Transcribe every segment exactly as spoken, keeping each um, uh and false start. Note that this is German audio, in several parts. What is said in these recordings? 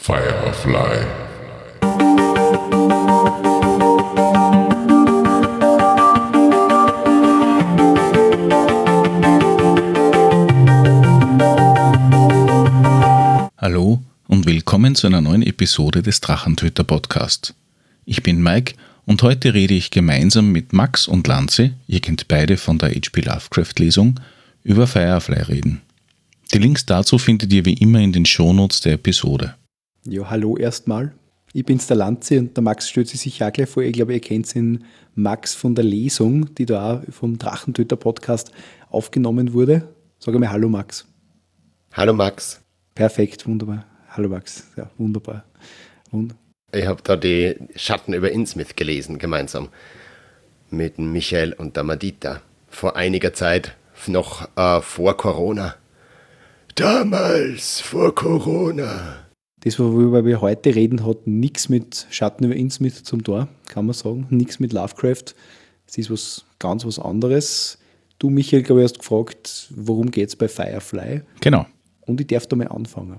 Firefly. Hallo und willkommen zu einer neuen Episode des Drachentöter Podcasts. Ich bin Mike und heute rede ich gemeinsam mit Max und Lanze, ihr kennt beide von der H P Lovecraft Lesung, über Firefly reden. Die Links dazu findet ihr wie immer in den Shownotes der Episode. Ja, hallo erstmal. Ich bin's der Lanze und der Max stellt sich sicher auch gleich vor. Ich glaube, ihr kennt den Max von der Lesung, die da auch vom Drachentöter Podcast aufgenommen wurde. Sag mal Hallo Max. Hallo Max. Perfekt, wunderbar. Hallo Max, ja, wunderbar. Wund- Ich habe da die Schatten über Innsmouth gelesen, gemeinsam mit Michael und der Madita. Vor einiger Zeit, noch äh, vor Corona. Damals, vor Corona. Das, worüber wir heute reden, hat nichts mit Schatten über Innsmouth zum Tor, kann man sagen. Nichts mit Lovecraft. Es ist was ganz was anderes. Du, Michael, glaube ich, hast gefragt, worum geht es bei Firefly? Genau. Und ich darf da mal anfangen.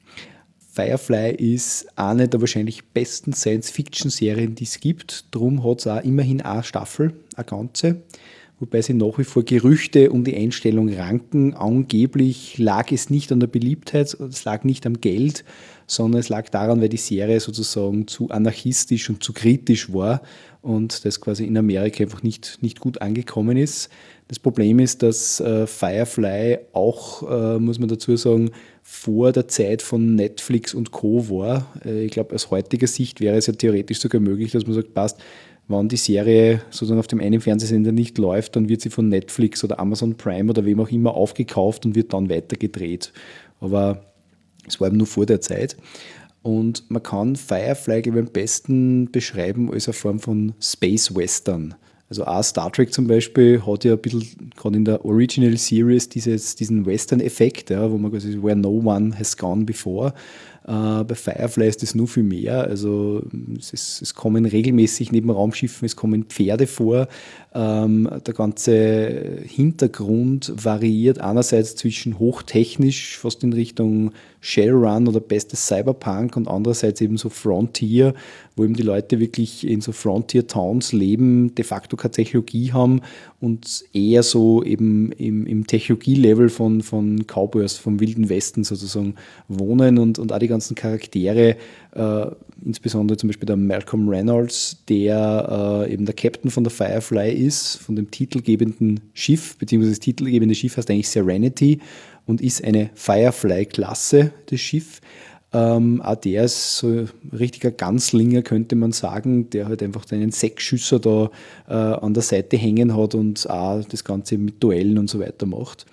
Firefly ist eine der wahrscheinlich besten Science-Fiction-Serien, die es gibt. Darum hat es auch immerhin eine Staffel, eine ganze. Wobei sie nach wie vor Gerüchte um die Einstellung ranken. Angeblich lag es nicht an der Beliebtheit, es lag nicht am Geld, sondern es lag daran, weil die Serie sozusagen zu anarchistisch und zu kritisch war und das quasi in Amerika einfach nicht, nicht gut angekommen ist. Das Problem ist, dass äh, Firefly auch, äh, muss man dazu sagen, vor der Zeit von Netflix und Co. war. Äh, ich glaube, aus heutiger Sicht wäre es ja theoretisch sogar möglich, dass man sagt, passt, wenn die Serie sozusagen auf dem einen Fernsehsender nicht läuft, dann wird sie von Netflix oder Amazon Prime oder wem auch immer aufgekauft und wird dann weiter gedreht. Aber es war eben nur vor der Zeit. Und man kann Firefly, glaube ich, am besten beschreiben als eine Form von Space Western. Also auch Star Trek zum Beispiel hat ja ein bisschen, gerade in der Original Series, dieses, diesen Western-Effekt, ja, wo man quasi, where no one has gone before. Uh, bei Firefly ist das nur viel mehr. Also es, ist, es kommen regelmäßig neben Raumschiffen, es kommen Pferde vor. Ähm, der ganze Hintergrund variiert einerseits zwischen hochtechnisch, fast in Richtung Shadowrun oder bestes Cyberpunk und andererseits eben so Frontier, wo eben die Leute wirklich in so Frontier-Towns leben, de facto keine Technologie haben und eher so eben im, im Technologie-Level von, von Cowboys, vom Wilden Westen sozusagen wohnen und, und auch die ganzen Charaktere, äh, insbesondere zum Beispiel der Malcolm Reynolds, der äh, eben der Captain von der Firefly ist, von dem titelgebenden Schiff, beziehungsweise das titelgebende Schiff heißt eigentlich Serenity und ist eine Firefly-Klasse, das Schiff. Ähm, auch der ist so ein richtiger Ganzlinger, könnte man sagen, der halt einfach einen Sechsschüsser da äh, an der Seite hängen hat und auch das Ganze mit Duellen und so weiter macht.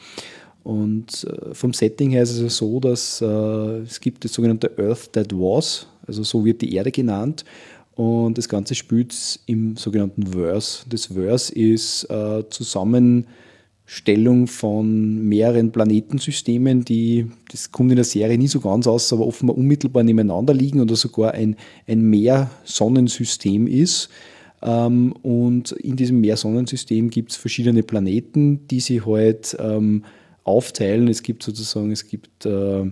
Und äh, vom Setting her ist es so, dass äh, es gibt das sogenannte Earth That Was, also so wird die Erde genannt. Und das Ganze spielt im sogenannten Verse. Das Verse ist äh, Zusammenstellung von mehreren Planetensystemen, die, das kommt in der Serie nie so ganz aus, aber offenbar unmittelbar nebeneinander liegen oder sogar ein, ein Meersonnensystem ist. Ähm, und in diesem Meersonnensystem gibt es verschiedene Planeten, die sich halt ähm, aufteilen. Es gibt sozusagen, es gibt äh,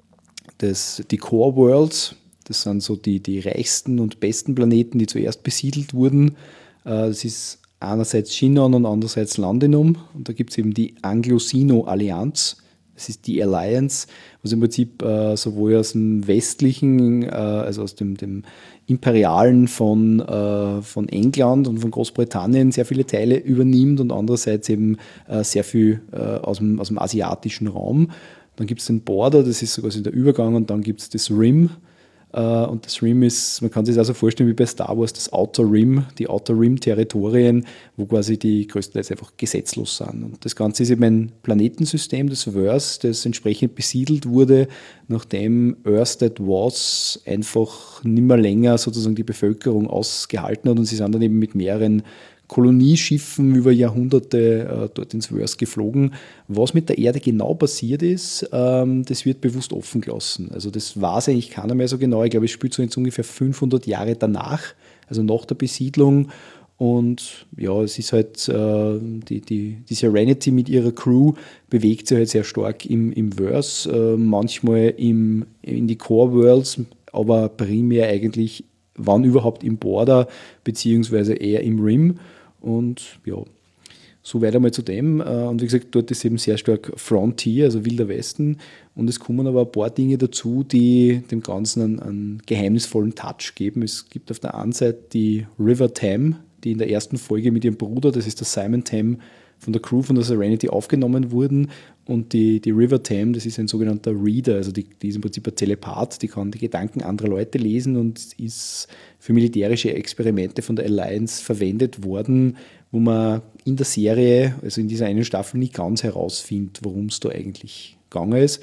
das, die Core Worlds, das sind so die, die reichsten und besten Planeten, die zuerst besiedelt wurden. Äh, das ist einerseits Shinon und andererseits Landinum. Und da gibt es eben die Anglo-Sino-Allianz. Das ist die Alliance, was im Prinzip äh, sowohl aus dem westlichen, äh, also aus dem, dem Imperialen von, äh, von England und von Großbritannien sehr viele Teile übernimmt und andererseits eben äh, sehr viel äh, aus, dem, aus dem asiatischen Raum. Dann gibt es den Border, das ist so quasi der Übergang, und dann gibt es das Rim. Uh, und das Rim ist, man kann sich das also vorstellen wie bei Star Wars, das Outer Rim, die Outer Rim-Territorien, wo quasi die größtenteils einfach gesetzlos sind. Und das Ganze ist eben ein Planetensystem, das Verse, das entsprechend besiedelt wurde, nachdem Earth That Was einfach nimmer länger sozusagen die Bevölkerung ausgehalten hat, und sie sind dann eben mit mehreren Kolonieschiffen über Jahrhunderte äh, dort ins Verse geflogen. Was mit der Erde genau passiert ist, ähm, das wird bewusst offen gelassen. Also das weiß eigentlich keiner mehr so genau. Ich glaube, es spielt so jetzt ungefähr fünfhundert Jahre danach, also nach der Besiedlung. Und ja, es ist halt, äh, die, die, die Serenity mit ihrer Crew bewegt sich halt sehr stark im, im Verse, äh, manchmal im, in die Core Worlds, aber primär eigentlich, wann überhaupt im Border, beziehungsweise eher im Rim. Und ja, so weit einmal zu dem. Und wie gesagt, dort ist eben sehr stark Frontier, also Wilder Westen. Und es kommen aber ein paar Dinge dazu, die dem Ganzen einen, einen geheimnisvollen Touch geben. Es gibt auf der einen Seite die River Tam, die in der ersten Folge mit ihrem Bruder, das ist der Simon Tam, von der Crew von der Serenity aufgenommen wurden. Und die, die River Tam, das ist ein sogenannter Reader, also die, die ist im Prinzip ein Telepath, die kann die Gedanken anderer Leute lesen und ist für militärische Experimente von der Alliance verwendet worden, wo man in der Serie, also in dieser einen Staffel, nicht ganz herausfindet, worum es da eigentlich gegangen ist.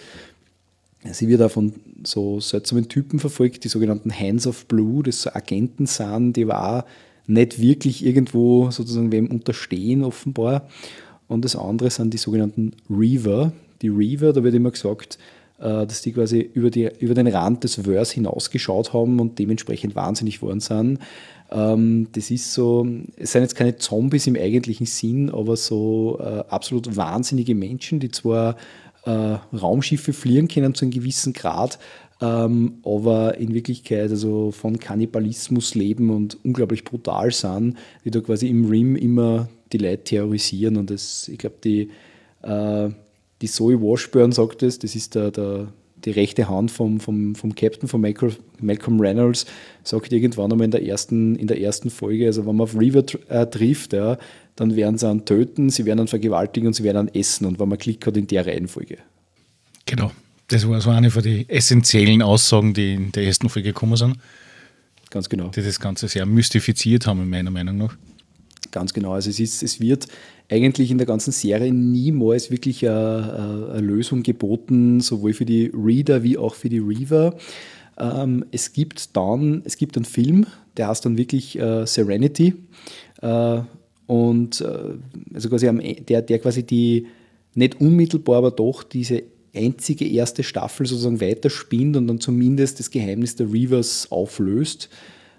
Sie wird auch von so seltsamen Typen verfolgt, die sogenannten Hands of Blue, das so Agenten sind, die aber auch nicht wirklich irgendwo sozusagen wem unterstehen offenbar. Und das andere sind die sogenannten Reaver. Die Reaver, da wird immer gesagt, dass die quasi über, die, über den Rand des Verse hinausgeschaut haben und dementsprechend wahnsinnig geworden sind. Das ist so, es sind jetzt keine Zombies im eigentlichen Sinn, aber so äh, absolut wahnsinnige Menschen, die zwar äh, Raumschiffe fliegen können zu einem gewissen Grad, ähm, aber in Wirklichkeit also von Kannibalismus leben und unglaublich brutal sind, die da quasi im Rim immer die Leute terrorisieren. Und das, ich glaube, die, äh, die Zoe Washburn sagt das, das ist der, der die rechte Hand vom, vom, vom Captain, von Malcolm, Malcolm Reynolds, sagt irgendwann einmal in der ersten, in der ersten Folge, also wenn man auf Reaver tr- äh, trifft, ja, dann werden sie einen töten, sie werden einen vergewaltigen und sie werden einen essen, und wenn man Klick hat in der Reihenfolge. Genau, das war so eine von den essentiellen Aussagen, die in der ersten Folge gekommen sind. Ganz genau. Die das Ganze sehr mystifiziert haben, meiner Meinung nach. Ganz genau, also es, ist, es wird eigentlich in der ganzen Serie niemals wirklich eine, eine Lösung geboten, sowohl für die Reader wie auch für die Reaver. Ähm, es gibt dann, es gibt einen Film, der heißt dann wirklich äh, Serenity, äh, und äh, also quasi am, der, der quasi die, nicht unmittelbar, aber doch diese einzige erste Staffel sozusagen weiterspinnt und dann zumindest das Geheimnis der Reavers auflöst.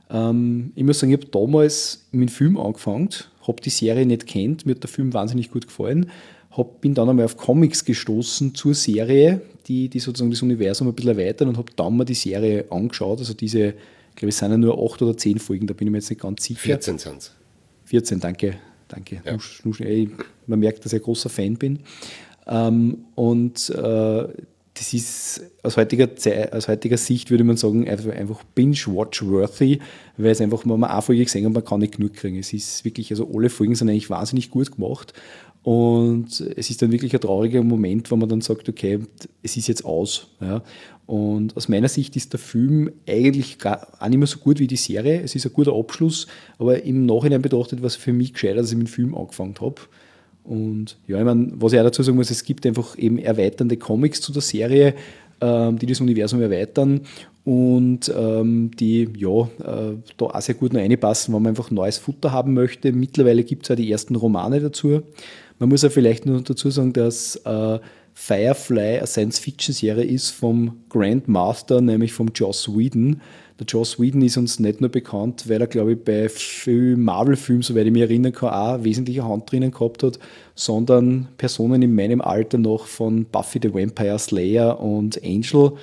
Ähm, ich muss sagen, ich habe damals mit dem Film angefangen, habe die Serie nicht kennt, mir hat der Film wahnsinnig gut gefallen, hab, bin dann einmal auf Comics gestoßen zur Serie, die, die sozusagen das Universum ein bisschen erweitern, und habe dann mal die Serie angeschaut. Also diese, ich glaube, es sind ja nur acht oder zehn Folgen, da bin ich mir jetzt nicht ganz sicher. vierzehn sind es. vierzehn, danke. danke. Ja. Nusch, nusch, ey, man merkt, dass ich ein großer Fan bin. Ähm, und äh, das ist aus heutiger, Zeit, aus heutiger Sicht, würde man sagen, einfach, einfach binge-watch-worthy, weil es einfach, wenn man eine Folge gesehen hat, man kann nicht genug kriegen. Es ist wirklich, also alle Folgen sind eigentlich wahnsinnig gut gemacht, und es ist dann wirklich ein trauriger Moment, wenn man dann sagt, okay, es ist jetzt aus. Ja. Und aus meiner Sicht ist der Film eigentlich gar, auch nicht mehr so gut wie die Serie. Es ist ein guter Abschluss, aber im Nachhinein betrachtet war es für mich gescheiter, dass ich mit dem Film angefangen habe. Und ja, ich meine, was ich auch dazu sagen muss, es gibt einfach eben erweiternde Comics zu der Serie, ähm, die das Universum erweitern und ähm, die ja äh, da auch sehr gut noch reinpassen, wenn man einfach neues Futter haben möchte. Mittlerweile gibt es auch die ersten Romane dazu. Man muss ja vielleicht nur dazu sagen, dass äh, Firefly eine Science-Fiction-Serie ist vom Grandmaster, nämlich vom Joss Whedon. Der Joss Whedon ist uns nicht nur bekannt, weil er, glaube ich, bei vielen Marvel-Filmen, soweit ich mich erinnern kann, auch eine wesentliche Hand drinnen gehabt hat, sondern Personen in meinem Alter noch von Buffy the Vampire Slayer und Angel.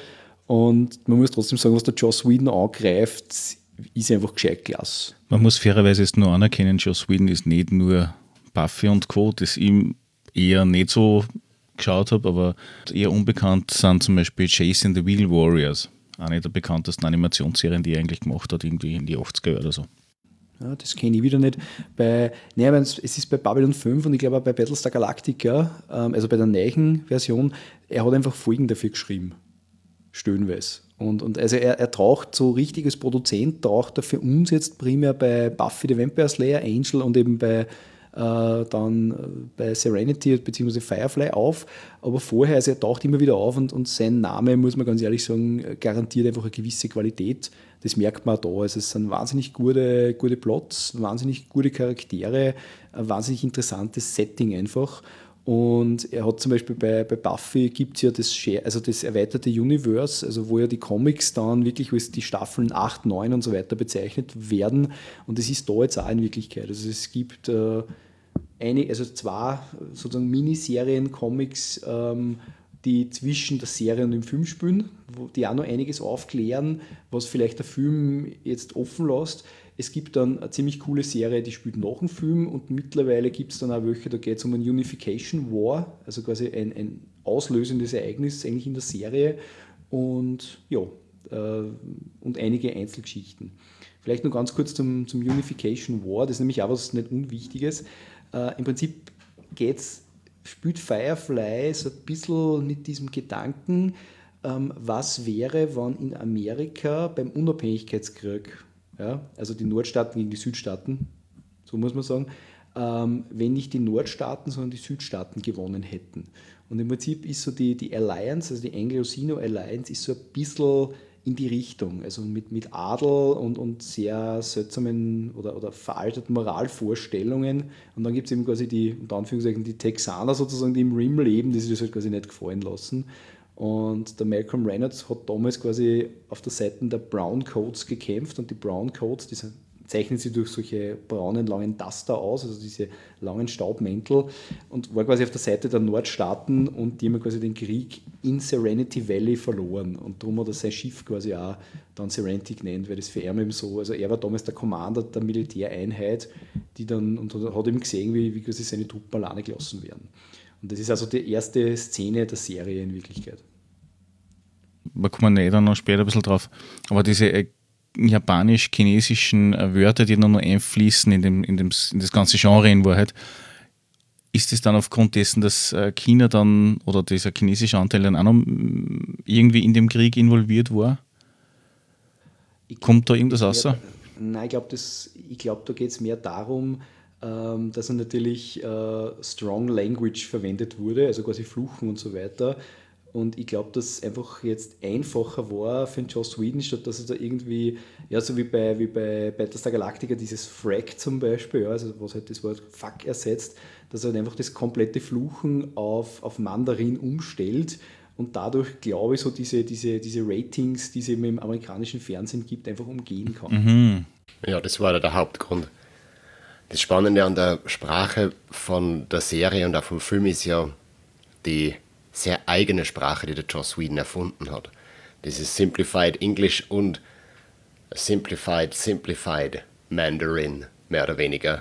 Und man muss trotzdem sagen, was der Joss Whedon angreift, ist einfach gescheit klasse. Man muss fairerweise jetzt nur anerkennen, Joss Whedon ist nicht nur Buffy und Co., das ihm eher nicht so geschaut habe, aber eher unbekannt sind zum Beispiel Chasing the Wheel Warriors, eine der bekanntesten Animationsserien, die er eigentlich gemacht hat, irgendwie in die achtziger oder so. Ja, das kenne ich wieder nicht. Bei, nee, es ist bei Babylon fünf und ich glaube auch bei Battlestar Galactica, also bei der neuen Version, er hat einfach Folgen dafür geschrieben. Stöhnweise. Und, und also er, er taucht so richtig als Produzent, taucht er für uns jetzt primär bei Buffy the Vampire Slayer, Angel und eben bei äh, dann bei Serenity bzw. Firefly auf. Aber vorher, also er taucht immer wieder auf und, und sein Name, muss man ganz ehrlich sagen, garantiert einfach eine gewisse Qualität. Das merkt man auch da. Also es sind wahnsinnig gute, gute Plots, wahnsinnig gute Charaktere, ein wahnsinnig interessantes Setting einfach. Und er hat zum Beispiel bei, bei Buffy gibt es ja das, also das erweiterte Universe, also wo ja die Comics dann wirklich als die Staffeln acht, neun und so weiter bezeichnet werden. Und das ist da jetzt auch in Wirklichkeit. Also es gibt äh, eine, also zwei sozusagen Miniserien, Comics, ähm, die zwischen der Serie und dem Film spielen, wo die auch noch einiges aufklären, was vielleicht der Film jetzt offen lässt. Es gibt dann eine ziemlich coole Serie, die spielt nach dem Film und mittlerweile gibt es dann auch welche, da geht es um einen Unification War, also quasi ein, ein auslösendes Ereignis eigentlich in der Serie und ja, äh, und einige Einzelgeschichten. Vielleicht noch ganz kurz zum, zum Unification War, das ist nämlich auch was nicht Unwichtiges. Äh, Im Prinzip geht's, spielt Firefly so ein bisschen mit diesem Gedanken, ähm, was wäre, wenn in Amerika beim Unabhängigkeitskrieg, ja, also die Nordstaaten gegen die Südstaaten, so muss man sagen, ähm, wenn nicht die Nordstaaten, sondern die Südstaaten gewonnen hätten. Und im Prinzip ist so die, die Alliance, also die Anglo-Sino Alliance, ist so ein bisschen in die Richtung, also mit, mit Adel und, und sehr seltsamen oder, oder veralteten Moralvorstellungen. Und dann gibt es eben quasi die, unter Anführungszeichen, die Texaner sozusagen, die im Rim leben, die sich das halt quasi nicht gefallen lassen. Und der Malcolm Reynolds hat damals quasi auf der Seite der Brown Coats gekämpft und die Brown Coats, die sind, zeichnen sie durch solche braunen, langen Duster aus, also diese langen Staubmäntel und war quasi auf der Seite der Nordstaaten und die haben quasi den Krieg in Serenity Valley verloren und darum hat er sein Schiff quasi auch dann Serenity genannt, weil das für ihn eben so, also er war damals der Commander der Militäreinheit, die dann, und hat eben gesehen, wie, wie quasi seine Truppen alleine gelassen werden. Und das ist also die erste Szene der Serie in Wirklichkeit. Da kommen wir dann noch später ein bisschen drauf. Aber diese äh, japanisch-chinesischen äh, Wörter, die dann noch einfließen in, dem, in, dem, in das ganze Genre in Wahrheit, ist es dann aufgrund dessen, dass äh, China dann oder dieser chinesische Anteil dann auch noch irgendwie in dem Krieg involviert war? Ich Kommt glaub, da irgendwas raus? Nein, ich glaube, glaub, da geht es mehr darum, ähm, dass er natürlich äh, Strong Language verwendet wurde, also quasi Fluchen und so weiter. Und ich glaube, dass es einfach jetzt einfacher war für den Joss Whedon, statt dass er da irgendwie, ja, so wie bei, wie bei Battlestar Galactica, dieses Frag zum Beispiel, ja, also was halt das Wort Fuck ersetzt, dass er halt einfach das komplette Fluchen auf, auf Mandarin umstellt und dadurch, glaube ich, so diese, diese, diese Ratings, die es eben im amerikanischen Fernsehen gibt, einfach umgehen kann. Mhm. Ja, das war der Hauptgrund. Das Spannende an der Sprache von der Serie und auch vom Film ist ja die sehr eigene Sprache, die der Joss Whedon erfunden hat. Das ist Simplified English und Simplified, Simplified Mandarin, mehr oder weniger.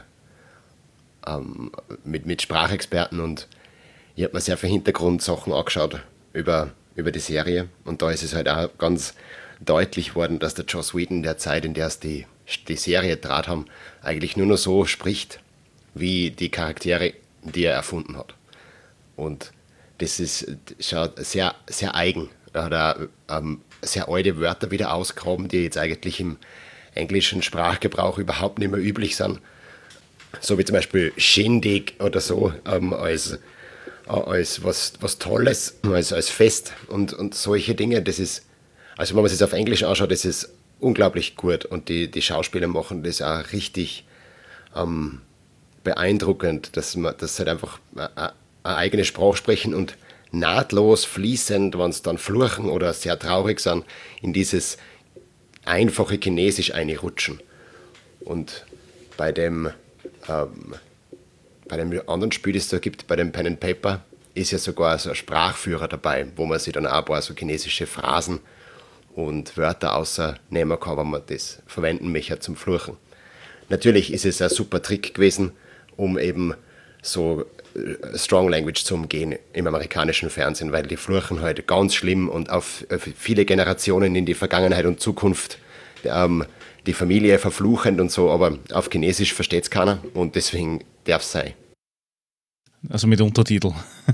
Ähm, mit, mit Sprachexperten und ich habe mir sehr viele Hintergrundsachen angeschaut über, über die Serie und da ist es halt auch ganz deutlich worden, dass der Joss Whedon in der Zeit, in der es die, die Serie draht haben, eigentlich nur noch so spricht, wie die Charaktere, die er erfunden hat. Und das ist schon sehr, sehr eigen. Da hat er ähm, sehr alte Wörter wieder ausgegraben, die jetzt eigentlich im englischen Sprachgebrauch überhaupt nicht mehr üblich sind. So wie zum Beispiel Shindig oder so, ähm, als, äh, als was, was Tolles, als, als Fest und, und solche Dinge. Das ist, also wenn man sich das auf Englisch anschaut, das ist unglaublich gut und die, die Schauspieler machen das auch richtig ähm, beeindruckend, dass man das halt einfach äh, eine eigene Sprache sprechen und nahtlos fließend, wenn es dann fluchen oder sehr traurig sind, in dieses einfache Chinesisch einrutschen. Und bei dem, ähm, bei dem anderen Spiel, das es da gibt, bei dem Pen and Paper, ist ja sogar so ein Sprachführer dabei, wo man sich dann auch ein paar so chinesische Phrasen und Wörter außernehmen kann, wenn man das verwenden möchte zum Fluchen. Natürlich ist es ein super Trick gewesen, um eben so Strong Language zu umgehen im amerikanischen Fernsehen, weil die fluchen halt ganz schlimm und auf viele Generationen in die Vergangenheit und Zukunft ähm, die Familie verfluchend und so, aber auf Chinesisch versteht es keiner und deswegen darf es sein. Also mit Untertitel.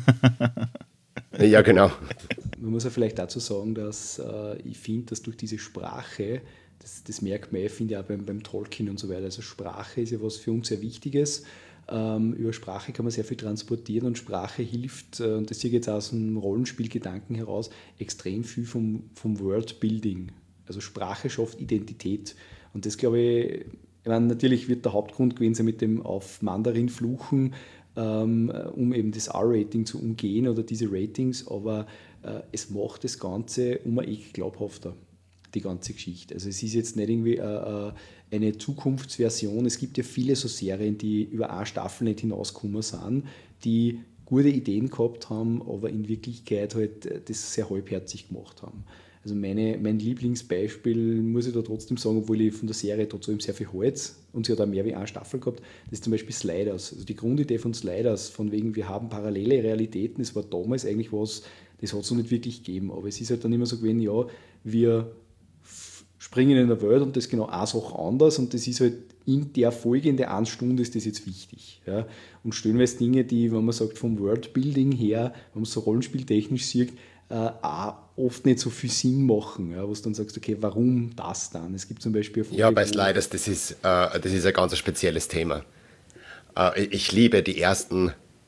Ja, genau. Man muss ja vielleicht dazu sagen, dass äh, ich finde, dass durch diese Sprache, das, das merkt man, ich finde ja auch beim, beim Tolkien und so weiter, also Sprache ist ja was für uns sehr Wichtiges. Ähm, über Sprache kann man sehr viel transportieren und Sprache hilft, äh, und das sehe ich jetzt aus dem Rollenspielgedanken heraus, extrem viel vom, vom Worldbuilding. Also Sprache schafft Identität. Und das glaube ich, ich meine, natürlich wird der Hauptgrund gewesen sein mit dem auf Mandarin fluchen, ähm, um eben das R-Rating zu umgehen oder diese Ratings, aber äh, es macht das Ganze um ein Eck glaubhafter, die ganze Geschichte. Also es ist jetzt nicht irgendwie äh, eine Zukunftsversion. Es gibt ja viele so Serien, die über eine Staffel nicht hinausgekommen sind, die gute Ideen gehabt haben, aber in Wirklichkeit halt das sehr halbherzig gemacht haben. Also meine, mein Lieblingsbeispiel, muss ich da trotzdem sagen, obwohl ich von der Serie trotzdem sehr viel halte, und sie hat auch mehr wie eine Staffel gehabt, das ist zum Beispiel Sliders. Also die Grundidee von Sliders, von wegen wir haben parallele Realitäten, das war damals eigentlich was, das hat es noch nicht wirklich gegeben, aber es ist halt dann immer so gewesen, ja, wir springen in der Welt und das ist genau eine Sache anders und das ist halt in der Folge, in der einen Stunde ist das jetzt wichtig. Ja. Und stellenweise Dinge, die, wenn man sagt, vom Worldbuilding her, wenn man so rollenspieltechnisch sieht, äh, auch oft nicht so viel Sinn machen, ja, wo du dann sagst, okay, warum das dann? Es gibt zum Beispiel... Ja, bei Sliders, das ist, äh, das ist ein ganz spezielles Thema. Äh, ich liebe die ersten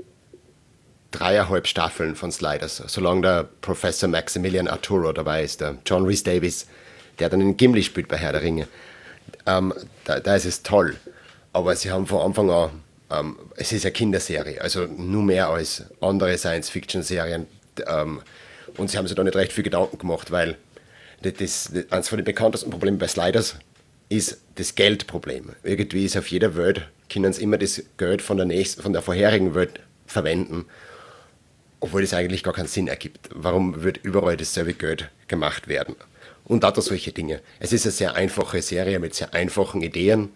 dreieinhalb Staffeln von Sliders, solange der Professor Maximilian Arturo dabei ist, der John Rhys Davies, der dann in Gimli spielt bei Herr der Ringe. Ähm, da, da ist es toll. Aber sie haben von Anfang an, ähm, es ist eine Kinderserie, also nur mehr als andere Science-Fiction-Serien. Ähm, und sie haben sich da nicht recht viel Gedanken gemacht, weil das, das, eines von den bekanntesten Problemen bei Sliders ist das Geldproblem. Irgendwie ist auf jeder Welt, können sie immer das Geld von der, nächsten, von der vorherigen Welt verwenden, obwohl das eigentlich gar keinen Sinn ergibt. Warum wird überall dasselbe Geld gemacht werden? Und auch solche Dinge. Es ist eine sehr einfache Serie mit sehr einfachen Ideen,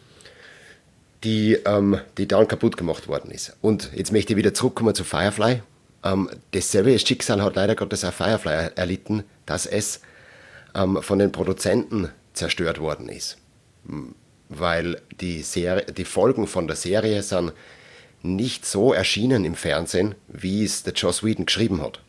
die, ähm, die dann kaputt gemacht worden ist. Und jetzt möchte ich wieder zurückkommen zu Firefly. Ähm, dasselbe Schicksal hat leider Gottes auch Firefly erlitten, dass es ähm, von den Produzenten zerstört worden ist. Weil die, Serie, die Folgen von der Serie sind nicht so erschienen im Fernsehen, wie es der Joss Whedon geschrieben hat.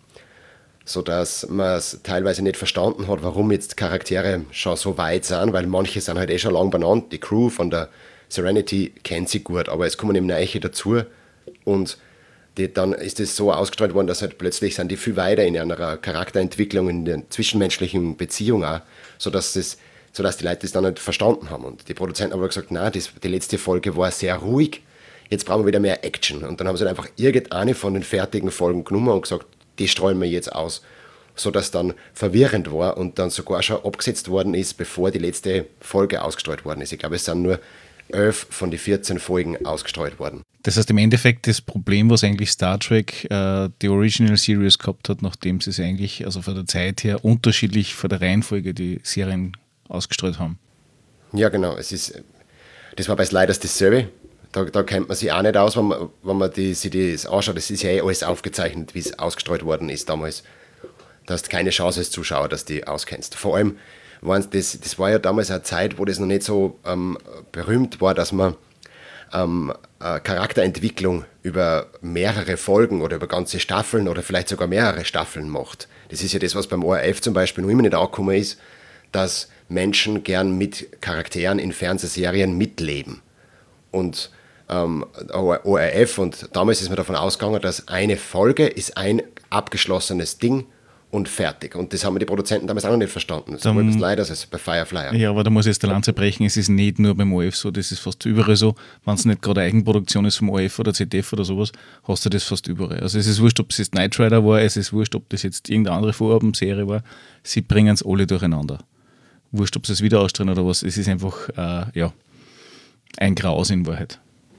Sodass man es teilweise nicht verstanden hat, warum jetzt Charaktere schon so weit sind, weil manche sind halt eh schon lang benannt. Die Crew von der Serenity kennt sie gut, aber es kommen eben neue dazu und die, dann ist es so ausgestrahlt worden, dass halt plötzlich sind die viel weiter in einer Charakterentwicklung, in der zwischenmenschlichen Beziehung auch, sodass, das, sodass die Leute das dann nicht verstanden haben. Und die Produzenten haben aber gesagt, nein, das, die letzte Folge war sehr ruhig, jetzt brauchen wir wieder mehr Action. Und dann haben sie einfach irgendeine von den fertigen Folgen genommen und gesagt, die streuen wir jetzt aus, sodass dann verwirrend war und dann sogar schon abgesetzt worden ist, bevor die letzte Folge ausgestrahlt worden ist. Ich glaube, es sind nur elf von den vierzehn Folgen ausgestrahlt worden. Das heißt im Endeffekt das Problem, was eigentlich Star Trek äh, die Original Series gehabt hat, nachdem sie es eigentlich, also von der Zeit her, unterschiedlich von der Reihenfolge die Serien ausgestrahlt haben. Ja, genau. Es ist, das war bei Sliders dasselbe. Da, da kennt man sich auch nicht aus, wenn man, wenn man die, sich das anschaut. Das ist ja eh alles aufgezeichnet, wie es ausgestrahlt worden ist damals. Da hast keine Chance als Zuschauer, dass du die auskennst. Vor allem, das, das war ja damals eine Zeit, wo das noch nicht so ähm, berühmt war, dass man ähm, Charakterentwicklung über mehrere Folgen oder über ganze Staffeln oder vielleicht sogar mehrere Staffeln macht. Das ist ja das, was beim O R F zum Beispiel noch immer nicht angekommen ist, dass Menschen gern mit Charakteren in Fernsehserien mitleben. Und ähm, O R F, und damals ist man davon ausgegangen, dass eine Folge ist ein abgeschlossenes Ding und fertig. Und das haben die Produzenten damals auch noch nicht verstanden. Das war leider so bei Firefly. Ja, aber da muss ich jetzt die Lanze brechen. Es ist nicht nur beim O R F so, das ist fast überall so. Wenn es nicht gerade Eigenproduktion ist vom O R F oder Z D F oder sowas, hast du das fast überall. Also es ist wurscht, ob es jetzt Knight Rider war, es ist wurscht, ob das jetzt irgendeine andere Vorabendserie war. Sie bringen es alle durcheinander. Wurscht, ob sie es wieder ausstrahlen oder was. Es ist einfach, äh, ja, ein Graus in Wahrheit.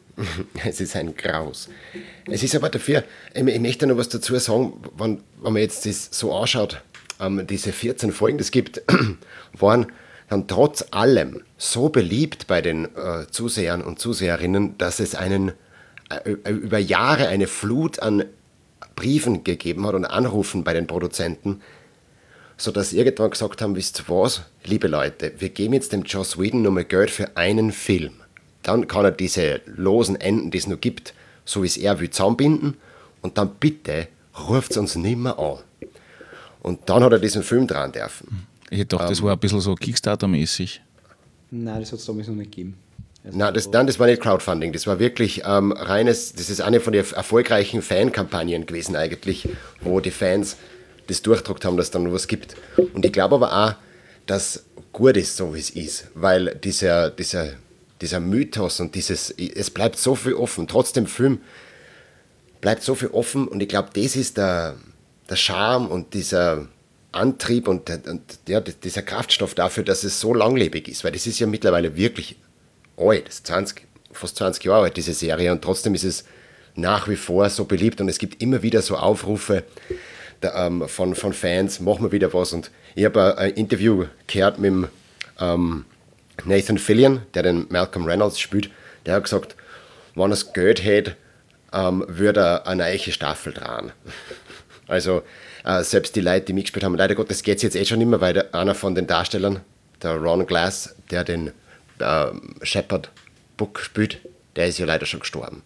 Es ist ein Graus. Es ist aber dafür, ich, ich möchte noch was dazu sagen, wenn, wenn man jetzt das so anschaut, ähm, diese vierzehn Folgen, das gibt, waren dann trotz allem so beliebt bei den äh, Zusehern und Zuseherinnen, dass es einen äh, über Jahre eine Flut an Briefen gegeben hat und Anrufen bei den Produzenten, sodass sie irgendwann gesagt haben, wisst ihr was, liebe Leute, wir geben jetzt dem Joss Whedon nochmal Geld für einen Film. Dann kann er diese losen Enden, die es noch gibt, so wie es er will, zusammenbinden und dann bitte ruft es uns nicht mehr an. Und dann hat er diesen Film dran dürfen. Ich hätte gedacht, ähm, das war ein bisschen so Kickstarter-mäßig. Nein, das hat es damals noch nicht gegeben. Also nein, das, nein, das war nicht Crowdfunding, das war wirklich ähm, reines, das ist eine von den erfolgreichen Fankampagnen gewesen eigentlich, wo die Fans das durchdruckt haben, dass es dann noch was gibt. Und ich glaube aber auch, dass gut ist, so wie es ist, weil dieser, dieser dieser Mythos und dieses, es bleibt so viel offen, trotz dem Film bleibt so viel offen und ich glaube, das ist der, der Charme und dieser Antrieb und, und ja, dieser Kraftstoff dafür, dass es so langlebig ist, weil das ist ja mittlerweile wirklich alt, das ist zwanzig, fast zwanzig Jahre alt, diese Serie, und trotzdem ist es nach wie vor so beliebt und es gibt immer wieder so Aufrufe da, ähm, von, von Fans, machen wir wieder was. Und ich habe ein Interview gehört mit dem ähm, Nathan Fillion, der den Malcolm Reynolds spielt, der hat gesagt, wenn er es Geld hätte, ähm, würde er eine neue Staffel dran. Also äh, selbst die Leute, die mitgespielt haben, leider Gottes geht es jetzt eh schon nicht mehr, weil der, einer von den Darstellern, der Ron Glass, der den äh, Shepard Book spielt, der ist ja leider schon gestorben.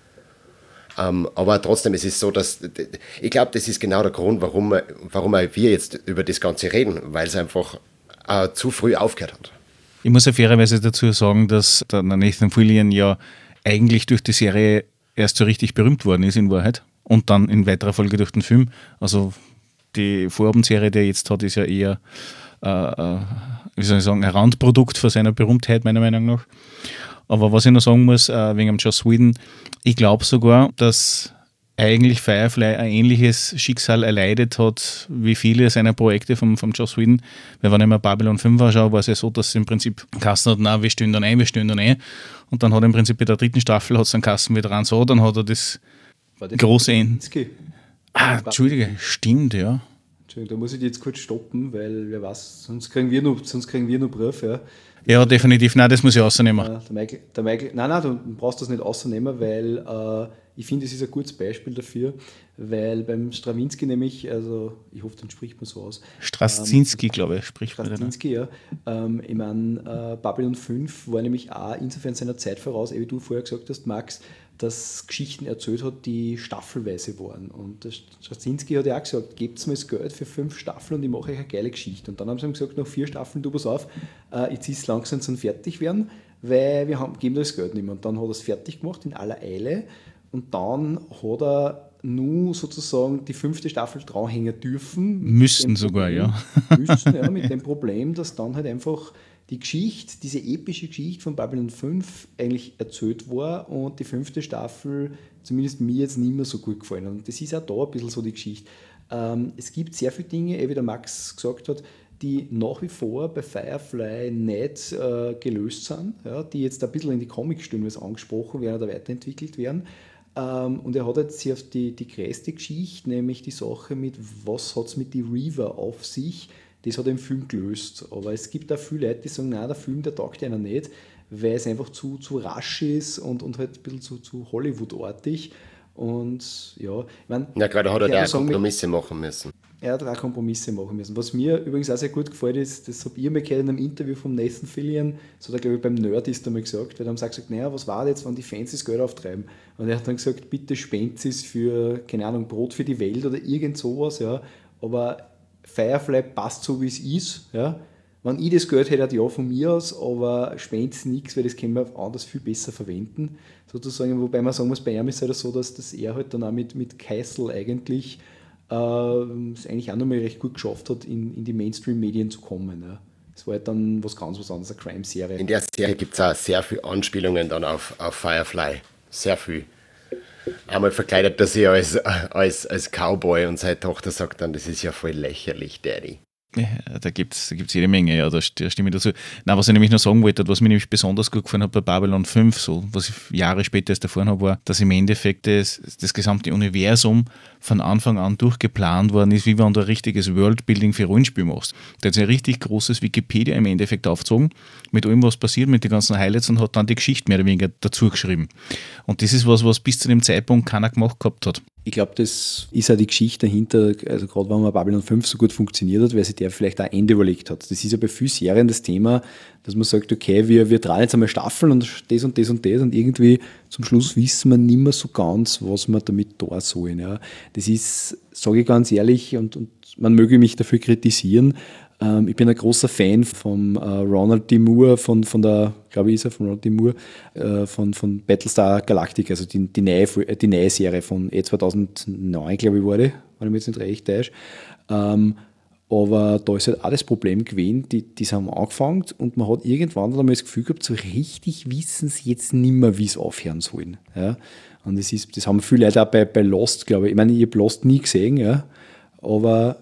Ähm, aber trotzdem, es ist so, dass ich glaube, das ist genau der Grund, warum, warum wir jetzt über das Ganze reden, weil es einfach äh, zu früh aufgehört hat. Ich muss ja fairerweise dazu sagen, dass der Nathan Fillion ja eigentlich durch die Serie erst so richtig berühmt worden ist in Wahrheit und dann in weiterer Folge durch den Film. Also die Vorabendserie, die er jetzt hat, ist ja eher äh, äh, wie soll ich sagen, ein Randprodukt von seiner Berühmtheit, meiner Meinung nach. Aber was ich noch sagen muss, äh, wegen dem Joss Whedon, ich glaube sogar, dass eigentlich Firefly ein ähnliches Schicksal erleidet hat, wie viele seiner Projekte vom, vom Joss Whedon. Weil wenn ich mir Babylon fünf anschaue, war es ja so, dass es im Prinzip Kassen hat, nein, wir stehen dann ein, wir stehen dann ein. Und dann hat er im Prinzip bei der dritten Staffel hat es einen Kassen wieder dran so, dann hat er das große Ende. Ah, Entschuldige, stimmt, ja. Entschuldigung, da muss ich dich jetzt kurz stoppen, weil wer weiß, sonst kriegen wir noch, sonst kriegen wir noch Briefe. Ja. Ja, definitiv. Nein, das muss ich rausnehmen. Äh, der Michael, der Michael, nein, nein, du brauchst das nicht rausnehmen, weil äh, ich finde, es ist ein gutes Beispiel dafür, weil beim Straczynski nämlich, also ich hoffe, den spricht man so aus. Straczynski, ähm, glaube ich, spricht man. Straczynski, ja. Ähm, ich meine, äh, Babylon fünf war nämlich auch insofern seiner Zeit voraus, wie du vorher gesagt hast, Max, dass Geschichten erzählt hat, die staffelweise waren. Und der Straczynski hat ja auch gesagt, gebt mir das Geld für fünf Staffeln und ich mache euch eine geile Geschichte. Und dann haben sie ihm gesagt, nach vier Staffeln, du pass auf, äh, jetzt ist es langsam zum fertig werden, weil wir haben, geben das Geld nicht mehr. Und dann hat er es fertig gemacht in aller Eile und dann hat er nur sozusagen die fünfte Staffel dranhängen dürfen. Müssen sogar, Problem, ja. Müssen, ja, mit dem Problem, dass dann halt einfach die Geschichte, diese epische Geschichte von Babylon fünf eigentlich erzählt war und die fünfte Staffel zumindest mir jetzt nicht mehr so gut gefallen. Und das ist auch da ein bisschen so die Geschichte. Ähm, es gibt sehr viele Dinge, wie der Max gesagt hat, die nach wie vor bei Firefly nicht äh, gelöst sind, ja, die jetzt ein bisschen in die Comic-Stimme angesprochen werden oder weiterentwickelt werden. Ähm, und er hat jetzt hier auf die, die größte Geschichte, nämlich die Sache mit, was hat es mit die Reaver auf sich, das hat er im Film gelöst. Aber es gibt auch viele Leute, die sagen, nein, der Film, der taugt einer nicht, weil es einfach zu, zu rasch ist und, und halt ein bisschen zu, zu Hollywood-artig. Und ja, ich meine... Ja, gerade hat er da Kompromisse machen müssen. Er hat auch Kompromisse machen müssen. Was mir übrigens auch sehr gut gefällt ist, das habe ich mir gehört in einem Interview von Nathan Fillion, so hat er, glaube ich, beim Nerdist einmal gesagt, weil er haben gesagt, naja, was war jetzt, wenn die Fans das Geld auftreiben? Und er hat dann gesagt, bitte spendet es für, keine Ahnung, Brot für die Welt oder irgend sowas, ja, aber Firefly passt so, wie es ist, ja. Wenn ich das Geld hätte, ja von mir aus, aber spendet nichts, weil das können wir anders viel besser verwenden, sozusagen, wobei man sagen muss, bei ihm ist es halt so, dass, dass er halt dann auch mit, mit Keißl eigentlich äh, es eigentlich auch nochmal recht gut geschafft hat, in, in die Mainstream-Medien zu kommen. Ja. Das war halt dann was ganz was anderes, eine Crime-Serie. In der Serie gibt es auch sehr viele Anspielungen dann auf, auf Firefly. Sehr viel. Einmal verkleidet er sich als, als, als Cowboy und seine Tochter sagt dann, das ist ja voll lächerlich, Daddy. Ja, da gibt es da gibt's jede Menge, ja, da, da stimme ich dazu. Nein, was ich nämlich noch sagen wollte, was mir nämlich besonders gut gefallen hat bei Babylon fünf, so, was ich Jahre später erst erfahren habe, war, dass im Endeffekt das, das gesamte Universum von Anfang an durchgeplant worden ist, wie wenn du ein richtiges Worldbuilding für Rollenspiel machst. Da hat ein richtig großes Wikipedia im Endeffekt aufgezogen, mit allem, was passiert, mit den ganzen Highlights und hat dann die Geschichte mehr oder weniger dazu geschrieben. Und das ist was, was bis zu dem Zeitpunkt keiner gemacht gehabt hat. Ich glaube, das ist auch die Geschichte dahinter, also gerade wenn man Babylon fünf so gut funktioniert hat, weil sich der vielleicht auch ein Ende überlegt hat. Das ist ja bei vielen Serien das Thema, dass man sagt, okay, wir, wir drehen jetzt einmal Staffeln und das und das und das und irgendwie zum Schluss wissen wir nicht mehr so ganz, was wir damit tun sollen. Ja. Das ist, sage ich ganz ehrlich, und, und man möge mich dafür kritisieren, ähm, ich bin ein großer Fan von äh, Ronald D. Moore, von, von der, glaube ich ist er, von Ronald D. Moore, äh, von, von Battlestar Galactica, also die, die, neue, die neue Serie von eh zweitausendneun, glaube ich, war die, wenn ich mich jetzt nicht recht täusche. Ähm, aber da ist halt auch das Problem gewesen, die, die haben angefangen und man hat irgendwann dann mal das Gefühl gehabt, so richtig wissen sie jetzt nicht mehr, wie es aufhören sollen. Ja? Und das, ist, das haben viele Leute auch bei, bei Lost, glaube ich. Ich meine, ich habe Lost nie gesehen, ja? aber,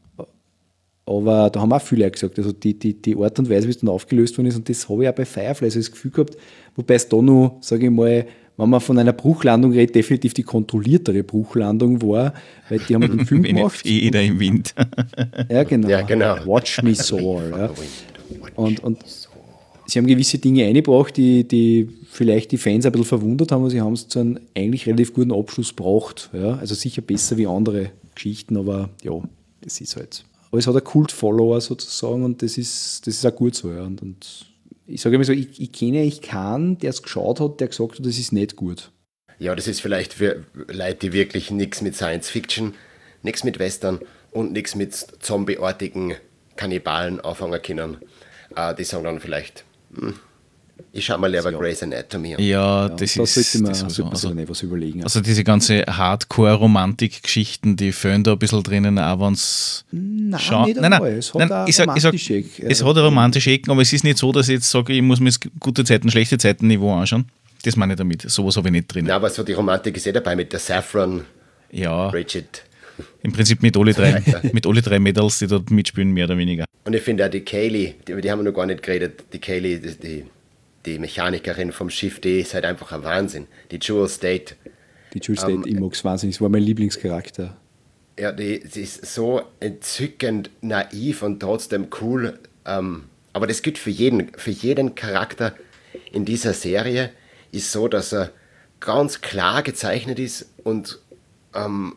aber da haben auch viele Leute gesagt, also die, die, die Art und Weise, wie es dann aufgelöst worden ist, und das habe ich auch bei Firefly so das Gefühl gehabt, wobei es da noch, sage ich mal, wenn man von einer Bruchlandung redet, definitiv die kontrolliertere Bruchlandung war, weil die haben den Film gemacht. Jeder im Wind. Ja, genau. Ja, genau. Watch Me Soar. Ja. Und, und sie haben gewisse Dinge eingebracht, die, die vielleicht die Fans ein bisschen verwundert haben, aber sie haben es zu einem eigentlich relativ guten Abschluss gebracht. Ja. Also sicher besser wie andere Geschichten, aber ja, es ist halt. Aber es hat einen Kult-Follower sozusagen und das ist, das ist auch gut so. Ja. Und, und ich sage immer so, ich, ich kenne eigentlich keinen, der es geschaut hat, der gesagt hat, das ist nicht gut. Ja, das ist vielleicht für Leute, die wirklich nichts mit Science Fiction, nichts mit Western und nichts mit zombieartigen Kannibalen anfangen können. Äh, die sagen dann vielleicht, hm, ich schaue mal lieber Ja. Grey's Anatomy an. Ja, Ja, das da ist. sollte man, das sollte sowieso. man sich also, dann etwas überlegen. also diese ganze Hardcore-Romantik-Geschichten, die fehlen da ein bisschen drinnen, auch wenn es. Nein, Schau- nicht nein, nein, einmal. Es hat nein, auch ich sag- ich sag, romantische Eck. Es hat eine romantische Ecken, aber es ist nicht so, dass ich jetzt sage, ich muss mir das gute Zeiten, schlechte Zeiten-Niveau anschauen. Das meine ich damit. Sowas habe ich nicht drin. Na, aber so die Romantik ist eh dabei mit der Saffron, Ja, Bridget. im Prinzip mit alle drei, mit alle drei Mädels, die dort mitspielen, mehr oder weniger. Und ich finde auch die Kaylee, die, über die haben wir noch gar nicht geredet, die Kaylee, die, die, die Mechanikerin vom Schiff, die ist halt einfach ein Wahnsinn. Die Jewel State, Die Jules State, Ähm, ich mag es wahnsinnig. Das war mein Lieblingscharakter. ja, die, sie ist so entzückend naiv und trotzdem cool. Ähm, aber das gilt für jeden, für jeden Charakter in dieser Serie, ist so, dass er ganz klar gezeichnet ist und, ähm,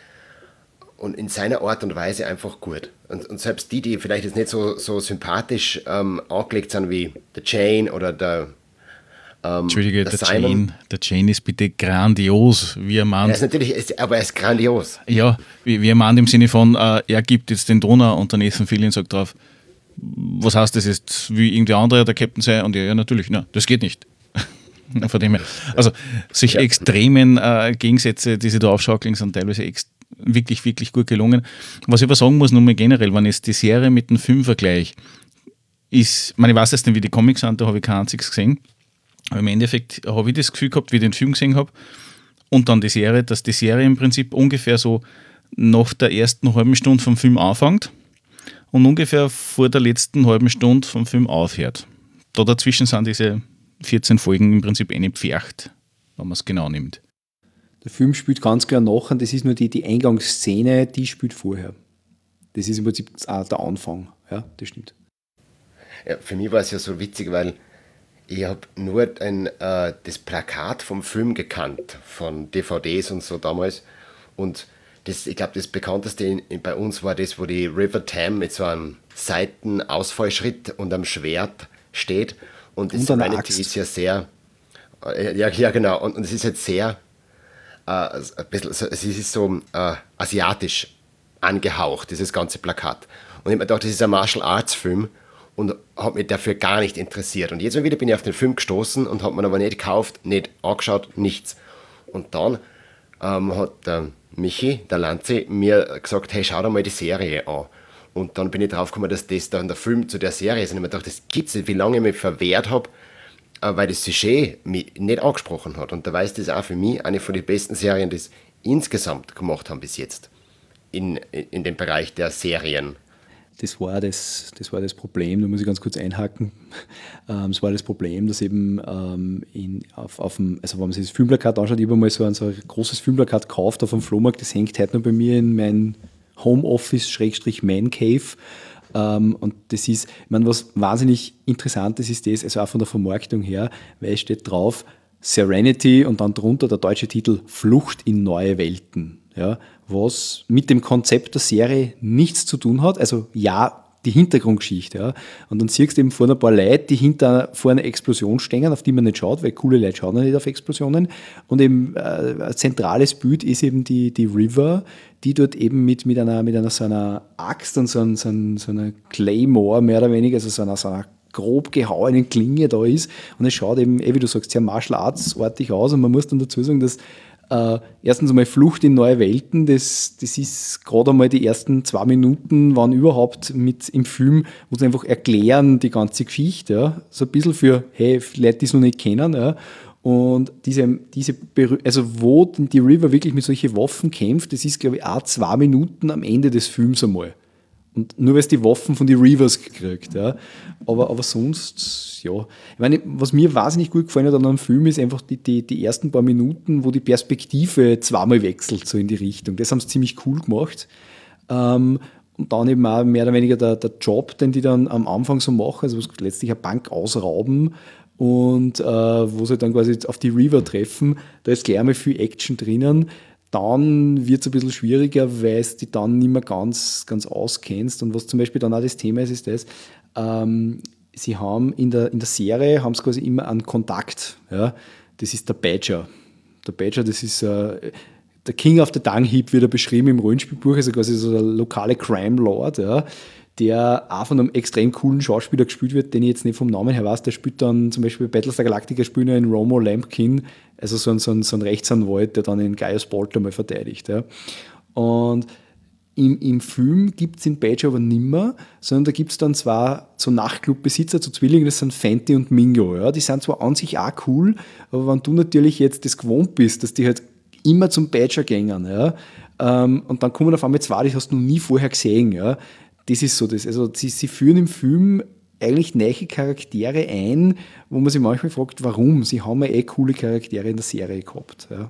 und in seiner Art und Weise einfach gut. Und, und selbst die, die vielleicht jetzt nicht so, so sympathisch ähm, angelegt sind wie der Jane oder der, ähm, Entschuldige, der der Simon. Jane, der Jane ist bitte grandios, wie er Er meint. ist natürlich, ist, aber er ist grandios. Ja, wie, wie er meint im Sinne von, äh, er gibt jetzt den Donner und der Nathan Fillion sagt drauf, was heißt das jetzt, wie irgendwer andere der Captain sei? Und er, ja, natürlich, na, das geht nicht. Von dem her. Also, solche Ja. extremen äh, Gegensätze, die sie da aufschaukeln, sind teilweise ex wirklich, wirklich gut gelungen. Was ich aber sagen muss, nur mal generell, wenn ich die Serie mit dem Film vergleiche, ist, ich meine, ich weiß jetzt nicht, wie die Comics sind, da habe ich kein einziges gesehen, aber im Endeffekt habe ich das Gefühl gehabt, wie ich den Film gesehen habe und dann die Serie, dass die Serie im Prinzip ungefähr so nach der ersten halben Stunde vom Film anfängt und ungefähr vor der letzten halben Stunde vom Film aufhört. Da dazwischen sind diese vierzehn Folgen im Prinzip eine Pfercht, wenn man es genau nimmt. Der Film spielt ganz klar nach und das ist nur die, die Eingangsszene, die spielt vorher. Das ist im Prinzip auch der Anfang. Ja, das stimmt. Ja, für mich war es ja so witzig, weil ich habe nur ein, äh, das Plakat vom Film gekannt, von D V Ds und so damals. Und das, ich glaube, das bekannteste in, in, bei uns war das, wo die River Tam mit so einem Seitenausfallschritt und einem Schwert steht. Und das Und einer Serenity Axt. ist ja sehr, äh, ja, ja genau, und, und es ist jetzt sehr, äh, ein bisschen, so- es ist so äh, asiatisch angehaucht, dieses ganze Plakat. Und ich habe mir gedacht, das ist ein Martial Arts Film und habe mich dafür gar nicht interessiert. Und jetzt mal wieder bin ich auf den Film gestoßen und habe mir aber nicht gekauft, nicht angeschaut, nichts. Und dann ähm, hat der Michi, der Lanzi, mir gesagt, hey, schau dir mal die Serie an. Und dann bin ich drauf gekommen, dass das dann der Film zu der Serie ist. Und ich habe mir gedacht, das gibt's nicht, wie lange ich mich verwehrt habe, äh, weil das Sujet mich nicht angesprochen hat. Und da weiß das auch für mich eine von den besten Serien, die es insgesamt gemacht haben bis jetzt. In, in dem Bereich der Serien. Das war das, das war das Problem, da muss ich ganz kurz einhaken. Ähm, Es war das Problem, dass eben ähm, in, auf, auf dem, also wenn man sich das Filmplakat anschaut, ich habe mal so ein, so ein großes Filmplakat gekauft auf dem Flohmarkt, das hängt heute noch bei mir in mein Homeoffice-Man Cave. Ähm, und das ist, ich meine, was wahnsinnig Interessantes ist das, also auch von der Vermarktung her, weil es steht drauf Serenity und dann drunter der deutsche Titel Flucht in neue Welten. Ja, was mit dem Konzept der Serie nichts zu tun hat. Also ja, die Hintergrundgeschichte. Ja. Und dann siehst du eben vor ein paar Leute, die hinter vor einer Explosion stehen, auf die man nicht schaut, weil coole Leute schauen ja nicht auf Explosionen. Und eben äh, ein zentrales Bild ist eben die, die River, die dort eben mit, mit, einer, mit einer so einer Axt und so, ein, so, ein, so einer Claymore mehr oder weniger, also so einer, so einer grob gehauenen Klinge da ist. Und es schaut eben, eh, wie du sagst, sehr Martial Arts-artig aus. Und man muss dann dazu sagen, dass Äh, erstens einmal Flucht in neue Welten, das, das ist gerade einmal die ersten zwei Minuten, wann überhaupt mit im Film, wo sie einfach erklären die ganze Geschichte, ja. So ein bisschen für, hey, Leute, die es noch nicht kennen, ja. Und diese, diese Berü also wo die River wirklich mit solchen Waffen kämpft, das ist, glaube ich, auch zwei Minuten am Ende des Films einmal. Und nur weil es die Waffen von den Reavers gekriegt, ja. Aber, aber sonst, ja. Ich meine, was mir wahnsinnig gut gefallen hat an einem Film, ist einfach die, die, die ersten paar Minuten, wo die Perspektive zweimal wechselt, so in die Richtung. Das haben sie ziemlich cool gemacht. Ähm, und dann eben auch mehr oder weniger der, der Job, den die dann am Anfang so machen, also letztlich eine Bank ausrauben und äh, wo sie dann quasi auf die Reaver treffen. Da ist gleich einmal viel Action drinnen. Dann wird es ein bisschen schwieriger, weil du die dann nicht mehr ganz, ganz auskennst. Und was zum Beispiel dann auch das Thema ist, ist das, ähm, sie haben in der, in der Serie haben sie quasi immer einen Kontakt. Ja? Das ist der Badger. Der Badger, das ist äh, der King of the Dung Heap, wird er beschrieben im Rollenspielbuch, also quasi so der lokale Crime Lord, ja? Der auch von einem extrem coolen Schauspieler gespielt wird, den ich jetzt nicht vom Namen her weiß. Der spielt dann zum Beispiel bei Battlestar Galactica spielt er in Romo Lampkin, also so ein, so ein, so ein Rechtsanwalt, der dann in Gaius Baltimore verteidigt. Ja. Und im, im Film gibt es den Badger aber nimmer, sondern da gibt es dann zwei so Nachtclubbesitzer, so Zwillinge, das sind Fenty und Mingo. Ja. Die sind zwar an sich auch cool, aber wenn du natürlich jetzt das gewohnt bist, dass die halt immer zum Badger gängen, ja, ähm, und dann kommen auf einmal zwei, die hast du noch nie vorher gesehen, ja. Das ist so das. Also sie, sie führen im Film eigentlich neue Charaktere ein, wo man sich manchmal fragt, warum. Sie haben ja eh coole Charaktere in der Serie gehabt. Ja.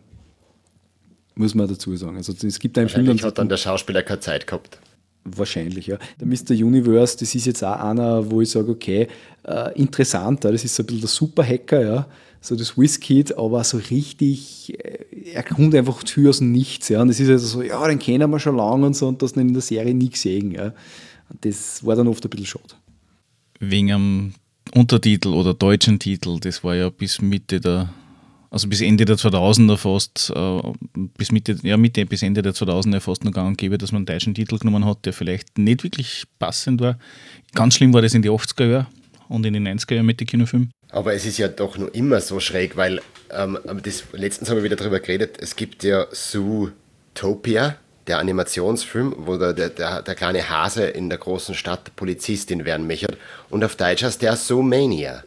Muss man dazu sagen. Also es gibt einen Film. Wahrscheinlich hat dann der Schauspieler keine Zeit gehabt. Wahrscheinlich, ja. Der Mister Universe, das ist jetzt auch einer, wo ich sage, okay, äh, interessant, ja, das ist so ein bisschen der Superhacker, ja, so das WizKid, aber so richtig, äh, er kommt einfach zu aus dem Nichts, ja, und das ist also so, ja, den kennen wir schon lange und so, und das in der Serie nie gesehen, ja. Und das war dann oft ein bisschen schade. Wegen am Untertitel oder deutschen Titel, das war ja bis Mitte der, also bis Ende der zweitausender fast, äh, bis Mitte, ja Mitte bis Ende der zweitausender fast noch gang und gäbe, dass man einen deutschen Titel genommen hat, der vielleicht nicht wirklich passend war. Ganz schlimm war das in die achtziger Jahre und in den neunziger Jahren mit den Kinofilmen. Aber es ist ja doch noch immer so schräg, weil, ähm, das, letztens haben wir wieder darüber geredet, es gibt ja Zootopia, der Animationsfilm, wo der, der, der, der kleine Hase in der großen Stadt Polizistin werden möchte, und auf Deutsch heißt der Zoomania.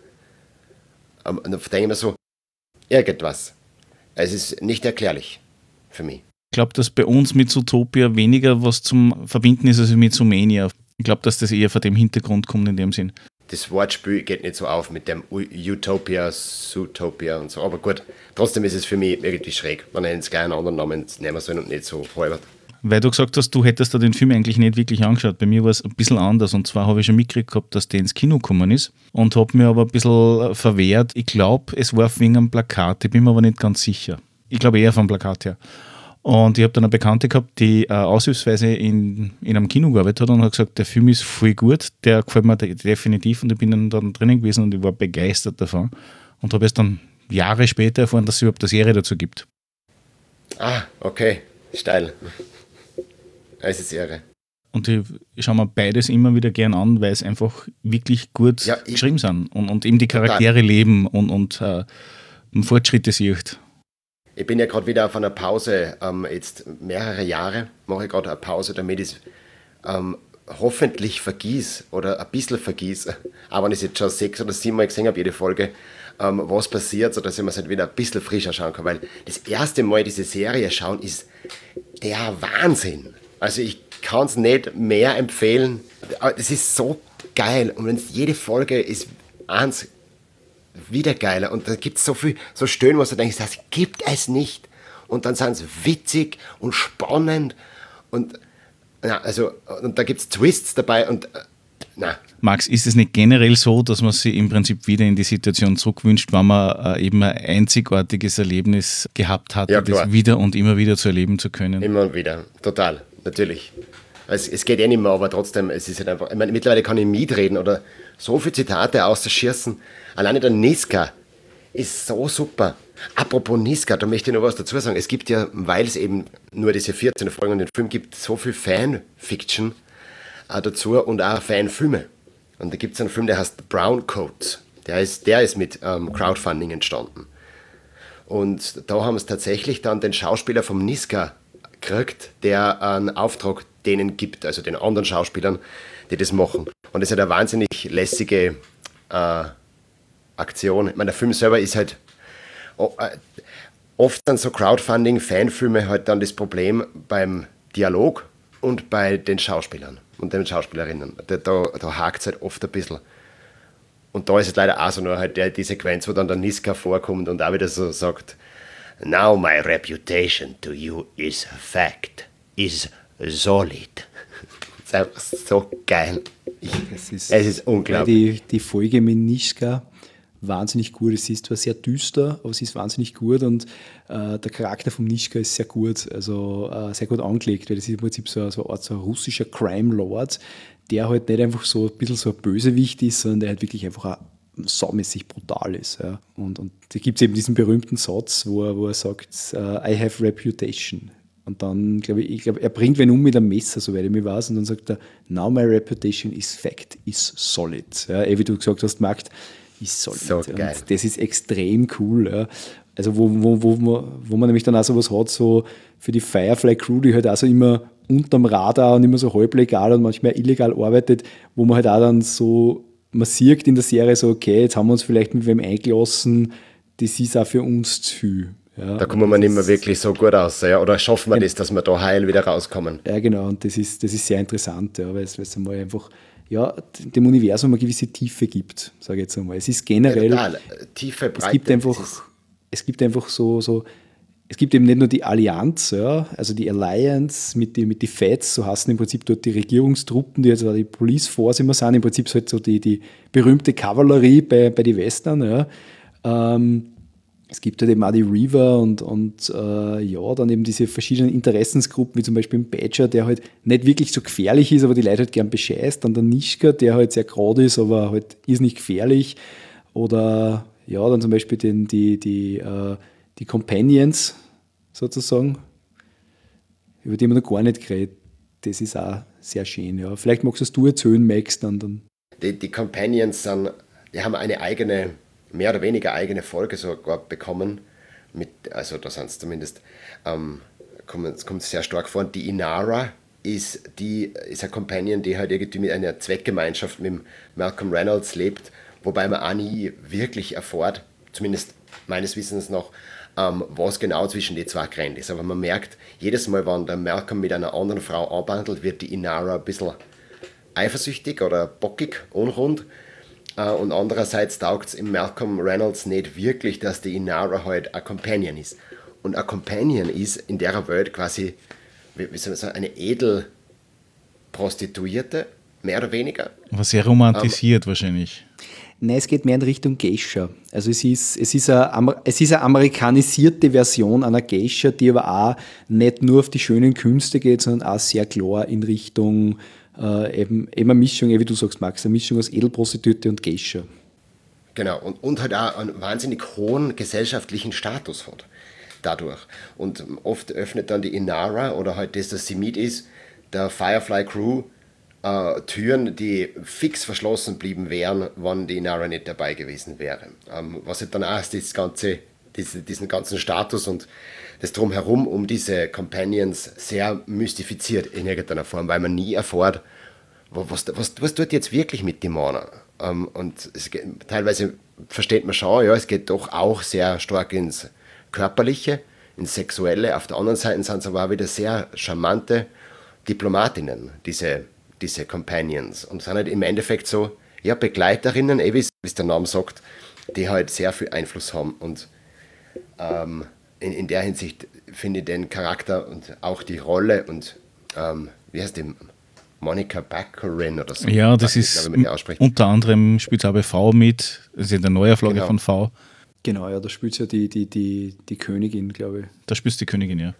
Und da denke ich mir so, irgendwas. Es ist nicht erklärlich für mich. Ich glaube, dass bei uns mit Zootopia weniger was zum Verbinden ist als mit Zoomania. Ich glaube, dass das eher vor dem Hintergrund kommt in dem Sinn. Das Wortspiel geht nicht so auf mit dem Utopia, Zootopia und so. Aber gut, trotzdem ist es für mich irgendwie schräg. Man nennt es gleich einen anderen Namen nehmen sollen und nicht so halbert. Weil du gesagt hast, du hättest da den Film eigentlich nicht wirklich angeschaut. Bei mir war es ein bisschen anders. Und zwar habe ich schon mitgekriegt gehabt, dass der ins Kino gekommen ist und habe mir aber ein bisschen verwehrt. Ich glaube, es war wegen einem Plakat. Ich bin mir aber nicht ganz sicher. Ich glaube eher vom Plakat her. Und ich habe dann eine Bekannte gehabt, die äh, aushilfsweise in, in einem Kino gearbeitet hat und hat gesagt, der Film ist voll gut, der gefällt mir definitiv. Und ich bin dann, dann drinnen gewesen und ich war begeistert davon. Und habe erst dann Jahre später erfahren, dass es überhaupt eine Serie dazu gibt. Ah, okay. Steil. Es ist irre. Und ich, ich schaue mir beides immer wieder gern an, weil es einfach wirklich gut ja, geschrieben sind und, und eben die Charaktere total leben und, und äh, Fortschritte sieht. Ich bin ja gerade wieder auf einer Pause, ähm, jetzt mehrere Jahre mache ich gerade eine Pause, damit ich es ähm, hoffentlich vergieß oder ein bisschen vergieß, auch wenn ich es jetzt schon sechs oder sieben Mal gesehen habe, jede Folge, ähm, was passiert, sodass ich mir es halt wieder ein bisschen frischer schauen kann, weil das erste Mal diese Serie schauen ist der Wahnsinn. Also ich kann es nicht mehr empfehlen. Es ist so geil. Und wenn jede Folge ist eins wieder geiler. Und da gibt es so viel, so Stöhnen, was du denkst, das gibt es nicht. Und dann sind es witzig und spannend. Und, ja, also, und da gibt es Twists dabei. Und, na. Max, ist es nicht generell so, dass man sich im Prinzip wieder in die Situation zurückwünscht, wenn man äh, eben ein einzigartiges Erlebnis gehabt hat, ja, das wieder und immer wieder zu erleben zu können? Immer und wieder, total. Natürlich. Es, es geht eh nicht mehr, aber trotzdem, es ist halt einfach, ich meine, mittlerweile kann ich mitreden oder so viele Zitate ausschießen. Alleine der Niska ist so super. Apropos Niska, da möchte ich noch was dazu sagen. Es gibt ja, weil es eben nur diese vierzehn Folgen in den Film gibt, so viel Fanfiction äh, dazu und auch Fanfilme. Und da gibt es einen Film, der heißt Brown Coat. Der ist, der ist mit ähm, Crowdfunding entstanden. Und da haben es tatsächlich dann den Schauspieler vom Niska gekriegt, der einen Auftrag denen gibt, also den anderen Schauspielern, die das machen. Und das ist halt eine wahnsinnig lässige äh, Aktion. Ich meine, der Film selber ist halt, oh, äh, oft sind so Crowdfunding-Fanfilme halt dann das Problem beim Dialog und bei den Schauspielern. und den Schauspielerinnen. Da, da, da hakt es halt oft ein bisschen. Und da ist es leider auch so, nur halt der, die Sequenz, wo dann der Niska vorkommt und auch wieder so sagt, now my reputation to you is a fact, is solid. Das ist einfach so geil. Ich, Es ist, es ist unglaublich. Die, die Folge mit Niska wahnsinnig gut. Es ist zwar sehr düster, aber sie ist wahnsinnig gut und äh, der Charakter von Niska ist sehr gut, also äh, sehr gut angelegt, weil das ist im Prinzip so, so, ein, so ein russischer Crime Lord, der halt nicht einfach so ein bisschen so ein Bösewicht ist, sondern der halt wirklich einfach auch saumäßig brutal ist. Ja. Und, und da gibt es eben diesen berühmten Satz, wo er, wo er sagt, uh, I have reputation. Und dann, glaube ich, ich glaube, er bringt wen um mit einem Messer, soweit ich mich weiß, und dann sagt er, now my reputation is fact, is solid. Ja, wie du gesagt hast, Marc, ist solid. So geil. Und das ist extrem cool. Ja. Also wo, wo, wo, man, wo man nämlich dann auch sowas hat, so für die Firefly Crew, die halt auch so immer unterm Radar und immer so halblegal und manchmal illegal arbeitet, wo man halt auch dann so, man sieht in der Serie so, okay, jetzt haben wir uns vielleicht mit wem eingelassen, das ist auch für uns zu viel. Ja, da kommen wir nicht mehr wirklich so gut aus. Ja? Oder schaffen wir das, dass wir da heil wieder rauskommen? Ja, genau. Und das ist, das ist sehr interessant, ja, weil es, weil es einmal einfach ja, dem Universum eine gewisse Tiefe gibt, sage ich jetzt einmal. Es ist generell... Ja, total. Tiefe, Breite. Es gibt einfach, es gibt einfach so, so... Es gibt eben nicht nur die Allianz, ja, also die Alliance mit den mit die Feds, so heißen im Prinzip dort die Regierungstruppen, die jetzt also die Police Force immer sind, im Prinzip halt so die, die berühmte Kavallerie bei, bei den Western. Ja. Ähm, es gibt halt eben auch die Reaver und, und äh, ja, dann eben diese verschiedenen Interessensgruppen, wie zum Beispiel ein Badger, der halt nicht wirklich so gefährlich ist, aber die Leute halt gern bescheißt. Dann der Nischka, der halt sehr gerade ist, aber halt ist nicht gefährlich. Oder ja, dann zum Beispiel den, die, die, äh, die Companions sozusagen, über die man noch gar nicht geredet. Das ist auch sehr schön. Ja. Vielleicht magst du es du erzählen, Max, dann. dann. Die, die Companions sind, die haben eine eigene, mehr oder weniger eigene Folge sogar bekommen. Mit, also da sind es zumindest, ähm, kommt, kommt sehr stark vor. Und die Inara ist, die, ist eine Companion, die halt irgendwie mit einer Zweckgemeinschaft mit Malcolm Reynolds lebt, wobei man auch nie wirklich erfährt, zumindest meines Wissens noch, ähm, was genau zwischen den zwei gerannt ist. Aber man merkt, jedes Mal, wenn der Malcolm mit einer anderen Frau anbandelt, wird die Inara ein bisschen eifersüchtig oder bockig, unrund. Äh, und andererseits taugt es im Malcolm Reynolds nicht wirklich, dass die Inara halt eine Companion ist. Und eine Companion ist in der Welt quasi, wie, wie soll man sagen, eine Edelprostituierte, mehr oder weniger. Aber sehr romantisiert ähm, wahrscheinlich. Nein, es geht mehr in Richtung Geisha. Also es ist, es ist eine, es ist eine amerikanisierte Version einer Geisha, die aber auch nicht nur auf die schönen Künste geht, sondern auch sehr klar in Richtung äh, eben, eben eine Mischung, wie du sagst, Max, eine Mischung aus Edelprostituierte und Geisha. Genau, und, und halt auch einen wahnsinnig hohen gesellschaftlichen Status hat dadurch. Und oft öffnet dann die Inara oder halt das, dass sie mit ist, der Firefly Crew, Uh, Türen, die fix verschlossen blieben wären, wenn die Inara nicht dabei gewesen wäre. Um, was halt dann auch das ganze, diese, diesen ganzen Status und das Drumherum um diese Companions sehr mystifiziert in irgendeiner Form, weil man nie erfährt, was, was, was tut jetzt wirklich mit den Männern. Um, und es geht, teilweise versteht man schon, ja, es geht doch auch sehr stark ins Körperliche, ins Sexuelle. Auf der anderen Seite sind es aber auch wieder sehr charmante Diplomatinnen, diese diese Companions, und sind halt im Endeffekt so, ja, Begleiterinnen, eh, wie es der Name sagt, die halt sehr viel Einfluss haben, und ähm, in, in der Hinsicht finde ich den Charakter und auch die Rolle und ähm, wie heißt die, Monica Baccarin oder so. Ja, das ist, glaube, unter anderem spielt auch bei V mit, das ist in der Neuauflage genau. von V. Genau, ja, da spielt ja die, die, die, die Königin, glaube ich. Da spielt die Königin, ja.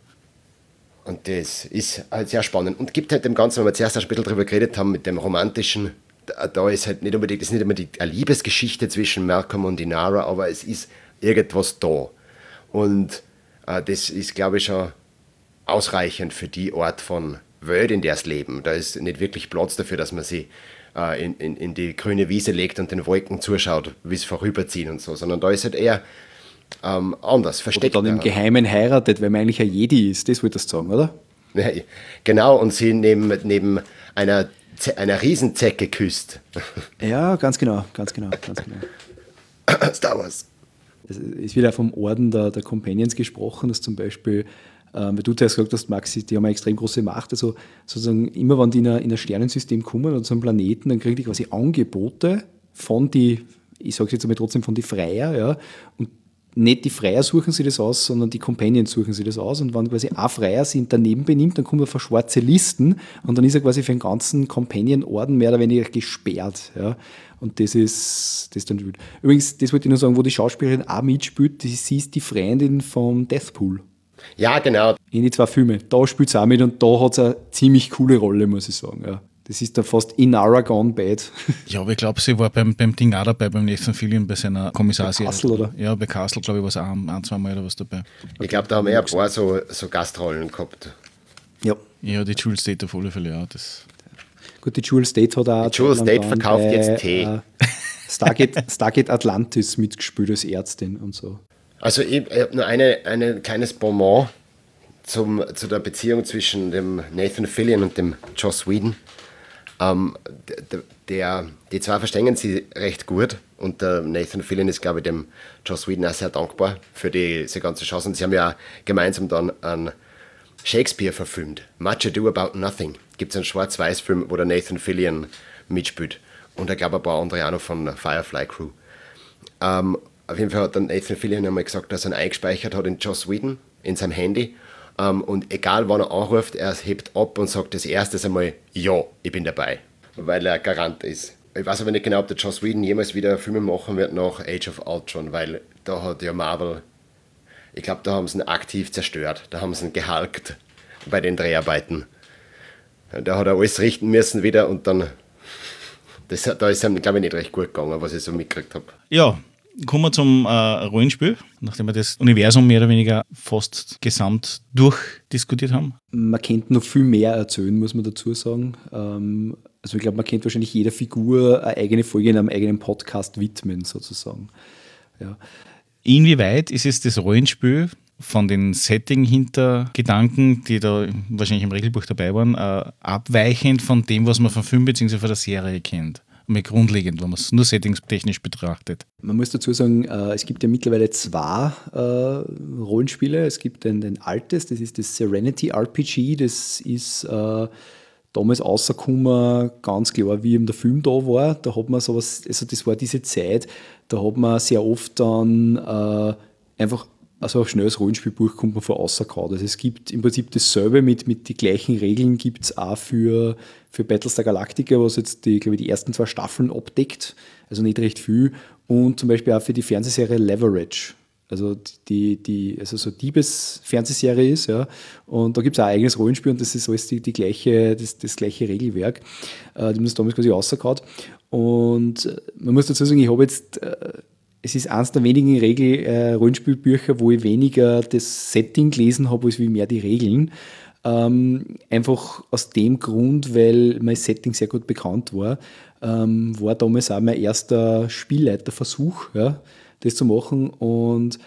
Und das ist halt sehr spannend. Und gibt halt dem Ganzen, wenn wir zuerst ein bisschen darüber geredet haben, mit dem Romantischen, da, da ist halt nicht unbedingt, das ist nicht immer die eine Liebesgeschichte zwischen Malcolm und Inara, aber es ist irgendwas da. Und äh, das ist, glaube ich, schon ausreichend für die Art von Welt, in der es leben. Da ist nicht wirklich Platz dafür, dass man sie äh, in, in, in die grüne Wiese legt und den Wolken zuschaut, wie sie vorüberziehen und so, sondern da ist halt eher Ähm, anders, versteckt. Oder dann im Geheimen heiratet, weil man eigentlich ein Jedi ist, das wolltest du sagen, oder? Ja, genau, und sie neben, neben einer, einer Riesenzecke küsst. Ja, ganz genau, ganz genau, ganz genau. Star Wars. Es ist wieder vom Orden der, der Companions gesprochen, dass zum Beispiel Ähm, weil du zuerst gesagt hast, Maxi, die haben eine extrem große Macht. Also sozusagen immer, wenn die in ein, in ein Sternensystem kommen oder zu einem Planeten, dann kriegen die quasi Angebote von die, ich sage jetzt aber trotzdem von die Freier, ja, und nicht die Freier suchen sich das aus, sondern die Companions suchen sich das aus. Und wenn quasi ein Freier sich daneben benimmt, dann kommt er vor schwarze Listen und dann ist er quasi für den ganzen Companion-Orden mehr oder weniger gesperrt. Ja. Und das ist, das ist dann gut. Übrigens, das wollte ich nur sagen, wo die Schauspielerin auch mitspielt, die, sie ist die Freundin vom Deathpool. Ja, genau. In die zwei Filme. Da spielt sie auch mit und da hat sie eine ziemlich coole Rolle, muss ich sagen. Ja. Das ist dann fast Inara gone bad. Ja, aber ich glaube, sie war beim, beim Ding auch dabei, beim Nathan Fillion, bei seiner Kommissarserie. Bei Castle, oder? Ja, bei Castle, glaube ich, war es auch ein, ein zwei Mal oder was dabei. Ich glaube, da haben wir ein paar so, so Gastrollen gehabt. Ja. Ja, die Jewel State auf alle Fälle, ja. Das Gut, die Jewel State hat auch... Die Jewel State verkauft bei, jetzt Tee. Äh, Stargate, Stargate Atlantis mitgespielt als Ärztin und so. Also ich, ich habe nur eine, ein kleines Bonbon zum, zu der Beziehung zwischen dem Nathan Fillion und dem Joss Whedon. Ähm, der, der, die zwei verstehen sie recht gut und der Nathan Fillion ist, glaube ich, dem Joss Whedon auch sehr dankbar für die, diese ganze Chance. Und sie haben ja gemeinsam dann einen Shakespeare verfilmt. Much Ado About Nothing. Gibt es einen Schwarz-Weiß-Film, wo der Nathan Fillion mitspielt. Und ich glaube, ein paar andere auch noch von der Firefly Crew. Ähm, auf jeden Fall hat dann Nathan Fillion einmal gesagt, dass er ihn eingespeichert hat in Joss Whedon, in seinem Handy. Um, und egal wann er anruft, er hebt ab und sagt das erste einmal, ja, ich bin dabei, weil er Garant ist. Ich weiß aber nicht genau, ob der Joss Whedon jemals wieder Filme machen wird nach Age of Ultron, weil da hat ja Marvel, ich glaube, da haben sie ihn aktiv zerstört, da haben sie ihn gehalkt bei den Dreharbeiten. Da hat er alles richten müssen wieder und dann, das, da ist ihm, glaube ich, nicht recht gut gegangen, was ich so mitgekriegt habe. Ja, kommen wir zum äh, Rollenspiel, nachdem wir das Universum mehr oder weniger fast gesamt durchdiskutiert haben. Man könnte noch viel mehr erzählen, muss man dazu sagen. Ähm, also ich glaube, man könnte wahrscheinlich jeder Figur eine eigene Folge in einem eigenen Podcast widmen, sozusagen. Ja. Inwieweit ist es das Rollenspiel von den Setting-Hintergedanken, die da wahrscheinlich im Regelbuch dabei waren, äh, abweichend von dem, was man vom Film bzw. von der Serie kennt? Mehr grundlegend, wenn man es nur settingstechnisch betrachtet. Man muss dazu sagen, äh, es gibt ja mittlerweile zwei äh, Rollenspiele. Es gibt ein, ein altes, das ist das Serenity R P G, das ist äh, damals rausgekommen, ganz klar, wie eben der Film da war. Da hat man sowas, also das war diese Zeit, da hat man sehr oft dann äh, einfach also ein schnelles Rollenspielbuch kommt man von außergehauen. Also es gibt im Prinzip dasselbe mit, mit den gleichen Regeln gibt es auch für, für Battlestar Galactica, was jetzt die, glaube ich, die ersten zwei Staffeln abdeckt, also nicht recht viel. Und zum Beispiel auch für die Fernsehserie Leverage. Also die, die also so Diebes-Fernsehserie ist, ja. Und da gibt es auch ein eigenes Rollenspiel und das ist alles die, die gleiche, das, das gleiche Regelwerk. Äh, die haben das damals quasi rausgehauen. Und man muss dazu sagen, ich habe jetzt äh, es ist eines der wenigen Regel, äh, Rollenspielbücher, wo ich weniger das Setting gelesen habe, als wie mehr die Regeln. Ähm, einfach aus dem Grund, weil mein Setting sehr gut bekannt war, ähm, war damals auch mein erster Spielleiterversuch, ja, das zu machen. Und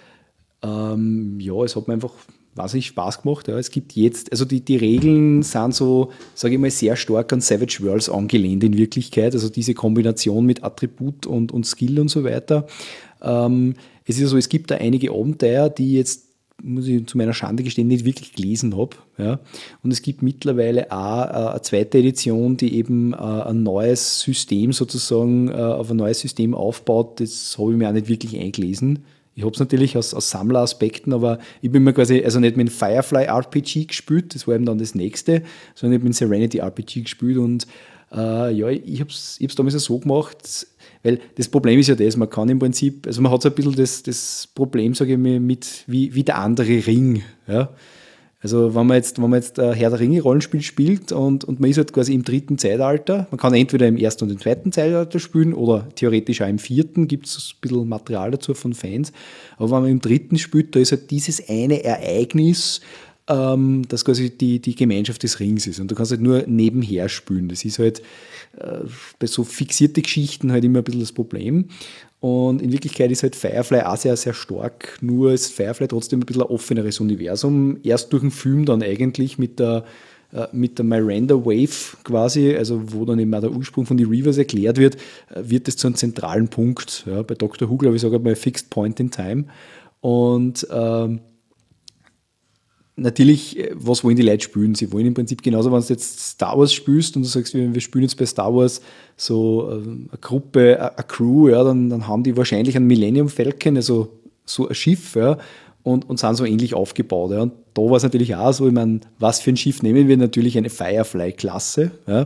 ähm, ja, es hat mir einfach wahnsinnig Spaß gemacht. Ja. Es gibt jetzt, also die, die Regeln sind so, sage ich mal, sehr stark an Savage Worlds angelehnt in Wirklichkeit. Also diese Kombination mit Attribut und, und Skill und so weiter. Ähm, es ist ja so, es gibt da einige Abenteuer, die jetzt, muss ich zu meiner Schande gestehen, nicht wirklich gelesen habe. Ja. Und es gibt mittlerweile auch äh, eine zweite Edition, die eben äh, ein neues System sozusagen äh, auf ein neues System aufbaut. Das habe ich mir auch nicht wirklich eingelesen. Ich habe es natürlich aus, aus Sammleraspekten, aber ich bin mir quasi, also nicht mit dem Firefly R P G gespielt, das war eben dann das nächste, sondern ich habe mit dem Serenity R P G gespielt und äh, ja, ich habe es ich damals so gemacht, weil das Problem ist ja das, man kann im Prinzip, also man hat so ein bisschen das, das Problem, sage ich mal, mit wie, wie der andere Ring, ja. Also wenn man jetzt, wenn man jetzt ein Herr der Ringe Rollenspiel spielt und, und man ist halt quasi im dritten Zeitalter, man kann entweder im ersten und im zweiten Zeitalter spielen oder theoretisch auch im vierten, gibt es ein bisschen Material dazu von Fans, aber wenn man im dritten spielt, da ist halt dieses eine Ereignis, ähm, das quasi die, die Gemeinschaft des Rings ist und du kannst halt nur nebenher spielen. Das ist halt äh, bei so fixierten Geschichten halt immer ein bisschen das Problem. Und in Wirklichkeit ist halt Firefly auch sehr, sehr stark, nur ist Firefly trotzdem ein bisschen ein offeneres Universum. Erst durch den Film dann eigentlich mit der, äh, mit der Miranda Wave quasi, also wo dann eben auch der Ursprung von den Reavers erklärt wird, äh, wird es zu einem zentralen Punkt. Ja, bei Doctor Who, glaube ich, sage ich mal Fixed Point in Time. Und ähm, natürlich, was wollen die Leute spielen? Sie wollen im Prinzip genauso, wenn du jetzt Star Wars spielst und du sagst, wir spielen jetzt bei Star Wars so eine Gruppe, eine Crew, ja, dann, dann haben die wahrscheinlich einen Millennium Falcon, also so ein Schiff, ja, und, und sind so ähnlich aufgebaut. Ja. Und da war es natürlich auch so, ich meine, was für ein Schiff nehmen wir? Natürlich eine Firefly-Klasse. Ja.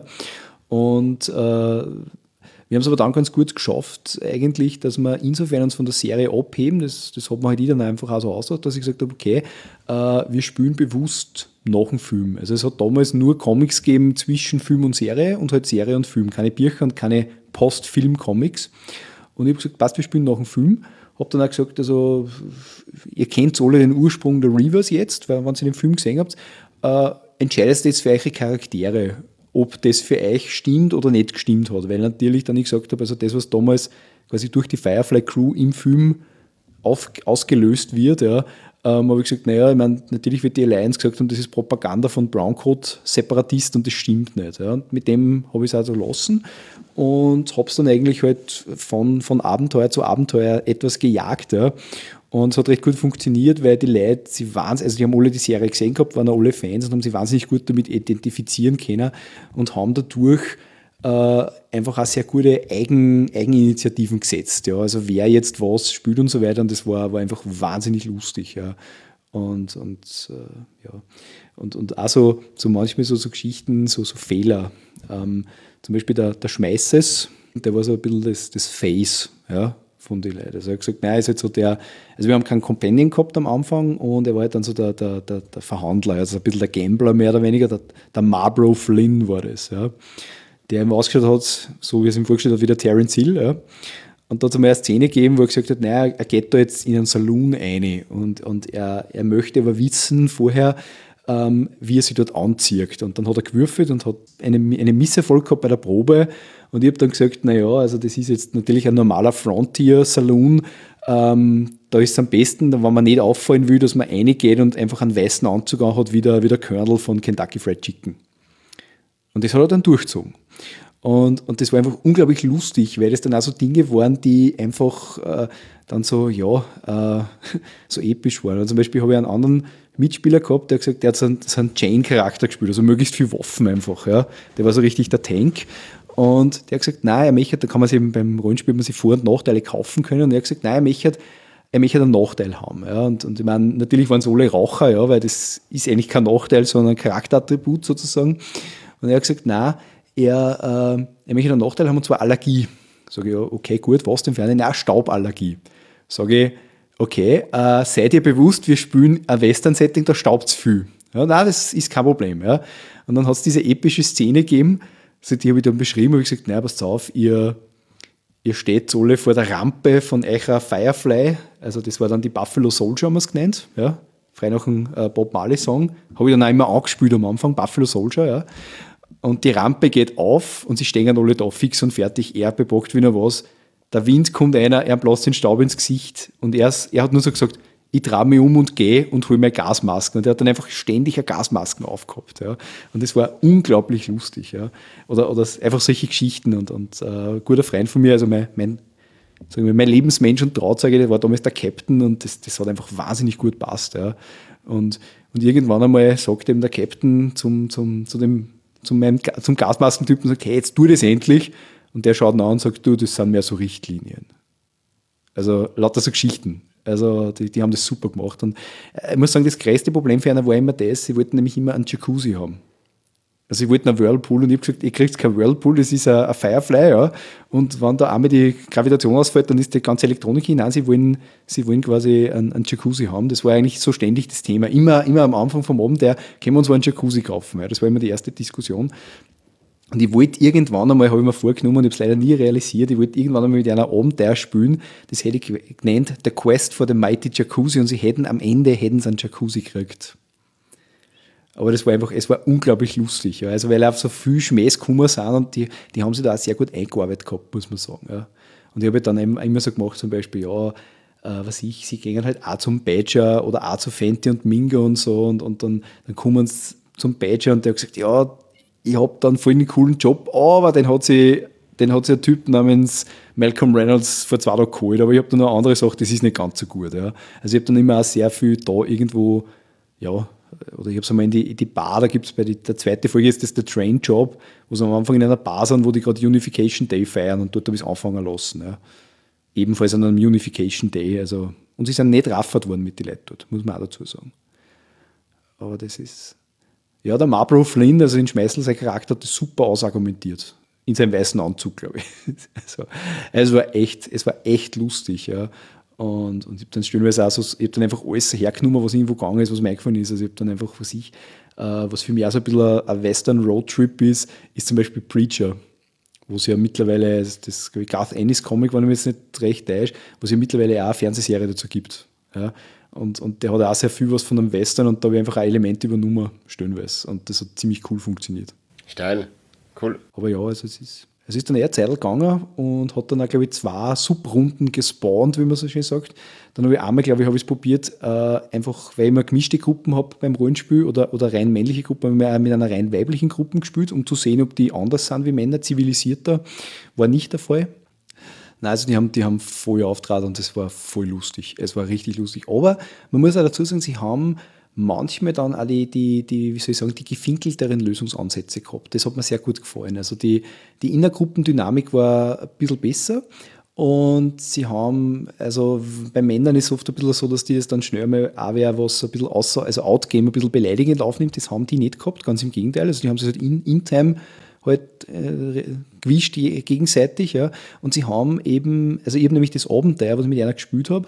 Und äh, wir haben es aber dann ganz gut geschafft, eigentlich, dass wir insofern uns von der Serie abheben, das, das hat man halt dann einfach auch so ausgedacht, dass ich gesagt habe, okay, äh, wir spielen bewusst nach dem Film. Also es hat damals nur Comics gegeben zwischen Film und Serie und halt Serie und Film, keine Bücher und keine Post-Film-Comics. Und ich habe gesagt, passt, wir spielen nach dem Film. Habe dann auch gesagt, also ihr kennt alle den Ursprung der Reavers jetzt, weil wenn ihr den Film gesehen habt, äh, entscheidet jetzt für eure Charaktere, ob das für euch stimmt oder nicht gestimmt hat. Weil natürlich dann ich gesagt habe, also das, was damals quasi durch die Firefly Crew im Film auf, ausgelöst wird, ja, ähm, habe ich gesagt, naja, ich meine, natürlich wird die Alliance gesagt haben, das ist Propaganda von Browncoat-Separatisten und das stimmt nicht. Ja. Und mit dem habe ich es also lassen und habe es dann eigentlich halt von, von Abenteuer zu Abenteuer etwas gejagt. Ja. Und es hat recht gut funktioniert, weil die Leute, sie waren, also die haben alle die Serie gesehen gehabt, waren alle Fans und haben sich wahnsinnig gut damit identifizieren können und haben dadurch äh, einfach auch sehr gute Eigen, Eigeninitiativen gesetzt. Ja. Also wer jetzt was spielt und so weiter, und das war, war einfach wahnsinnig lustig. Ja. Und, und, äh, ja. und, und auch so, so manchmal so, so Geschichten, so, so Fehler. Ähm, zum Beispiel der, der Schmeißes, der war so ein bisschen das, das Face, ja, von den Leuten. Also er hat gesagt, nein, er ist halt so der, also wir haben keinen Companion gehabt am Anfang und er war halt dann so der, der, der, der Verhandler, also ein bisschen der Gambler mehr oder weniger, der, der Marlboro Flynn war das, ja. Der ihm ausgeschaut hat, so wie es ihm vorgestellt hat, wie der Terence Hill, ja. Und da hat es einmal eine Szene gegeben, wo er gesagt hat, naja, er geht da jetzt in einen Saloon rein und, und er, er möchte aber wissen vorher, ähm, wie er sich dort anzieht. Und dann hat er gewürfelt und hat eine, eine Misserfolg gehabt bei der Probe. Und ich habe dann gesagt, naja, also das ist jetzt natürlich ein normaler Frontier-Saloon. Ähm, da ist es am besten, wenn man nicht auffallen will, dass man reingeht und einfach einen weißen Anzug anhat, wie der, wie der Colonel von Kentucky Fried Chicken. Und das hat er dann durchgezogen. Und, und das war einfach unglaublich lustig, weil das dann auch so Dinge waren, die einfach äh, dann so, ja, äh, so episch waren. Und zum Beispiel habe ich einen anderen Mitspieler gehabt, der hat gesagt, der hat so einen, so einen Chain-Charakter gespielt, also möglichst viel Waffen einfach. Ja. Der war so richtig der Tank. Und der hat gesagt, nein, er möchte, da kann man sich eben beim Rollenspiel man sich Vor- und Nachteile kaufen können. Und er hat gesagt, nein, er möchte, er möchte einen Nachteil haben. Ja. Und, und ich meine, natürlich waren es alle Raucher, ja, weil das ist eigentlich kein Nachteil, sondern ein Charakterattribut sozusagen. Und er hat gesagt, nein, er, äh, er möchte einen Nachteil haben, und zwar Allergie. Sage ich, ja, okay, gut, was denn für eine? Na, Stauballergie. Sage ich, okay, äh, seid ihr bewusst, wir spielen ein Western-Setting, da staubt es viel. Ja, nein, das ist kein Problem. Ja. Und dann hat es diese epische Szene gegeben, also die habe ich dann beschrieben, habe ich gesagt, nein, passt auf, ihr, ihr steht so alle vor der Rampe von eurer Firefly, also das war dann die Buffalo Soldier, haben wir es genannt, ja, frei nach einem äh, Bob Marley-Song, habe ich dann auch immer angespielt am Anfang, Buffalo Soldier, ja. Und die Rampe geht auf und sie stehen alle da fix und fertig, er bepackt wie noch was. Der Wind kommt einer, er bläst den Staub ins Gesicht und er, er hat nur so gesagt, ich drehe mich um und gehe und hole mir Gasmasken. Und er hat dann einfach ständig eine Gasmasken aufgehabt. Ja. Und das war unglaublich lustig. Ja. Oder, oder einfach solche Geschichten. Und, und äh, ein guter Freund von mir, also mein, mein, sagen wir, mein Lebensmensch und Trauzeuge, der war damals der Captain und das, das hat einfach wahnsinnig gut gepasst. Ja. Und, und irgendwann einmal sagt ihm der Captain zum, zum, zu dem, zum, meinem, zum Gasmaskentypen, sagt, hey, jetzt tu das endlich. Und der schaut ihn an und sagt, du, das sind mehr so Richtlinien. Also lauter so Geschichten. Also die, die haben das super gemacht. Und ich muss sagen, das größte Problem für einen war immer das, sie wollten nämlich immer einen Jacuzzi haben. Also sie wollten einen Whirlpool und ich habe gesagt, ihr kriegt keinen Whirlpool, das ist ein, ein Firefly. Ja. Und wenn da einmal die Gravitation ausfällt, dann ist die ganze Elektronik hinein. Sie wollen, sie wollen quasi einen, einen Jacuzzi haben. Das war eigentlich so ständig das Thema. Immer, immer am Anfang vom Abend, der können wir uns so einen Jacuzzi kaufen. Ja. Das war immer die erste Diskussion. Und ich wollte irgendwann einmal, habe ich mir vorgenommen, und ich habe es leider nie realisiert, ich wollte irgendwann einmal mit einer Abenteuer spielen, das hätte ich genannt, The Quest for the Mighty Jacuzzi, und sie hätten am Ende hätten sie einen Jacuzzi gekriegt. Aber das war einfach, es war unglaublich lustig, ja. Also weil auf so viel Schmähs gekommen sind und die, die haben sich da auch sehr gut eingearbeitet gehabt, muss man sagen. Ja. Und ich habe dann immer so gemacht, zum Beispiel, ja, äh, was ich, sie gehen halt auch zum Badger oder auch zu Fenty und Mingo und so, und, und dann, dann kommen sie zum Badger und der hat gesagt, ja, ich habe dann voll einen coolen Job, aber den hat sich, den hat sich ein Typ namens Malcolm Reynolds vor zwei Tagen geholt, aber ich habe dann noch eine andere Sache, das ist nicht ganz so gut. Ja. Also ich habe dann immer auch sehr viel da irgendwo, ja, oder ich habe es einmal in die, in die Bar, da gibt es bei die, der zweite Folge ist das der Train Job, wo sie am Anfang in einer Bar sind, wo die gerade Unification Day feiern und dort habe ich es anfangen lassen. Ja. Ebenfalls an einem Unification Day. Also, und sie sind nicht raffert worden mit den Leuten dort, muss man auch dazu sagen. Aber das ist. Ja, der Marlboro Flynn, also in Schmeißl, sein Charakter hat das super ausargumentiert. In seinem weißen Anzug, glaube ich. Also, es war echt, es war echt lustig, ja. Und, und ich habe dann stellenweise auch so, ich habe dann einfach alles hergenommen, was irgendwo gegangen ist, was mir eingefallen ist. Also ich habe dann einfach, was ich, äh, was für mich auch so ein bisschen ein, ein Western Roadtrip ist, ist zum Beispiel Preacher, wo es ja mittlerweile, das, das glaube ich, Garth Ennis Comic, wenn ich mir jetzt nicht recht täusche, wo es ja mittlerweile auch eine Fernsehserie dazu gibt. Ja. Und, und der hat auch sehr viel was von einem Western und da habe ich einfach ein Element übernommen, stellenweise. Und das hat ziemlich cool funktioniert. Steil, cool. Aber ja, also es ist... Es ist dann eher Zeit gegangen und hat dann auch, glaube ich, zwei Subrunden gespawnt, wie man so schön sagt. Dann habe ich einmal, glaube ich, habe ich es probiert, äh, einfach, weil ich immer gemischte Gruppen habe beim Rollenspiel oder, oder rein männliche Gruppen, habe ich auch mit einer rein weiblichen Gruppe gespielt, um zu sehen, ob die anders sind wie Männer, zivilisierter. War nicht der Fall. Nein, also die haben, die haben voll aufgetragen und das war voll lustig. Es war richtig lustig. Aber man muss auch dazu sagen, sie haben manchmal dann auch die, die, die, wie soll ich sagen, die gefinkelteren Lösungsansätze gehabt. Das hat mir sehr gut gefallen. Also die, die Innergruppendynamik war ein bisschen besser und sie haben, also bei Männern ist es oft ein bisschen so, dass die das dann schnell mal auch wer was ein bisschen außer, also Outgame ein bisschen beleidigend aufnimmt. Das haben die nicht gehabt, ganz im Gegenteil. Also die haben sich halt in, in Time halt äh, gewischt gegenseitig, ja. Und sie haben eben, also ich habe nämlich das Abenteuer, was ich mit einer gespielt habe,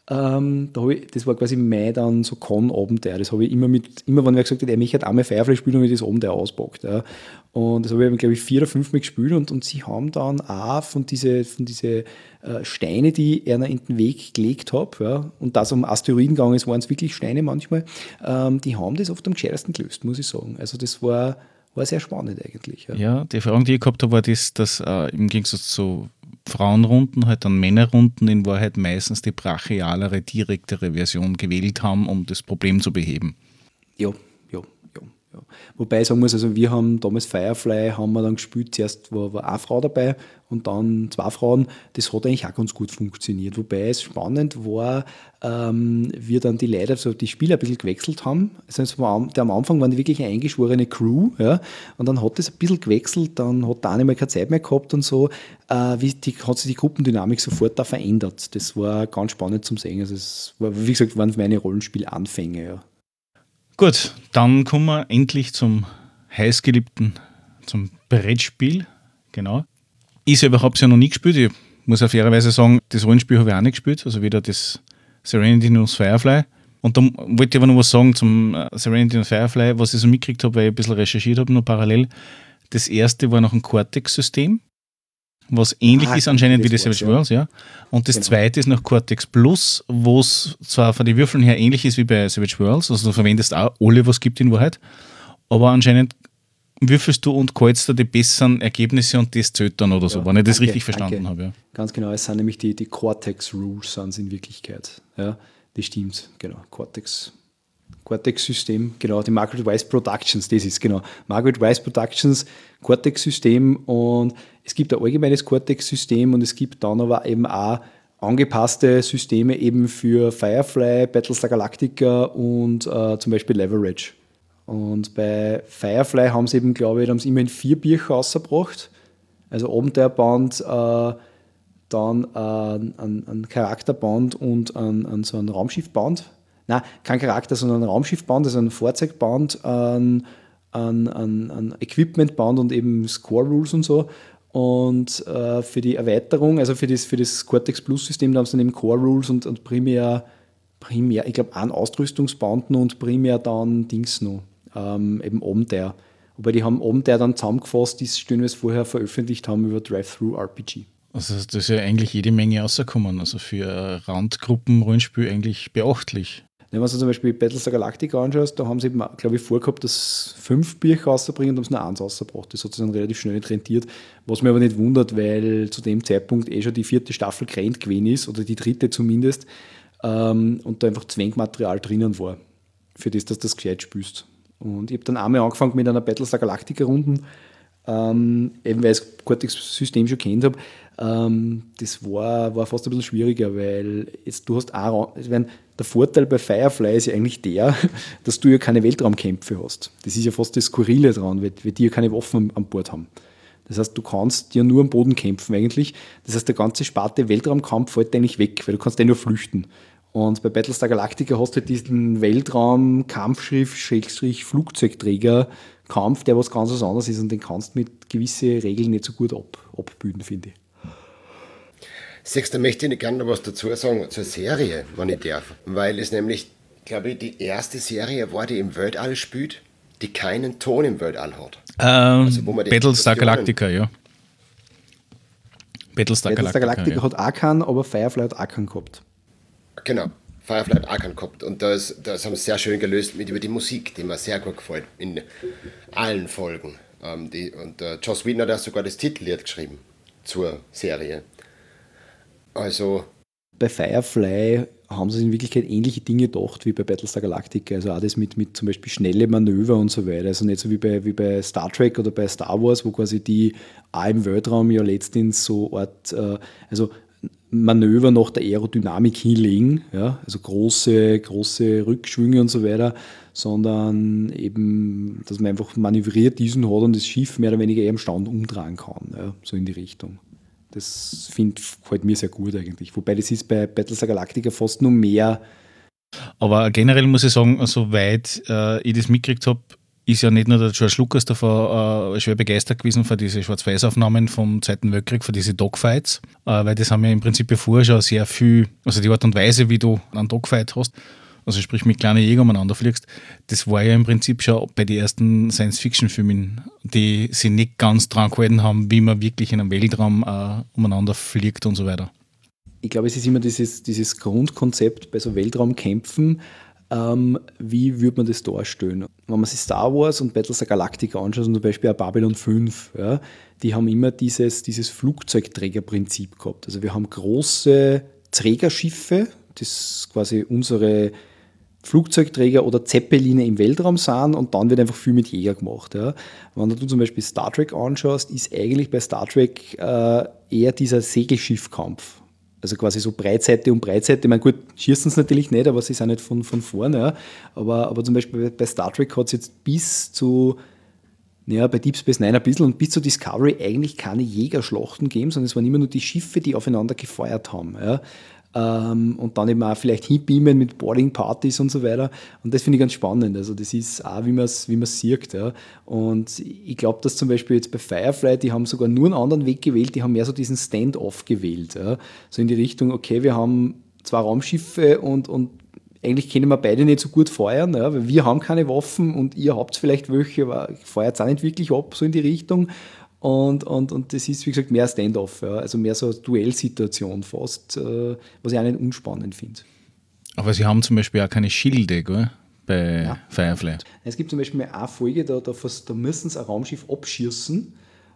Ähm, da hab ich, das war quasi mein dann so Con-Abenteuer. Das habe ich immer mit, immer wenn wer gesagt hat, er möchte einmal Firefly spielen, habe ich das Abenteuer auspackt. Ja. Und das habe ich, glaube ich, vier oder fünf Mal gespielt und, und sie haben dann auch von diesen von diese, äh, Steine, die ich einer in den Weg gelegt habe, ja, und da es um Asteroiden gegangen ist, waren es wirklich Steine manchmal, ähm, die haben das oft am gescheitesten gelöst, muss ich sagen. Also das war, war sehr spannend eigentlich. Ja, ja, die Frage, die ich gehabt habe, war das, dass äh, im Gegensatz zu Frauenrunden halt dann Männerrunden in Wahrheit meistens die brachialere, direktere Version gewählt haben, um das Problem zu beheben. Ja, ja, ja, ja. Wobei ich sagen muss, also wir haben damals Firefly, haben wir dann gespielt, zuerst war, war eine Frau dabei und dann zwei Frauen. Das hat eigentlich auch ganz gut funktioniert. Wobei es spannend war, ähm, wir dann die Leute, also die Spieler ein bisschen gewechselt haben. Also am, am Anfang waren die wirklich eine eingeschworene Crew, ja, und dann hat das ein bisschen gewechselt, dann hat der eine mal keine Zeit mehr gehabt und so, äh, wie die, hat sich die Gruppendynamik sofort da verändert. Das war ganz spannend zum Sehen. Also es war, wie gesagt, waren meine Rollenspielanfänge, ja. Gut, dann kommen wir endlich zum heißgeliebten, zum Brettspiel. Genau. Ich selber habe es ja noch nie gespielt. Ich muss auf fairerweise sagen, das Rollenspiel habe ich auch nicht gespielt. Also weder das Serenity noch das Firefly. Und da wollte ich aber noch was sagen zum Serenity und Firefly, was ich so mitgekriegt habe, weil ich ein bisschen recherchiert habe, noch parallel. Das erste war noch ein Cortex-System, was ähnlich ah, ist anscheinend wie die Savage Worlds, ja. Und das genau. zweite ist noch Cortex Plus, wo es zwar von den Würfeln her ähnlich ist wie bei Savage Worlds, also du verwendest auch alle, was es gibt in Wahrheit, aber anscheinend würfelst du und kreuzt da die besseren Ergebnisse und das zählt dann oder so, ja, wenn ich das danke, richtig verstanden danke. habe. Ja. Ganz genau, es sind nämlich die, die Cortex Rules sind in Wirklichkeit. Ja, das stimmt, genau, Cortex Cortex-System, genau, die Margaret Wise Productions, das ist genau, Margaret Wise Productions, Cortex-System, und es gibt ein allgemeines Cortex-System und es gibt dann aber eben auch angepasste Systeme eben für Firefly, Battlestar Galactica und äh, zum Beispiel Leverage. Und bei Firefly haben sie eben, glaube ich, da haben sie immerhin vier Bücher rausgebracht, also Abenteuerband, äh, dann äh, ein, ein Charakterband und ein, ein, so ein Raumschiffband. Nein, kein Charakter, sondern ein Raumschiffband, also ein Fahrzeugband, ein, ein, ein, ein Equipmentband und eben Score Rules und so. Und äh, für die Erweiterung, also für das, für das Cortex Plus System, da haben sie dann eben Core Rules und, und primär, primär, ich glaube, ein Ausrüstungsband noch und primär dann Dings noch, ähm, eben Abenteuer. Wobei die haben Abenteuer dann zusammengefasst, die sie stellenweise vorher veröffentlicht haben über Drive-Thru-R P G. Also das ist ja eigentlich jede Menge rausgekommen, also für Randgruppen-Rollenspiel eigentlich beachtlich. Wenn man sich zum Beispiel Battlestar Galactica anschaust, da haben sie, glaube ich, vorgehabt, dass fünf Bücher rauszubringen und haben es nur eins rausgebracht. Das hat sich dann relativ schnell nicht rentiert. Was mich aber nicht wundert, weil zu dem Zeitpunkt eh schon die vierte Staffel gerannt gewesen ist, oder die dritte zumindest, ähm, und da einfach Zwangmaterial drinnen war, für das, dass du das gescheit spielst. Und ich habe dann einmal angefangen mit einer Battlestar Galactica-Runden, ähm, eben weil ich das Cortex-System schon kennt habe, ähm, das war, war fast ein bisschen schwieriger, weil jetzt du hast auch, ich meine, der Vorteil bei Firefly ist ja eigentlich der, dass du ja keine Weltraumkämpfe hast. Das ist ja fast das Skurrile dran, weil, weil die ja keine Waffen an Bord haben. Das heißt, du kannst ja nur am Boden kämpfen eigentlich. Das heißt, der ganze Sparte Weltraumkampf fällt eigentlich weg, weil du kannst ja nur flüchten. Und bei Battlestar Galactica hast du halt diesen Weltraum-Kampfschiff, Schrägstrich, Flugzeugträger-Kampf, der was ganz was anderes ist und den kannst du mit gewissen Regeln nicht so gut ab, abbilden, finde ich. Sechster möchte ich gerne noch was dazu sagen zur Serie, wenn ich darf. Weil es nämlich, glaube ich, die erste Serie war, die im Weltall spielt, die keinen Ton im Weltall hat. Ähm, Also, wo man die Battlestar Explosionen- Galactica, ja. Battlestar Battlestar Galactica, Galactica ja. hat auch keinen, aber Firefly hat auch keinen gehabt. Genau, Firefly hat auch keinen gehabt. Und das, das haben sie sehr schön gelöst mit über die Musik, die mir sehr gut gefällt, in allen Folgen. Ähm, die, und äh, Joss Whedon hat auch sogar das Titellied geschrieben zur Serie. Also, Bei Firefly haben sie in Wirklichkeit ähnliche Dinge gedacht wie bei Battlestar Galactica. Also auch das mit, mit zum Beispiel schnelle Manöver und so weiter. Also nicht so wie bei, wie bei Star Trek oder bei Star Wars, wo quasi die auch im Weltraum ja letztens so Art, äh, also Manöver nach der Aerodynamik hinlegen, ja, also große, große Rückschwünge und so weiter, sondern eben, dass man einfach manövriert diesen hat und das Schiff mehr oder weniger eher im Stand umdrehen kann, ja, so in die Richtung. Das finde gefällt mir sehr gut eigentlich. Wobei das ist bei Battlestar Galactica fast nur mehr. Aber generell muss ich sagen, soweit äh, ich das mitgekriegt habe, ist ja nicht nur der George Lucas davon äh, schwer begeistert gewesen für diese Schwarz-Weiß-Aufnahmen vom Zweiten Weltkrieg, für diese Dogfights, äh, weil das haben ja im Prinzip ja vorher schon sehr viel, also die Art und Weise, wie du einen Dogfight hast, also sprich mit kleinen Jäger umeinander fliegst, das war ja im Prinzip schon bei den ersten Science-Fiction-Filmen, die sich nicht ganz dran gehalten haben, wie man wirklich in einem Weltraum äh, umeinander fliegt und so weiter. Ich glaube, es ist immer dieses, dieses Grundkonzept bei so Weltraumkämpfen, ähm, wie würde man das darstellen? Wenn man sich Star Wars und Battlestar Galactica anschaut, und zum Beispiel auch Babylon fünf, ja, die haben immer dieses, dieses Flugzeugträgerprinzip gehabt. Also wir haben große Trägerschiffe, das quasi unsere Flugzeugträger oder Zeppeline im Weltraum sind und dann wird einfach viel mit Jäger gemacht. Ja. Wenn du zum Beispiel Star Trek anschaust, ist eigentlich bei Star Trek äh, eher dieser Segelschiffkampf. Also quasi so Breitseite und Breitseite. Ich meine, gut, schießen sie natürlich nicht, aber sie sind nicht von, von vorne. Ja. Aber, aber zum Beispiel bei Star Trek hat es jetzt bis zu, ja, bei Deep Space Nine ein bisschen und bis zu Discovery eigentlich keine Jägerschlachten gegeben, sondern es waren immer nur die Schiffe, die aufeinander gefeuert haben. Ja. Ähm, und dann eben auch vielleicht hinbeamen mit Boarding-Partys und so weiter. Und das finde ich ganz spannend. Also das ist auch, wie man es wie man's sieht. Ja. Und ich glaube, dass zum Beispiel jetzt bei Firefly, die haben sogar nur einen anderen Weg gewählt, die haben mehr so diesen Stand-off gewählt. Ja. So in die Richtung, okay, wir haben zwei Raumschiffe und, und eigentlich können wir beide nicht so gut feuern, ja, weil wir haben keine Waffen und ihr habt vielleicht welche, aber feuert es auch nicht wirklich ab, so in die Richtung. Und, und, und das ist, wie gesagt, mehr Stand-off, ja, also mehr so eine Duellsituation fast, äh, was ich auch nicht unspannend finde. Aber sie haben zum Beispiel auch keine Schilde, gell, bei Ja. Firefly. Es gibt zum Beispiel eine Folge, da, da, da müssen sie ein Raumschiff abschießen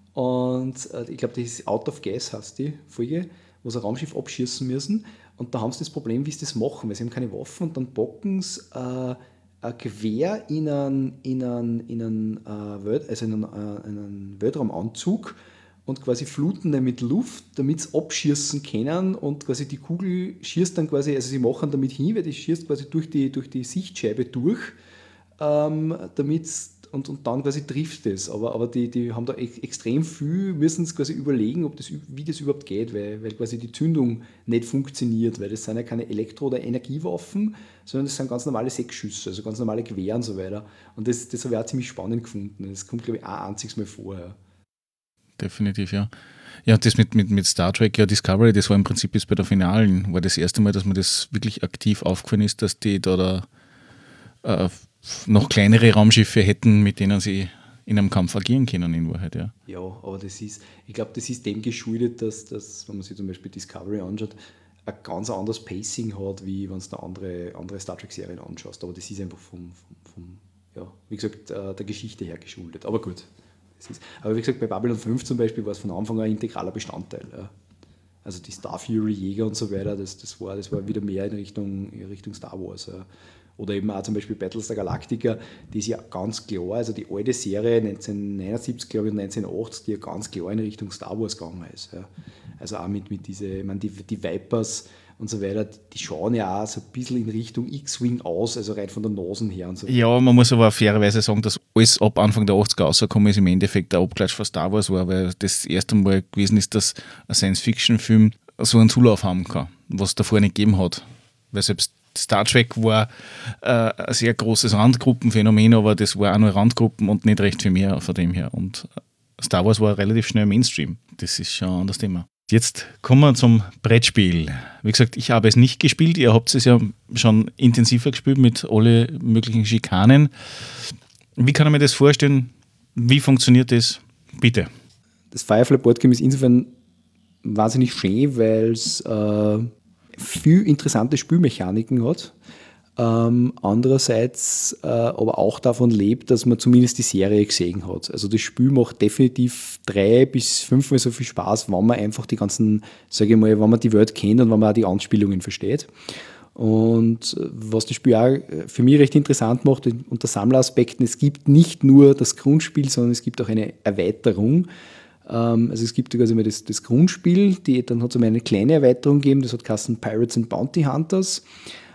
und äh, ich glaube, das ist Out of Gas heißt die Folge, wo sie ein Raumschiff abschießen müssen und da haben sie das Problem, wie sie das machen, weil sie haben keine Waffen und dann bocken sie äh, ein Gewehr in einen, in einen, in einen, äh, Welt, also in einen, äh, in einen Weltraumanzug und quasi fluten den mit Luft, damit sie abschießen können und quasi die Kugel schießt dann quasi, also sie machen damit hin, weil die schießt quasi durch die, durch die Sichtscheibe durch, ähm, damit und, und dann quasi trifft es. Aber, aber die, die haben da ex- extrem viel, müssen es quasi überlegen, ob das, wie das überhaupt geht, weil, weil quasi die Zündung nicht funktioniert, weil das sind ja keine Elektro- oder Energiewaffen, sondern das sind ganz normale Sechsschüsse, also ganz normale Gewehre und so weiter. Und das, das habe ich auch ziemlich spannend gefunden. Das kommt, glaube ich, auch einziges Mal vor. Ja. Definitiv, ja. Ja, das mit, mit, mit Star Trek, ja, Discovery, das war im Prinzip jetzt bei der Finalen, war das erste Mal, dass mir das wirklich aktiv aufgefallen ist, dass die da, da äh, noch kleinere Raumschiffe hätten, mit denen sie in einem Kampf agieren können in Wahrheit, ja. Ja, aber das ist, ich glaube, das ist dem geschuldet, dass, dass, wenn man sich zum Beispiel Discovery anschaut, ein ganz anderes Pacing hat, wie wenn du andere, andere Star Trek-Serien anschaust. Aber das ist einfach vom, vom, vom ja, wie gesagt, der Geschichte her geschuldet. Aber gut. Das ist, aber wie gesagt, bei Babylon fünf zum Beispiel war es von Anfang an ein integraler Bestandteil. Ja. Also die Star Fury-Jäger und so weiter, das, das, war, das war wieder mehr in Richtung, in Richtung Star Wars. Ja. Oder eben auch zum Beispiel Battlestar Galactica, die ist ja ganz klar, also die alte Serie neunzehnhundertneunundsiebzig, glaube ich, und neunzehnhundertachtzig, die ja ganz klar in Richtung Star Wars gegangen ist. Ja. Also auch mit, mit diese, ich meine, die, die Vipers und so weiter, die schauen ja auch so ein bisschen in Richtung X-Wing aus, also rein von der Nase her und so. Ja, man muss aber fairerweise sagen, dass alles ab Anfang der achtziger rausgekommen ist, im Endeffekt der Abklatsch von Star Wars war, weil das erste Mal gewesen ist, dass ein Science-Fiction-Film so einen Zulauf haben kann, was es davor nicht gegeben hat. Weil selbst Star Trek war äh, ein sehr großes Randgruppenphänomen, aber das war auch nur Randgruppen und nicht recht viel mehr von dem her. Und Star Wars war relativ schnell Mainstream. Das ist schon ein anderes Thema. Jetzt kommen wir zum Brettspiel. Wie gesagt, ich habe es nicht gespielt. Ihr habt es ja schon intensiver gespielt mit alle möglichen Schikanen. Wie kann ich mir das vorstellen? Wie funktioniert das? Bitte. Das Firefly Boardgame ist insofern wahnsinnig schön, weil es äh, viel interessante Spielmechaniken hat. Ähm, andererseits äh, aber auch davon lebt, dass man zumindest die Serie gesehen hat. Also das Spiel macht definitiv drei bis fünfmal so viel Spaß, wenn man einfach die ganzen, sage ich mal, wenn man die Welt kennt und wenn man auch die Anspielungen versteht. Und was das Spiel auch für mich recht interessant macht, unter Sammleraspekten, es gibt nicht nur das Grundspiel, sondern es gibt auch eine Erweiterung. Ähm, also es gibt also immer das, das Grundspiel, die, dann hat es immer eine kleine Erweiterung gegeben, das hat geheißen Pirates and Bounty Hunters.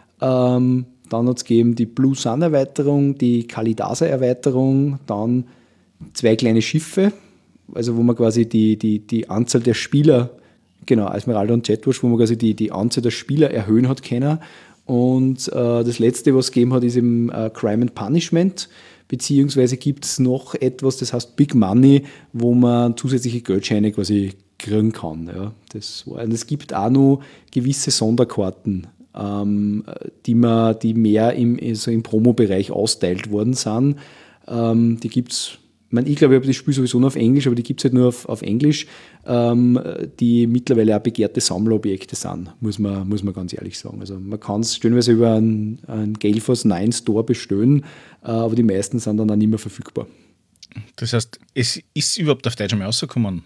Ähm, dann hat es gegeben die Blue Sun Erweiterung, die Kalidasa Erweiterung, dann zwei kleine Schiffe, also wo man quasi die, die, die Anzahl der Spieler, genau, Esmeralda und Jetwash, wo man quasi die, die Anzahl der Spieler erhöhen hat können. Und äh, das letzte, was es gegeben hat, ist eben äh, Crime and Punishment, beziehungsweise gibt es noch etwas, das heißt Big Money, wo man zusätzliche Geldscheine quasi kriegen kann. Ja. Das war, und es gibt auch noch gewisse Sonderkarten, ähm, die, man, die mehr im, also im Promo-Bereich austeilt worden sind. Ähm, die gibt es, ich, mein, ich glaube, ich habe das Spiel sowieso nur auf Englisch, aber die gibt es halt nur auf, auf Englisch, ähm, die mittlerweile auch begehrte Sammlerobjekte sind, muss man, muss man ganz ehrlich sagen. Also man kann es stellenweise über einen, einen Gale Force neun Store bestellen, äh, aber die meisten sind dann auch nicht mehr verfügbar. Das heißt, es ist überhaupt auf Deutsch einmal rausgekommen?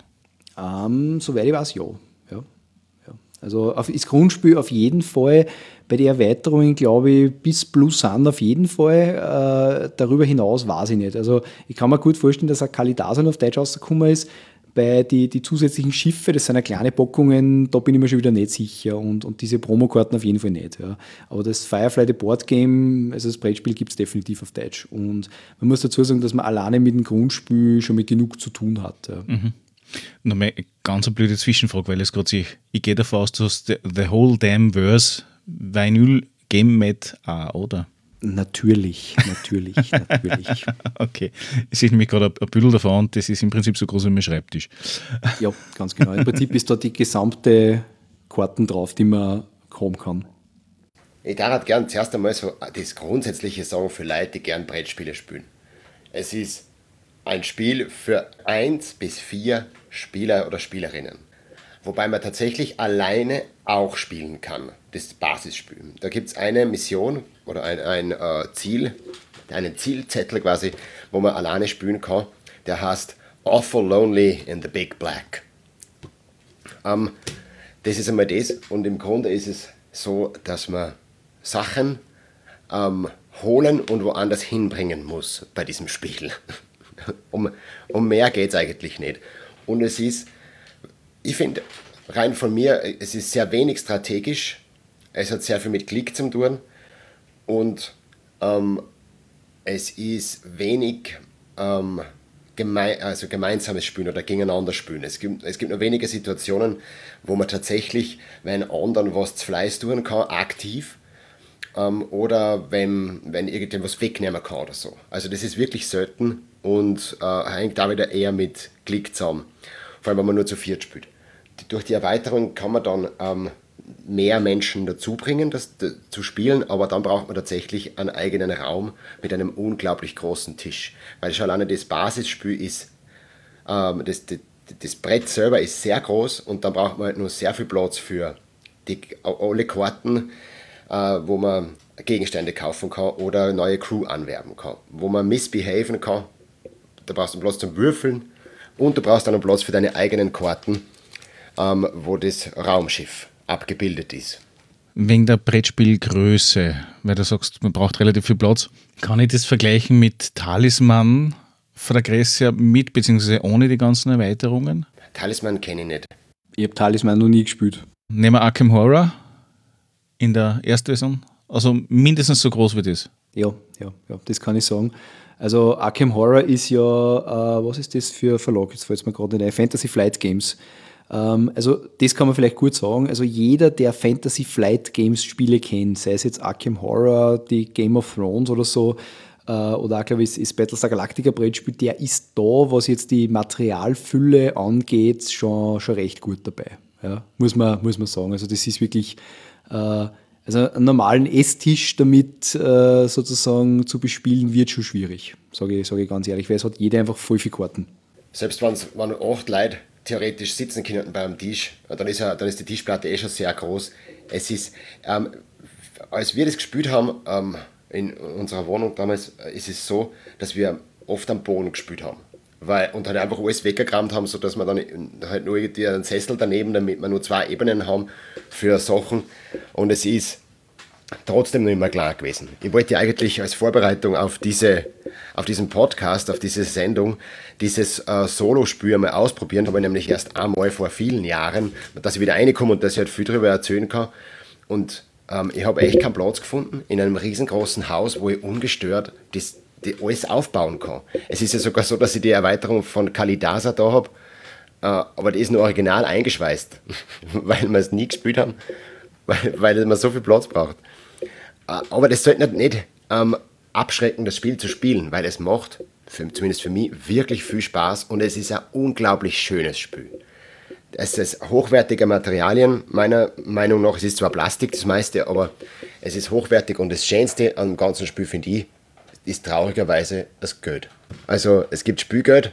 Ähm, soweit ich weiß, ja. ja. ja. Also auf das Grundspiel auf jeden Fall, bei den Erweiterungen glaube ich bis Plus Sun auf jeden Fall, äh, darüber hinaus weiß ich nicht. Also ich kann mir gut vorstellen, dass auch Kalidasan auf Deutsch rausgekommen ist. Bei die, die zusätzlichen Schiffe, das sind ja kleine Packungen, da bin ich mir schon wieder nicht sicher und, und diese Promokarten auf jeden Fall nicht. Ja. Aber das Firefly, the Board Game, also das Brettspiel gibt es definitiv auf Deutsch und man muss dazu sagen, dass man alleine mit dem Grundspiel schon mit genug zu tun hat. Ja. Mhm. Nochmal eine ganz eine blöde Zwischenfrage, weil es gerade sich, ich gehe davon aus, du hast the, the whole damn verse Vinyl Game Mat auch, oder? Natürlich, natürlich, natürlich. Okay, es ist nämlich gerade ein, ein Büdel davon und das ist im Prinzip so groß wie mein Schreibtisch. Ja, ganz genau. Im Prinzip ist da die gesamte Karten drauf, die man haben kann. Ich darf halt gern zuerst einmal so das Grundsätzliche sagen für Leute, die gern Brettspiele spielen. Es ist ein Spiel für eins bis vier Spieler oder Spielerinnen. Wobei man tatsächlich alleine auch spielen kann, das Basisspiel. Da gibt es eine Mission oder ein, ein äh, Ziel, einen Zielzettel quasi, wo man alleine spielen kann. Der heißt Awful Lonely in the Big Black. Ähm, das ist einmal das und im Grunde ist es so, dass man Sachen ähm, holen und woanders hinbringen muss bei diesem Spiel. um, um mehr geht es eigentlich nicht. Und es ist, ich finde, rein von mir, es ist sehr wenig strategisch, es hat sehr viel mit Klick zu tun und ähm, es ist wenig ähm, geme- also gemeinsames Spielen oder gegeneinander spielen. Es gibt, es gibt nur wenige Situationen, wo man tatsächlich, wenn anderen was zu Fleiß tun kann, aktiv, ähm, oder wenn, wenn irgendwas wegnehmen kann oder so. Also das ist wirklich selten und äh, hängt da wieder eher mit Klick zusammen, vor allem wenn man nur zu viert spielt. Durch die Erweiterung kann man dann ähm, mehr Menschen dazu bringen, das d- zu spielen, aber dann braucht man tatsächlich einen eigenen Raum mit einem unglaublich großen Tisch. Weil schon alleine das Basisspiel ist, ähm, das, das, das Brett selber ist sehr groß und dann braucht man halt nur sehr viel Platz für die, alle Karten, äh, wo man Gegenstände kaufen kann oder neue Crew anwerben kann. Wo man misbehaven kann, da brauchst du einen Platz zum Würfeln und du brauchst dann einen Platz für deine eigenen Karten, Ähm, wo das Raumschiff abgebildet ist. wegen der Brettspielgröße, weil du sagst, man braucht relativ viel Platz. Kann ich das vergleichen mit Talisman von der Größe her mit bzw. ohne die ganzen Erweiterungen? Talisman kenne ich nicht. Ich habe Talisman noch nie gespielt. Nehmen wir Arkham Horror in der ersten Version, also mindestens so groß wie das. Ja, ja, ja, das kann ich sagen. Also Arkham Horror ist ja, äh, was ist das für ein Verlag? Jetzt fällt es mir gerade nicht ein. Fantasy Flight Games. Ähm, also das kann man vielleicht gut sagen. Also jeder, der Fantasy Flight Games Spiele kennt, sei es jetzt Arkham Horror, die Game of Thrones oder so, äh, oder auch, glaube ich, ist Battlestar Galactica Brettspiel, der ist da, was jetzt die Materialfülle angeht, schon, schon recht gut dabei. Ja, muss man, muss man sagen. Also das ist wirklich... Äh, Also einen normalen Esstisch damit äh, sozusagen zu bespielen, wird schon schwierig, sage ich, sag ich ganz ehrlich, weil es hat jeder einfach voll viele Karten. Selbst wenn's, wenn acht Leute theoretisch sitzen können beim Tisch, dann ist, ja, dann ist die Tischplatte eh schon sehr groß. Es ist, ähm, als wir das gespielt haben, ähm, in unserer Wohnung damals, ist es so, dass wir oft am Boden gespielt haben. Weil, und halt einfach alles weggekramt haben, sodass wir dann halt nur einen Sessel daneben, damit wir nur zwei Ebenen haben für Sachen. Und es ist trotzdem noch immer klar gewesen. Ich wollte eigentlich als Vorbereitung auf, diese, auf diesen Podcast, auf diese Sendung, dieses äh, Solo-Spiel mal ausprobieren. Habe ich nämlich erst einmal vor vielen Jahren, dass ich wieder reinkomme und dass ich halt viel darüber erzählen kann. Und ähm, ich habe echt keinen Platz gefunden in einem riesengroßen Haus, wo ich ungestört das die alles aufbauen kann. Es ist ja sogar so, dass ich die Erweiterung von Kalidasa da habe, äh, aber die ist nur original eingeschweißt, weil wir es nie gespielt haben, weil, weil man so viel Platz braucht. Äh, aber das sollte nicht, nicht ähm, abschrecken, das Spiel zu spielen, weil es macht, für, zumindest für mich, wirklich viel Spaß und es ist ein unglaublich schönes Spiel. Es ist hochwertige Materialien, meiner Meinung nach. Es ist zwar Plastik, das meiste, aber es ist hochwertig und das Schönste am ganzen Spiel, finde ich, ist traurigerweise das Geld. Also es gibt Spielgeld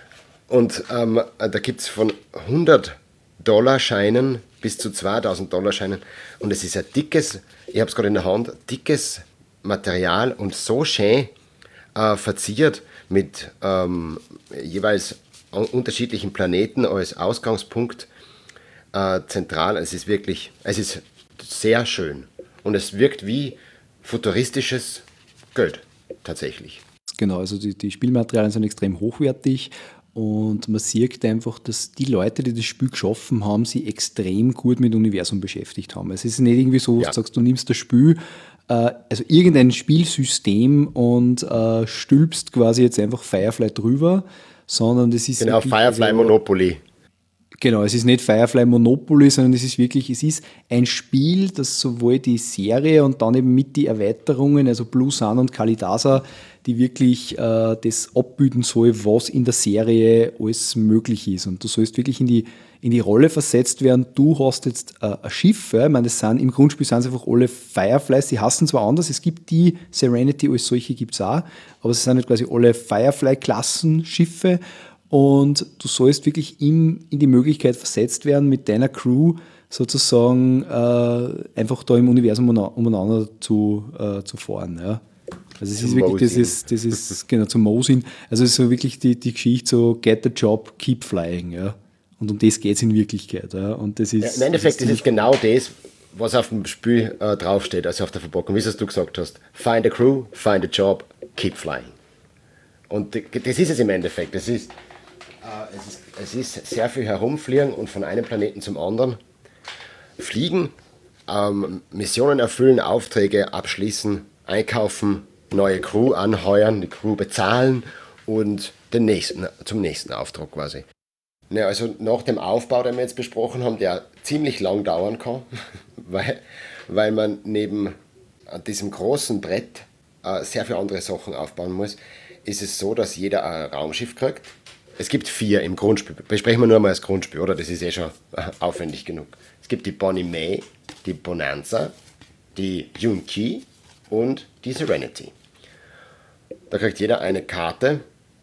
und ähm, da gibt es von hundert Dollar Scheinen bis zu zweitausend Dollar Scheinen und es ist ein dickes, ich habe es gerade in der Hand, dickes Material und so schön äh, verziert mit ähm, jeweils unterschiedlichen Planeten als Ausgangspunkt äh, zentral. Es ist wirklich, es ist sehr schön und es wirkt wie futuristisches Geld. Tatsächlich. Genau, also die, die Spielmaterialien sind extrem hochwertig und man sieht einfach, dass die Leute, die das Spiel geschaffen haben, sich extrem gut mit dem Universum beschäftigt haben. Es ist nicht irgendwie so, dass ja. du sagst, du nimmst das Spiel, äh, also irgendein Spielsystem und äh, stülpst quasi jetzt einfach Firefly drüber, sondern das ist genau, Firefly also, Monopoly. Genau, es ist nicht Firefly Monopoly, sondern es ist wirklich, es ist ein Spiel, das sowohl die Serie und dann eben mit die Erweiterungen, also Blue Sun und Kalidasa, die wirklich äh, das abbilden soll, was in der Serie alles möglich ist. Und du sollst wirklich in die, in die Rolle versetzt werden, du hast jetzt äh, ein Schiff, ja, ich meine, das sind, im Grundspiel sind es einfach alle Fireflies, die heißen zwar anders, es gibt die Serenity als solche gibt es auch, aber es sind halt quasi alle Firefly-Klassen-Schiffe. Und du sollst wirklich in, in die Möglichkeit versetzt werden, mit deiner Crew sozusagen äh, einfach da im Universum umeinander zu, äh, zu fahren. Ja. Also es ist wirklich, das ist, das ist genau zum Mosin. Also es ist so wirklich die, die Geschichte so get the job, keep flying. Ja. Und um das geht es in Wirklichkeit. Ja. Und das ist, ja, Im Endeffekt ist es genau das, was auf dem Spiel äh, draufsteht, also auf der Verpackung, wie es du gesagt hast. Find a crew, find a job, keep flying. Und das ist es im Endeffekt. Das ist Es ist, es ist sehr viel herumfliegen und von einem Planeten zum anderen fliegen, ähm, Missionen erfüllen, Aufträge abschließen, einkaufen, neue Crew anheuern, die Crew bezahlen und den nächsten, zum nächsten Auftrag quasi. Ja, also nach dem Aufbau, den wir jetzt besprochen haben, der ziemlich lang dauern kann, weil, weil man neben diesem großen Brett äh, sehr viele andere Sachen aufbauen muss, ist es so, dass jeder ein Raumschiff kriegt. Es gibt vier im Grundspiel. Besprechen wir nur mal das Grundspiel, oder? Das ist eh schon aufwendig genug. Es gibt die Bonnie May, die Bonanza, die Yun-Ki und die Serenity. Da kriegt jeder eine Karte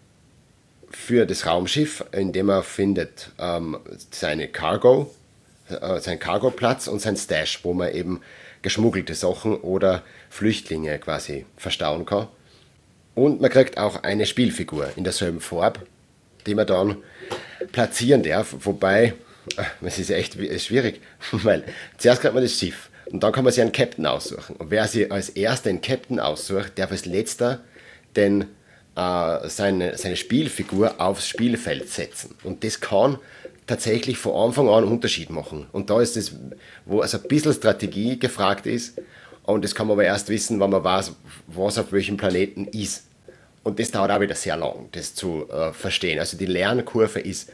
für das Raumschiff, in dem er findet ähm, seine Cargo, äh, seinen Cargoplatz und sein Stash, wo man eben geschmuggelte Sachen oder Flüchtlinge quasi verstauen kann. Und man kriegt auch eine Spielfigur in derselben Farbe, die man dann platzieren darf, wobei, es ist echt schwierig, weil zuerst kriegt man das Schiff Und dann kann man sich einen Captain aussuchen. Und wer sich als erster den Captain aussucht, darf als letzter den, äh, seine, seine Spielfigur aufs Spielfeld setzen. Und das kann tatsächlich von Anfang an einen Unterschied machen. Und da ist es, wo also ein bisschen Strategie gefragt ist. Und das kann man aber erst wissen, wenn man weiß, was auf welchem Planeten ist. Und das dauert auch wieder sehr lang, das zu äh, verstehen. Also die Lernkurve ist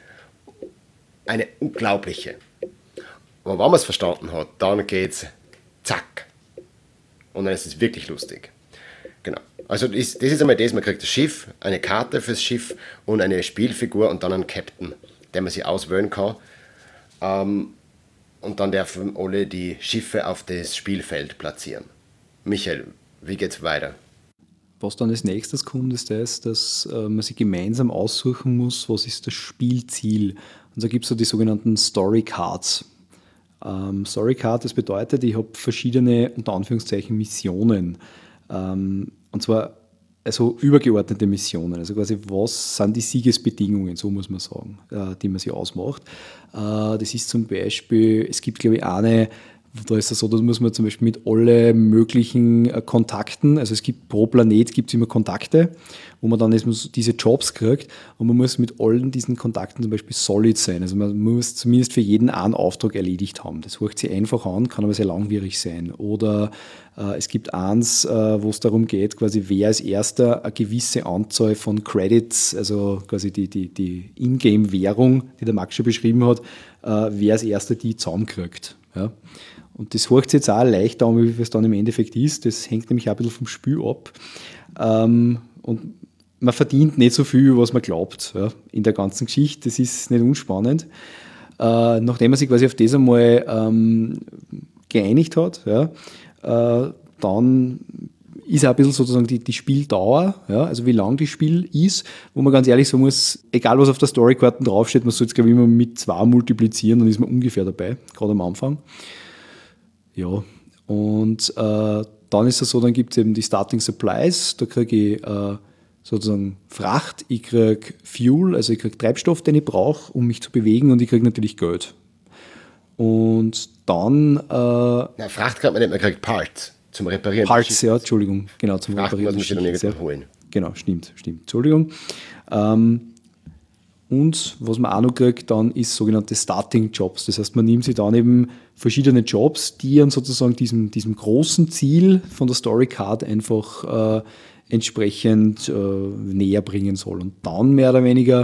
eine unglaubliche. Aber wenn man es verstanden hat, dann geht's zack. Und dann ist es wirklich lustig. Genau. Also das, das ist einmal das, man kriegt das Schiff, eine Karte fürs Schiff und eine Spielfigur und dann einen Captain, den man sich auswählen kann. Ähm, und dann dürfen alle die Schiffe auf das Spielfeld platzieren. Michael, wie geht's weiter? Was dann als nächstes kommt, ist das, dass äh, man sich gemeinsam aussuchen muss, was ist das Spielziel. Und da gibt es so die sogenannten Story Cards. Ähm, Story Card, das bedeutet, ich habe verschiedene, unter Anführungszeichen, Missionen. Ähm, und zwar also übergeordnete Missionen. Also quasi, was sind die Siegesbedingungen, so muss man sagen, äh, die man sich ausmacht. Äh, das ist zum Beispiel, es gibt, glaube ich, eine, da ist es so, da muss man zum Beispiel mit alle möglichen äh, Kontakten, also es gibt pro Planet gibt es immer Kontakte, wo man dann diese Jobs kriegt und man muss mit allen diesen Kontakten zum Beispiel solid sein. Also man muss zumindest für jeden einen Auftrag erledigt haben. Das hört sich einfach an, kann aber sehr langwierig sein. Oder äh, es gibt eins, äh, wo es darum geht, quasi wer als erster eine gewisse Anzahl von Credits, also quasi die, die, die Ingame-Währung, die der Max schon beschrieben hat, äh, wer als erster die zusammenkriegt. Ja. Und das hört sich jetzt auch leicht an, wie es dann im Endeffekt ist. Das hängt nämlich auch ein bisschen vom Spiel ab. Ähm, und man verdient nicht so viel, was man glaubt, ja, in der ganzen Geschichte. Das ist nicht unspannend. Äh, nachdem man sich quasi auf das einmal ähm, geeinigt hat, ja, äh, dann ist auch ein bisschen sozusagen die, die Spieldauer, ja, also wie lang das Spiel ist, wo man ganz ehrlich sagen muss, egal was auf der Storykarten draufsteht, man soll es, glaube ich, immer mit zwei multiplizieren, dann ist man ungefähr dabei, gerade am Anfang. Ja, und äh, dann ist es so, dann gibt es eben die Starting Supplies, da kriege ich äh, sozusagen Fracht, ich kriege Fuel, also ich kriege Treibstoff, den ich brauche, um mich zu bewegen, und ich kriege natürlich Geld. Und dann... Äh, Na, Fracht kann man nicht, man kriegt Parts zum Reparieren. Parts, ja, Entschuldigung, genau, zum Fracht Reparieren. muss man sich dann irgendwo holen. Genau, stimmt, stimmt, Entschuldigung. Ähm, Und was man auch noch kriegt, dann ist sogenannte Starting Jobs. Das heißt, man nimmt sich dann eben verschiedene Jobs, die dann sozusagen diesem, diesem großen Ziel von der Story Card einfach äh, entsprechend äh, näher bringen soll. Und dann mehr oder weniger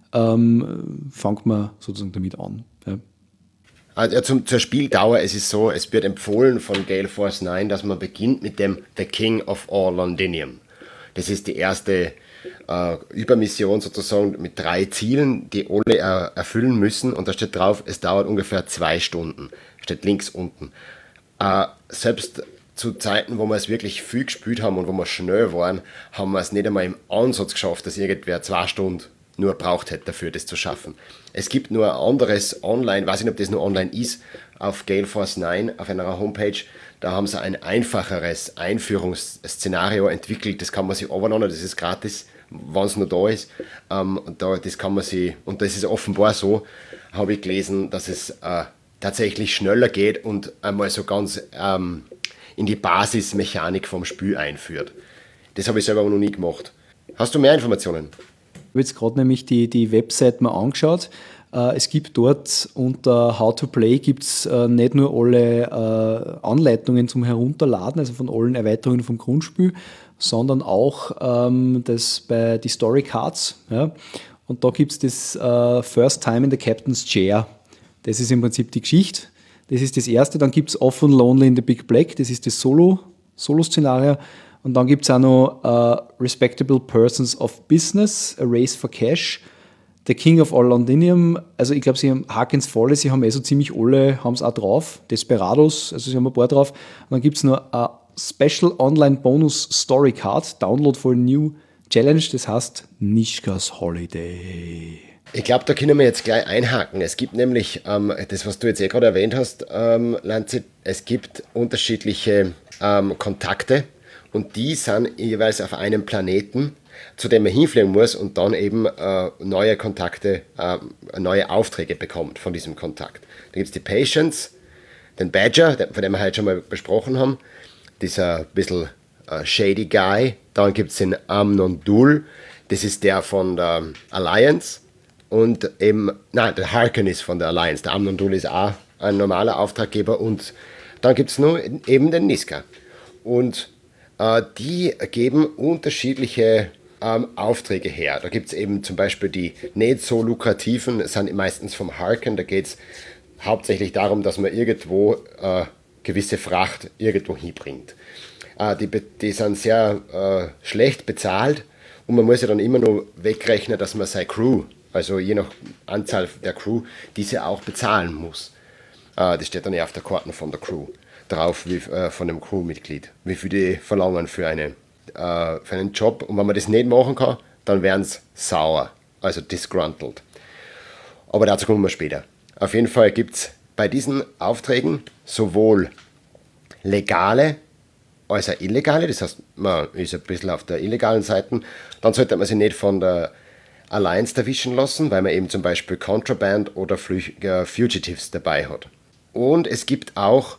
ähm, fängt man sozusagen damit an. Ja. Also zum, zur Spieldauer, es ist so, es wird empfohlen von Gale Force neun, dass man beginnt mit dem The King of All Londinium. Das ist die erste äh, Übermission sozusagen mit drei Zielen, die alle äh, erfüllen müssen. Und da steht drauf, es dauert ungefähr zwei Stunden. Steht links unten. Äh, selbst zu Zeiten, wo wir es wirklich viel gespielt haben und wo wir schnell waren, haben wir es nicht einmal im Ansatz geschafft, dass irgendwer zwei Stunden nur braucht hätte dafür, das zu schaffen. Es gibt nur ein anderes online, weiß nicht, ob das nur online ist, auf Gale Force neun, auf einer Homepage, da haben sie ein einfacheres Einführungsszenario entwickelt, das kann man sich runterladen, das ist gratis, wenn es nur da ist. Ähm, da, das kann man sich, und das ist offenbar so, habe ich gelesen, dass es äh, tatsächlich schneller geht und einmal so ganz ähm, in die Basismechanik vom Spiel einführt. Das habe ich selber noch nie gemacht. Hast du mehr Informationen? Ich habe jetzt gerade nämlich die, die Website mal angeschaut. Äh, es gibt dort unter How to Play gibt's äh, nicht nur alle äh, Anleitungen zum Herunterladen, also von allen Erweiterungen vom Grundspiel, sondern auch ähm, das bei die Story Cards. Ja? Und da gibt es das äh, First Time in the Captain's Chair. Das ist im Prinzip die Geschichte. Das ist das erste. Dann gibt es Often Lonely in the Big Black. Das ist das Solo, Solo-Szenario. Und dann gibt es auch noch uh, Respectable Persons of Business, A Race for Cash, The King of All Londinium. Also ich glaube, sie haben Harkins Folly, sie haben eh so ziemlich alle, haben es auch drauf. Desperados, also sie haben ein paar drauf. Und dann gibt es noch a Special Online Bonus Story Card, Download for a New Challenge, das heißt Nischkas Holiday. Ich glaube, da können wir jetzt gleich einhaken. Es gibt nämlich, ähm, das was du jetzt eh gerade erwähnt hast, ähm, Lanze, es gibt unterschiedliche ähm, Kontakte. Und die sind jeweils auf einem Planeten, zu dem man hinfliegen muss und dann eben äh, neue Kontakte, äh, neue Aufträge bekommt von diesem Kontakt. Da gibt es die Patience, den Badger, von dem wir heute schon mal besprochen haben, dieser bisschen uh, shady Guy. Dann gibt es den Amnon Dul, das ist der von der Alliance. Und eben, nein, der Harken ist von der Alliance. Der Amnon Dul ist auch ein normaler Auftraggeber. Und dann gibt es nur eben den Niska. Und äh, die geben unterschiedliche ähm, Aufträge her. Da gibt es eben zum Beispiel die nicht so lukrativen, sind meistens vom Harken. Da geht es hauptsächlich darum, dass man irgendwo äh, gewisse Fracht irgendwo hinbringt. Äh, die, die sind sehr äh, schlecht bezahlt und man muss ja dann immer nur wegrechnen, dass man seine Crew, also je nach Anzahl der Crew, diese auch bezahlen muss. Äh, das steht dann ja auf der Karte von der Crew drauf, wie, äh, von dem Crewmitglied, wie viel die verlangen für, eine, äh, für einen Job. Und wenn man das nicht machen kann, dann werden sie sauer, also disgruntled. Aber dazu kommen wir später. Auf jeden Fall gibt es bei diesen Aufträgen sowohl legale als auch illegale, das heißt, man ist ein bisschen auf der illegalen Seite. Dann sollte man sich nicht von der Alliance erwischen lassen, weil man eben zum Beispiel Contraband oder Flü- äh, Fugitives dabei hat. Und es gibt auch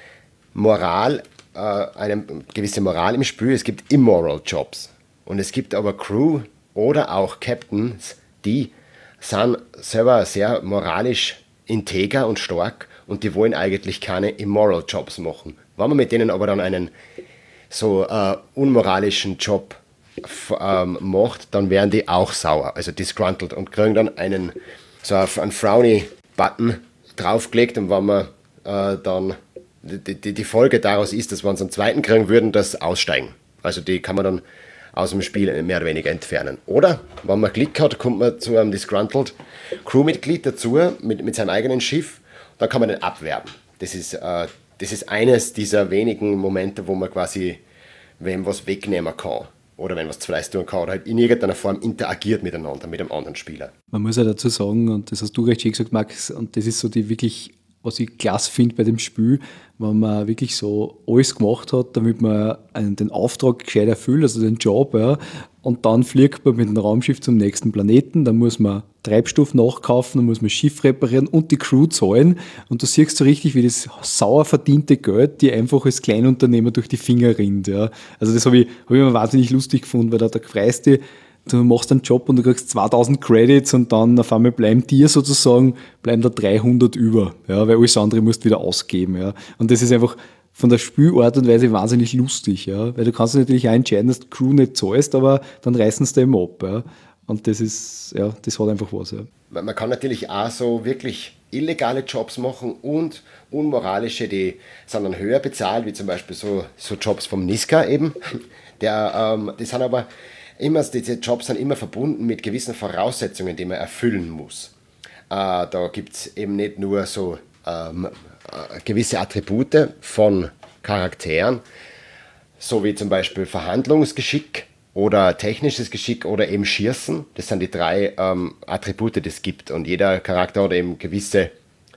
Moral, äh, eine gewisse Moral im Spiel. Es gibt immoral Jobs. Und es gibt aber Crew oder auch Captains, die sind selber sehr moralisch integer und stark und die wollen eigentlich keine immoral Jobs machen. Wenn man mit denen aber dann einen so äh, unmoralischen Job f- ähm, macht, dann werden die auch sauer, also disgruntled und kriegen dann einen, so einen Frowny-Button draufgelegt und wenn man äh, dann, die, die, die Folge daraus ist, dass wenn sie einen zweiten kriegen würden, das aussteigen. Also die kann man dann aus dem Spiel mehr oder weniger entfernen. Oder, wenn man Glück hat, kommt man zu einem disgruntled Crewmitglied dazu, mit, mit seinem eigenen Schiff, dann kann man den abwerben. Das ist, äh, das ist eines dieser wenigen Momente, wo man quasi wem was wegnehmen kann. Oder wenn was zu leisten tun kann. Oder halt in irgendeiner Form interagiert miteinander, mit einem anderen Spieler. Man muss ja dazu sagen, und das hast du recht schön gesagt, Max, und das ist so die wirklich, was ich klasse finde bei dem Spiel, wenn man wirklich so alles gemacht hat, damit man einen, den Auftrag gescheit erfüllt, also den Job, ja, und dann fliegt man mit dem Raumschiff zum nächsten Planeten, dann muss man Treibstoff nachkaufen, dann muss man Schiff reparieren und die Crew zahlen und du siehst so richtig, wie das sauer verdiente Geld dir einfach als Kleinunternehmer durch die Finger rinnt. Ja. Also das habe ich, hab ich mir wahnsinnig lustig gefunden, weil da der Freiste, du machst einen Job und du kriegst zweitausend Credits und dann auf einmal bleiben dir sozusagen, bleiben da dreihundert über, ja, weil alles andere musst du wieder ausgeben. Ja. Und das ist einfach von der Spielart und Weise wahnsinnig lustig, ja, weil du kannst natürlich auch entscheiden, dass die Crew nicht zahlst, aber dann reißen sie da immer ab. Ja. Und das ist, ja, das hat einfach was. Ja. Man kann natürlich auch so wirklich illegale Jobs machen und unmoralische, die sind dann höher bezahlt, wie zum Beispiel so, so Jobs vom Niska eben. Der, ähm, die sind aber immer, diese Jobs sind immer verbunden mit gewissen Voraussetzungen, die man erfüllen muss. Äh, da gibt es eben nicht nur so ähm, äh, gewisse Attribute von Charakteren, so wie zum Beispiel Verhandlungsgeschick oder technisches Geschick oder eben Schießen. Das sind die drei ähm, Attribute, die es gibt. Und jeder Charakter hat eben gewisse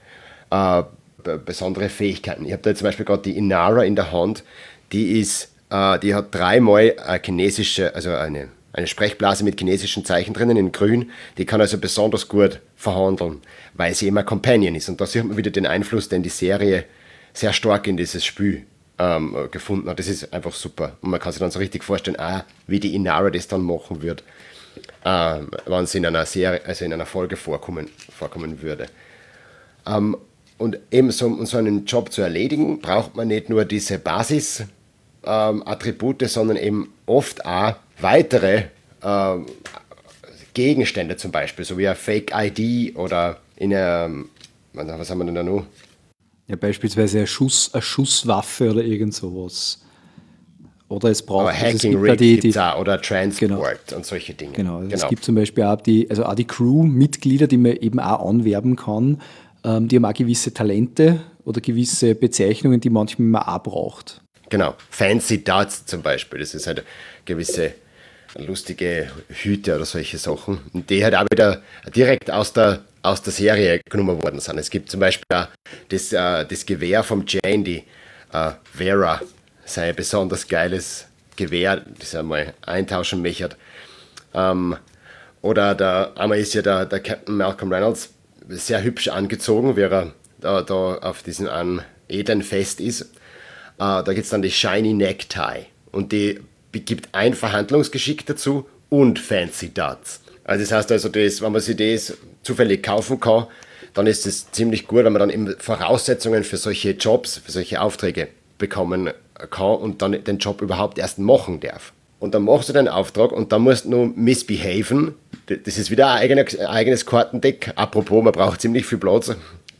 äh, b- besondere Fähigkeiten. Ich habe da zum Beispiel gerade die Inara in der Hand. Die ist, äh, die hat dreimal eine chinesische, also eine, eine Sprechblase mit chinesischen Zeichen drinnen in grün. Die kann also besonders gut verhandeln, weil sie immer Companion ist. Und da sieht man wieder den Einfluss, den die Serie sehr stark in dieses Spiel ähm, gefunden hat. Das ist einfach super. Und man kann sich dann so richtig vorstellen, ah, wie die Inara das dann machen wird, äh, wenn es in einer Serie, also in einer Folge vorkommen, vorkommen würde. Ähm, und eben so, um so einen Job zu erledigen, braucht man nicht nur diese Basis-Attribute, ähm, sondern eben oft auch weitere ähm, Gegenstände zum Beispiel, so wie eine Fake-I D oder in einer, was haben wir denn da noch? Ja, beispielsweise eine, Schuss, eine Schusswaffe oder irgend sowas. Oder es braucht... Aber also es Hacking gibt da Rig die, gibt es die, auch, oder Transport Genau. und solche Dinge. Genau, also Genau. es gibt zum Beispiel auch die, also auch die Crew-Mitglieder, die man eben auch anwerben kann, ähm, die haben auch gewisse Talente oder gewisse Bezeichnungen, die manchmal man auch braucht. Genau, Fancy Darts zum Beispiel, das ist halt gewisse lustige Hüte oder solche Sachen, und die halt auch wieder direkt aus der, aus der Serie genommen worden sind. Es gibt zum Beispiel auch das, äh, das Gewehr vom Jane, die äh, Vera, sein besonders geiles Gewehr, das er mal eintauschen möchte. Ähm, oder der, einmal ist ja der, der Captain Malcolm Reynolds sehr hübsch angezogen, wie er da, da auf diesen einen edlen Fest ist, äh, da gibt es dann die Shiny Necktie und die gibt ein Verhandlungsgeschick dazu und Fancy Darts. Also das heißt also, das, wenn man sich das zufällig kaufen kann, dann ist es ziemlich gut, wenn man dann eben Voraussetzungen für solche Jobs, für solche Aufträge bekommen kann und dann den Job überhaupt erst machen darf. Und dann machst du den Auftrag und dann musst du nur misbehaven. Das ist wieder ein eigenes, ein eigenes Kartendeck. Apropos, man braucht ziemlich viel Platz.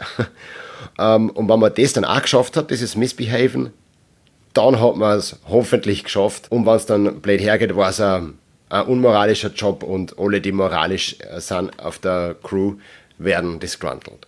Und wenn man das dann auch geschafft hat, dieses Misbehaven, dann hat man es hoffentlich geschafft. Und wenn es dann blöd hergeht, war es ein, ein unmoralischer Job und alle, die moralisch sind auf der Crew, werden disgruntled.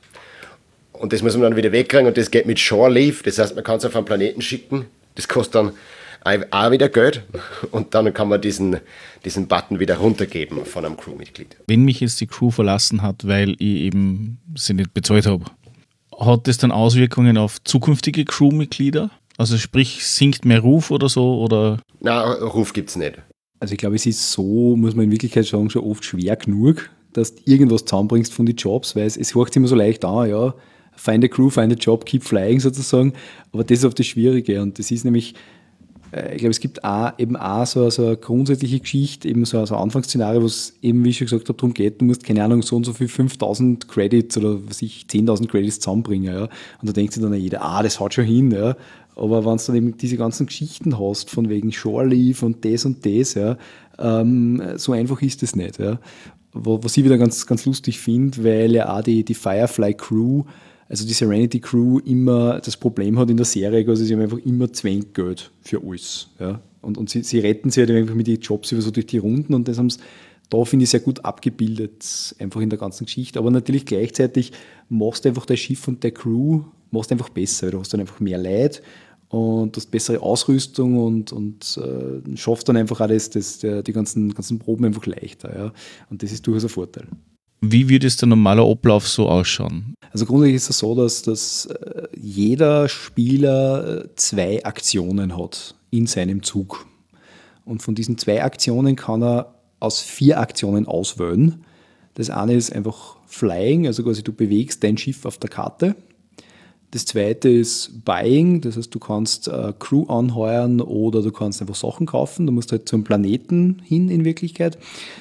Und das muss man dann wieder wegkriegen und das geht mit Shore Leave. Das heißt, man kann es auf einen Planeten schicken. Das kostet dann auch wieder Geld und dann kann man diesen, diesen Button wieder runtergeben von einem Crewmitglied. Wenn mich jetzt die Crew verlassen hat, weil ich eben sie nicht bezahlt habe, hat das dann Auswirkungen auf zukünftige Crewmitglieder? Also sprich, sinkt mehr Ruf oder so? Oder? Nein, Ruf gibt es nicht. Also ich glaube, es ist so, muss man in Wirklichkeit sagen, schon oft schwer genug, dass du irgendwas zusammenbringst von den Jobs, weil es, es hört sich immer so leicht an, ja, find a crew, find a job, keep flying sozusagen, aber das ist oft das Schwierige und das ist nämlich, ich glaube, es gibt auch, eben auch so, so eine grundsätzliche Geschichte, eben so, so ein Anfangsszenario, wo es eben, wie ich schon gesagt habe, darum geht, du musst, keine Ahnung, so und so viel fünftausend Credits oder was ich, zehntausend Credits zusammenbringen, ja, und da denkt sich dann jeder, ah, das haut schon hin, ja, aber wenn du dann eben diese ganzen Geschichten hast, von wegen Shore Leave und das und das, ja, ähm, so einfach ist das nicht, ja. Was ich wieder ganz, ganz lustig finde, weil ja auch die, die Firefly Crew, also die Serenity Crew, immer das Problem hat in der Serie, also sie haben einfach immer Zwänggeld für alles. Ja? Und, und sie, sie retten sich halt einfach mit den Jobs über so durch die Runden und das haben sie da, finde ich, sehr gut abgebildet, einfach in der ganzen Geschichte. Aber natürlich gleichzeitig machst du einfach dein Schiff und der Crew machst du einfach besser, weil du hast dann einfach mehr Leute und du hast bessere Ausrüstung und, und äh, schaffst dann einfach auch das, das, der, die ganzen, ganzen Proben einfach leichter. Ja? Und das ist durchaus ein Vorteil. Wie würde es der normale Ablauf so ausschauen? Also grundsätzlich ist es so, dass, dass jeder Spieler zwei Aktionen hat in seinem Zug. Und von diesen zwei Aktionen kann er aus vier Aktionen auswählen. Das eine ist einfach Flying, also quasi du bewegst dein Schiff auf der Karte. Das zweite ist Buying, das heißt, du kannst äh, Crew anheuern oder du kannst einfach Sachen kaufen. Du musst halt zum Planeten hin in Wirklichkeit.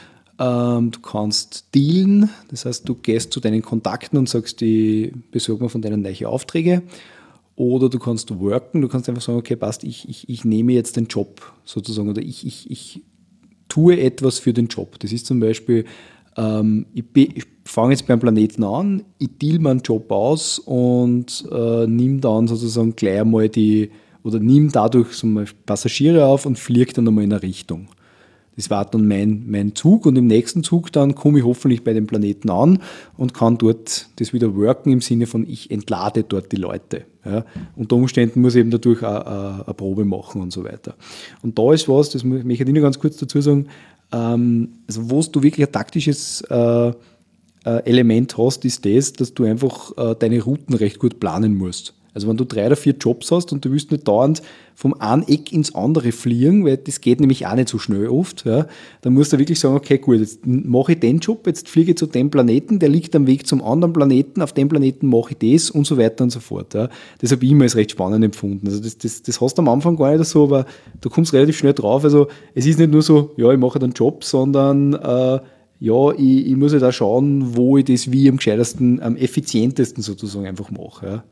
Du kannst dealen, das heißt, du gehst zu deinen Kontakten und sagst, die besorgen wir von deinen neuen Aufträge. Oder du kannst worken, du kannst einfach sagen, okay, passt, ich, ich, ich nehme jetzt den Job sozusagen oder ich, ich, ich tue etwas für den Job. Das ist zum Beispiel, ähm, ich, ich fange jetzt beim Planeten an, ich deal meinen Job aus und äh, nehme dann sozusagen gleich einmal die, oder nehme dadurch zum Beispiel Passagiere auf und fliege dann einmal in eine Richtung. Das war dann mein, mein Zug und im nächsten Zug dann komme ich hoffentlich bei dem Planeten an und kann dort das wieder worken im Sinne von, ich entlade dort die Leute. Ja. Unter Umständen muss ich eben dadurch eine, eine Probe machen und so weiter. Und da ist was, das möchte ich Ihnen ganz kurz dazu sagen, ähm, also wo du wirklich ein taktisches äh, Element hast, ist das, dass du einfach äh, deine Routen recht gut planen musst. Also wenn du drei oder vier Jobs hast und du willst nicht dauernd vom einen Eck ins andere fliegen, weil das geht nämlich auch nicht so schnell oft, ja, dann musst du wirklich sagen, okay, gut, jetzt mache ich den Job, jetzt fliege ich zu dem Planeten, der liegt am Weg zum anderen Planeten, auf dem Planeten mache ich das und so weiter und so fort. Ja. Das habe ich immer als recht spannend empfunden. Also das, das, das hast du am Anfang gar nicht so, aber du kommst relativ schnell drauf. Also es ist nicht nur so, ja, ich mache den Job, sondern äh, ja, ich, ich muss halt auch schauen, wo ich das wie am gescheitesten, am effizientesten sozusagen einfach mache. Ja.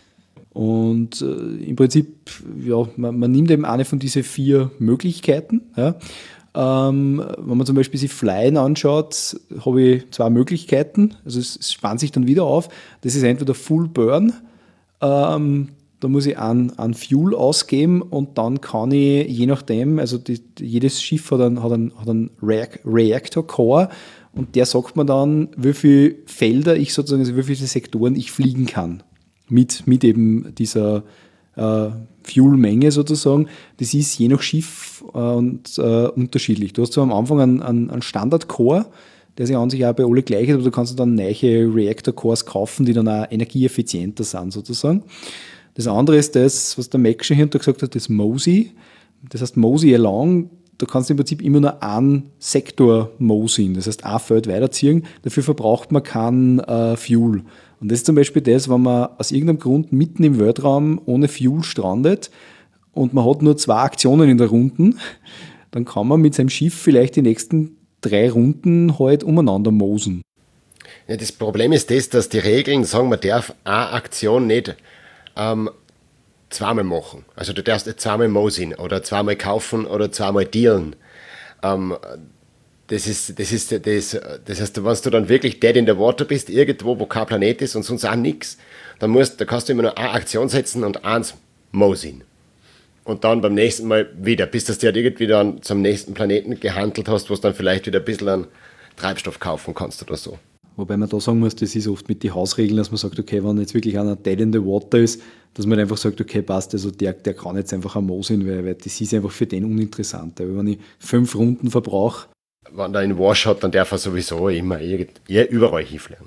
Und äh, im Prinzip, ja, man, man nimmt eben eine von diesen vier Möglichkeiten. Ja. Ähm, wenn man zum Beispiel sich Flyen anschaut, habe ich zwei Möglichkeiten. Also es, es spannt sich dann wieder auf. Das ist entweder Full Burn, ähm, da muss ich an, an Fuel ausgeben und dann kann ich, je nachdem, also die, jedes Schiff hat einen, hat einen, hat einen Reactor Core und der sagt mir dann, wie viele Felder ich sozusagen, also wie viele Sektoren ich fliegen kann. Mit, mit eben dieser äh, Fuel-Menge sozusagen. Das ist je nach Schiff äh, und, äh, unterschiedlich. Du hast zwar am Anfang einen, einen, einen Standard-Core, der sich an sich auch bei alle gleich ist, aber du kannst dann neue Reactor-Cores kaufen, die dann auch energieeffizienter sind sozusagen. Das andere ist das, was der Mac schon hinter gesagt hat, das Mosey. Das heißt Mosey Along, da kannst du im Prinzip immer nur einen Sektor mosen, das heißt ein Feld weiterziehen. Dafür verbraucht man keinen äh, Fuel. Und das ist zum Beispiel das, wenn man aus irgendeinem Grund mitten im Weltraum ohne Fuel strandet und man hat nur zwei Aktionen in der Runde, dann kann man mit seinem Schiff vielleicht die nächsten drei Runden halt umeinander mosen. Ja, das Problem ist das, dass die Regeln sagen, man darf eine Aktion nicht ähm, zweimal machen. Also du darfst nicht zweimal mosen oder zweimal kaufen oder zweimal dealen. Ähm, das ist, das ist, das, das heißt, wenn du dann wirklich dead in the water bist, irgendwo, wo kein Planet ist und sonst auch nichts, dann musst, da kannst du immer nur eine Aktion setzen und eins mosen. Und dann beim nächsten Mal wieder, bis du halt irgendwie dann zum nächsten Planeten gehandelt hast, wo du dann vielleicht wieder ein bisschen an Treibstoff kaufen kannst oder so. Wobei man da sagen muss, das ist oft mit den Hausregeln, dass man sagt, okay, wenn jetzt wirklich einer dead in the water ist, dass man einfach sagt, okay, passt, also der, der kann jetzt einfach ein Mo sein, weil, weil das ist einfach für den uninteressant. Aber wenn ich fünf Runden verbrauche. Wenn der einen Wash hat, dann darf er sowieso immer irgend, ja, überall hinfliegen.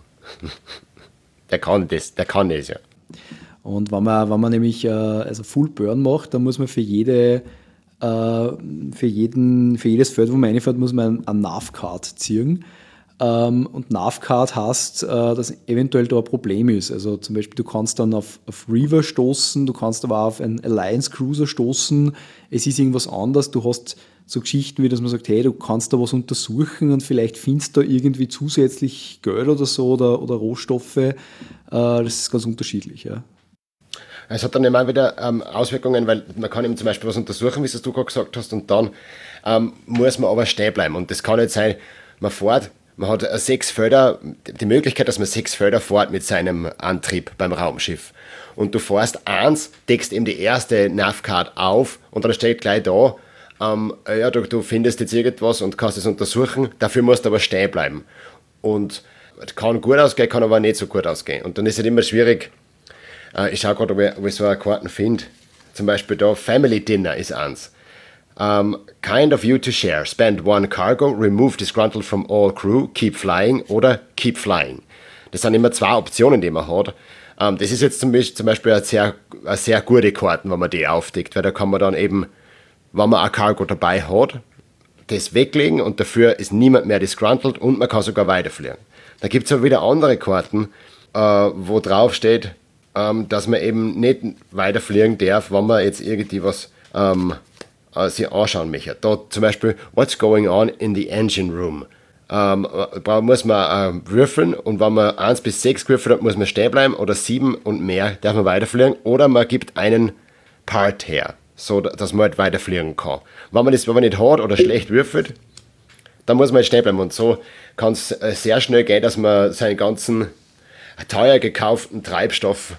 der kann das, der kann das, ja. Und wenn man, wenn man nämlich äh, also Full Burn macht, dann muss man für jede äh, für jeden, für jedes Feld, wo man reinfährt, muss man ein, ein Nav-Card ziehen. Ähm, und Nav-Card heißt, äh, dass eventuell da ein Problem ist. Also zum Beispiel, du kannst dann auf, auf Reaver stoßen, du kannst aber auch auf einen Alliance Cruiser stoßen. Es ist irgendwas anderes. Du hast so Geschichten wie, dass man sagt, hey, du kannst da was untersuchen und vielleicht findest du da irgendwie zusätzlich Geld oder so oder, oder Rohstoffe. Äh, das ist ganz unterschiedlich, ja. Es hat dann immer wieder ähm, Auswirkungen, weil man kann eben zum Beispiel was untersuchen, wie es du gerade gesagt hast, und dann ähm, muss man aber stehen bleiben. Und das kann nicht sein, man fährt, man hat äh, sechs Felder, die Möglichkeit, dass man sechs Felder fährt mit seinem Antrieb beim Raumschiff. Und du fährst eins, deckst eben die erste Navcard auf und dann steht gleich da, ähm, ja, du, du findest jetzt irgendwas und kannst es untersuchen, dafür musst du aber stehen bleiben. Und kann gut ausgehen, kann aber nicht so gut ausgehen. Und dann ist es halt immer schwierig. Ich schaue gerade, ob ich, ob ich so eine Karten finde. Zum Beispiel da, Family Dinner ist eins. Um, kind of you to share. Spend one cargo, remove disgruntled from all crew, keep flying oder keep flying. Das sind immer zwei Optionen, die man hat. Um, das ist jetzt zum Beispiel, zum Beispiel eine, sehr, eine sehr gute Karten, wenn man die aufdeckt, weil da kann man dann eben, wenn man ein Cargo dabei hat, das weglegen und dafür ist niemand mehr disgruntled und man kann sogar weiterfliegen. Da gibt es aber wieder andere Karten, uh, wo drauf steht, dass man eben nicht weiterfliegen darf, wenn man jetzt irgendwie was ähm, äh, sich anschauen möchte. Da zum Beispiel, what's going on in the engine room? Ähm, muss man äh, würfeln und wenn man eins bis sechs gewürfelt hat, muss man stehen bleiben oder sieben und mehr darf man weiterfliegen oder man gibt einen Part her, so dass man halt weiterfliegen kann. Wenn man das wenn man nicht hat oder schlecht würfelt, dann muss man halt stehen bleiben und so kann es äh, sehr schnell gehen, dass man seinen ganzen teuer gekauften Treibstoff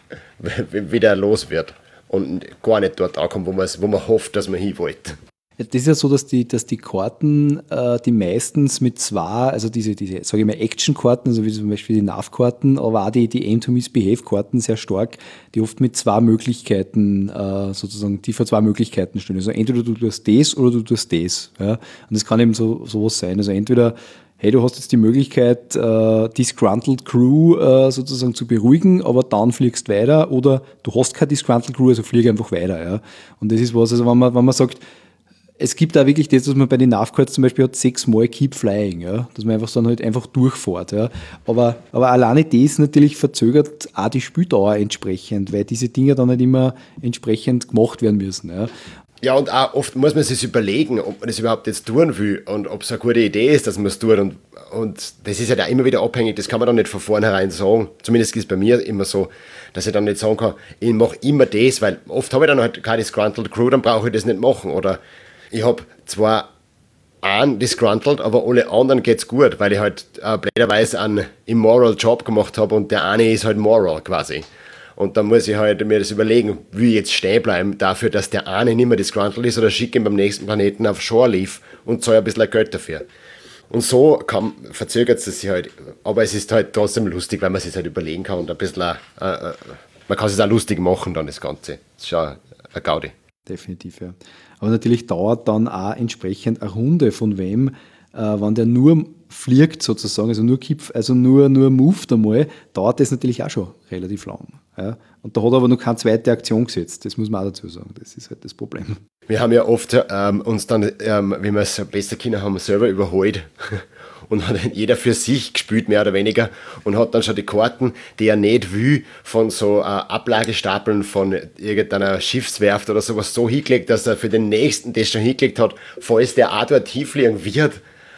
wieder los wird und gar nicht dort ankommt, wo man, wo man hofft, dass man hin wollte. Das ist ja so, dass die, dass die Karten, äh, die meistens mit zwei, also diese, diese sage ich mal, Action-Karten, also wie zum Beispiel die Nav-Karten, aber auch die, die Aim-to-Misbehave-Karten sehr stark, die oft mit zwei Möglichkeiten, äh, sozusagen, die vor zwei Möglichkeiten stehen. Also entweder du tust das oder du tust das. Ja? Und das kann eben so sowas sein. Also entweder hey, du hast jetzt die Möglichkeit, äh, Disgruntled Crew äh, sozusagen zu beruhigen, aber dann fliegst weiter, oder du hast keine Disgruntled Crew, also fliege einfach weiter. Ja. Und das ist was, also wenn man, wenn man sagt, es gibt da wirklich das, dass man bei den Navcards zum Beispiel hat, sechsmal Keep Flying, ja, dass man einfach dann halt einfach durchfährt. Ja. Aber, aber alleine das natürlich verzögert auch die Spieldauer entsprechend, weil diese Dinge dann nicht immer entsprechend gemacht werden müssen. Ja. Ja, und auch oft muss man sich überlegen, ob man das überhaupt jetzt tun will und ob es eine gute Idee ist, dass man es tut. Und, und das ist ja halt auch immer wieder abhängig, das kann man dann nicht von vornherein sagen. Zumindest ist es bei mir immer so, dass ich dann nicht sagen kann, ich mache immer das, weil oft habe ich dann halt keine Disgruntled Crew, dann brauche ich das nicht machen. Oder ich habe zwar einen Disgruntled, aber alle anderen geht's gut, weil ich halt äh, blöderweise einen immoral Job gemacht habe und der eine ist halt moral quasi. Und dann muss ich halt mir das überlegen, will ich jetzt stehen bleiben dafür, dass der eine nicht mehr disgruntled ist, oder schicke ihn beim nächsten Planeten auf Shore Leave und zahle ein bisschen Geld dafür. Und so kann, verzögert es sich halt. Aber es ist halt trotzdem lustig, weil man sich halt überlegen kann und ein bisschen, äh, äh, man kann es auch lustig machen dann, das Ganze. Das ist schon eine Gaudi. Definitiv, ja. Aber natürlich dauert dann auch entsprechend eine Runde von wem, äh, wenn der nur fliegt sozusagen, also nur Kipf, also nur, nur moved einmal, dauert das natürlich auch schon relativ lang. Ja. Und da hat er aber noch keine zweite Aktion gesetzt, das muss man auch dazu sagen, das ist halt das Problem. Wir haben ja oft ähm, uns dann, ähm, wie wir es besser kennen haben, selber überholt und hat jeder für sich gespielt, mehr oder weniger, und hat dann schon die Karten, die er nicht will, von so äh, Ablagestapeln von irgendeiner Schiffswerft oder sowas so hingelegt, dass er für den Nächsten das schon hingelegt hat, falls der auch dort hinfliegen wird.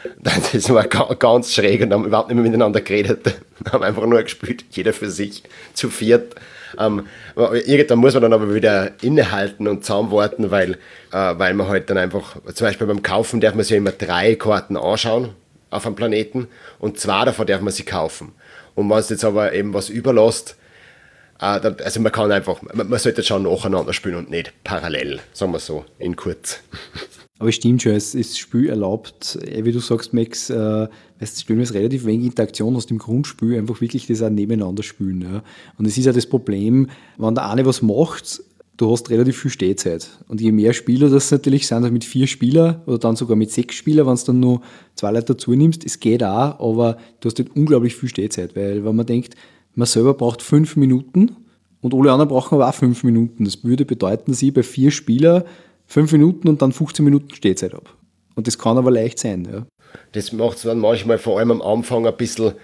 Das war ganz schräg und haben überhaupt nicht mehr miteinander geredet. Haben einfach nur gespielt, jeder für sich, zu viert. Ähm, irgendwann muss man dann aber wieder innehalten und zusammenwarten, weil, äh, weil man halt dann einfach, zum Beispiel beim Kaufen darf man sich ja immer drei Karten anschauen auf einem Planeten und zwei davon darf man sich kaufen. Und wenn es jetzt aber eben was überlässt, äh, dann, also man kann einfach, man, man sollte schon nacheinander spielen und nicht parallel, sagen wir so, in kurz. Aber es stimmt schon, es ist das Spiel erlaubt, wie du sagst, Max, äh, das Spiel ist relativ wenig Interaktion aus dem Grundspiel, einfach wirklich das auch nebeneinander spielen. Ja. Und es ist ja das Problem, wenn der eine was macht, du hast relativ viel Stehzeit. Und je mehr Spieler das natürlich sind, mit vier Spielern oder dann sogar mit sechs Spielern, wenn du dann nur zwei Leute dazu nimmst, es geht auch, aber du hast halt unglaublich viel Stehzeit, weil wenn man denkt, man selber braucht fünf Minuten und alle anderen brauchen aber auch fünf Minuten. Das würde bedeuten, dass ich bei vier Spielern fünf Minuten und dann fünfzehn Minuten Stehzeit habe. Und das kann aber leicht sein. Ja. Das macht es dann manchmal vor allem am Anfang ein bisschen,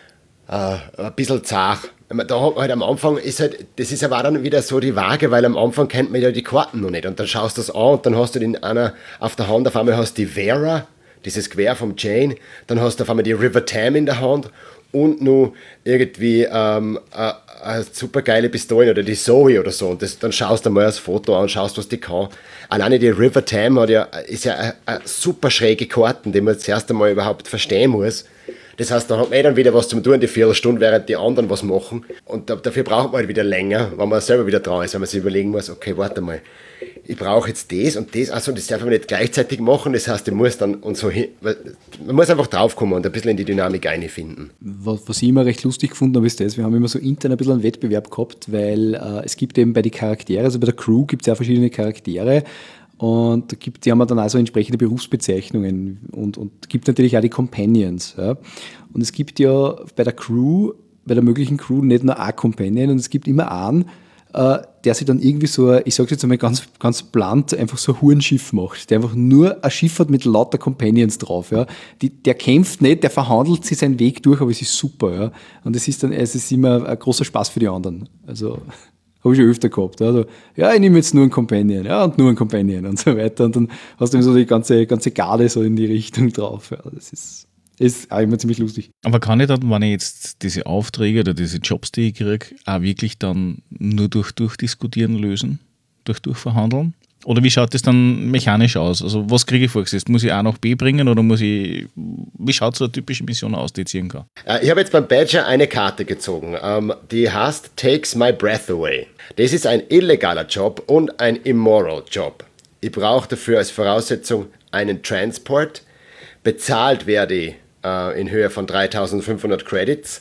äh, ein bisschen zart. Da hat man halt am Anfang, ist halt, das ist aber auch dann wieder so die Waage, weil am Anfang kennt man ja die Karten noch nicht. Und dann schaust du das an und dann hast du den einer auf der Hand, auf einmal hast du die Vera, dieses Gewehr vom Jane, dann hast du auf einmal die River Tam in der Hand und noch irgendwie ähm, äh, eine super geile Pistole oder die Zoe oder so. Und das, dann schaust du mal das Foto an, schaust, was die kann. Alleine die River Tam hat ja, ist ja eine, eine super schräge Karten, die man zuerst einmal überhaupt verstehen muss. Das heißt, da hat man eh dann wieder was zum tun, die Viertelstunde, während die anderen was machen. Und da, dafür braucht man halt wieder länger, wenn man selber wieder dran ist, wenn man sich überlegen muss, okay, warte mal, ich brauche jetzt das und das, also das darf man nicht gleichzeitig machen, das heißt, ich muss dann und so hin, man muss einfach draufkommen und ein bisschen in die Dynamik einfinden. Was, was ich immer recht lustig gefunden habe, ist das, wir haben immer so intern ein bisschen einen Wettbewerb gehabt, weil äh, es gibt eben bei den Charakteren, also bei der Crew gibt es ja verschiedene Charaktere und da gibt, die haben dann also entsprechende Berufsbezeichnungen und, und gibt natürlich auch die Companions. Ja. Und es gibt ja bei der Crew, bei der möglichen Crew nicht nur ein Companion und es gibt immer einen, der sich dann irgendwie so, ich sage jetzt einmal ganz, ganz blunt, einfach so ein Hurenschiff macht, der einfach nur ein Schiff hat mit lauter Companions drauf. Ja. Die, der kämpft nicht, der verhandelt sich seinen Weg durch, aber es ist super. Ja. Und es ist dann, es ist immer ein großer Spaß für die anderen. Also habe ich schon öfter gehabt. Ja, also, ja, ich nehme jetzt nur einen Companion, ja, und nur einen Companion und so weiter. Und dann hast du eben so die ganze, ganze Garde so in die Richtung drauf. Ja. Das ist Ist auch immer ziemlich lustig. Aber kann ich dann, wenn ich jetzt diese Aufträge oder diese Jobs, die ich kriege, auch wirklich dann nur durch Durchdiskutieren lösen? Durch Durchverhandeln? Oder wie schaut das dann mechanisch aus? Also was kriege ich vorgesetzt? Muss ich A nach B bringen oder muss ich, wie schaut so eine typische Mission aus, die ich ziehen kann? Ich habe jetzt beim Badger eine Karte gezogen, die heißt Takes My Breath Away. Das ist ein illegaler Job und ein immoral Job. Ich brauche dafür als Voraussetzung einen Transport. Bezahlt werde ich äh, in Höhe von dreitausendfünfhundert Credits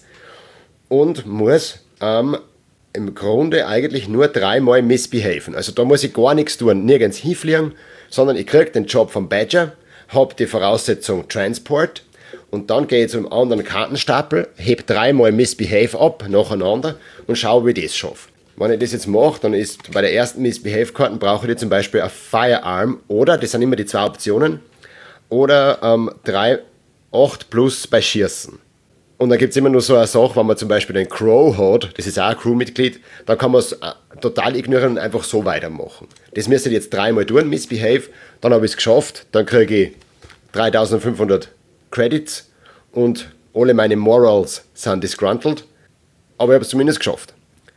und muss ähm, im Grunde eigentlich nur dreimal misbehaven. Also da muss ich gar nichts tun, nirgends hinfliegen, sondern ich kriege den Job vom Badger, habe die Voraussetzung Transport und dann gehe ich zum anderen Kartenstapel, hebe dreimal Misbehave ab nacheinander und schaue, wie ich das schaffe. Wenn ich das jetzt mache, dann ist bei der ersten Misbehave-Karten brauche ich zum Beispiel ein Firearm oder, das sind immer die zwei Optionen, oder ähm, drei, acht plus bei Schießen. Und dann gibt es immer nur so eine Sache, wenn man zum Beispiel den Crow hat, das ist auch ein Crewmitglied, dann kann man es äh, total ignorieren und einfach so weitermachen. Das müsste ich jetzt dreimal tun, Misbehave, dann habe ich es geschafft, dann kriege ich dreitausendfünfhundert Credits und alle meine Morals sind disgruntled, aber ich habe es zumindest geschafft.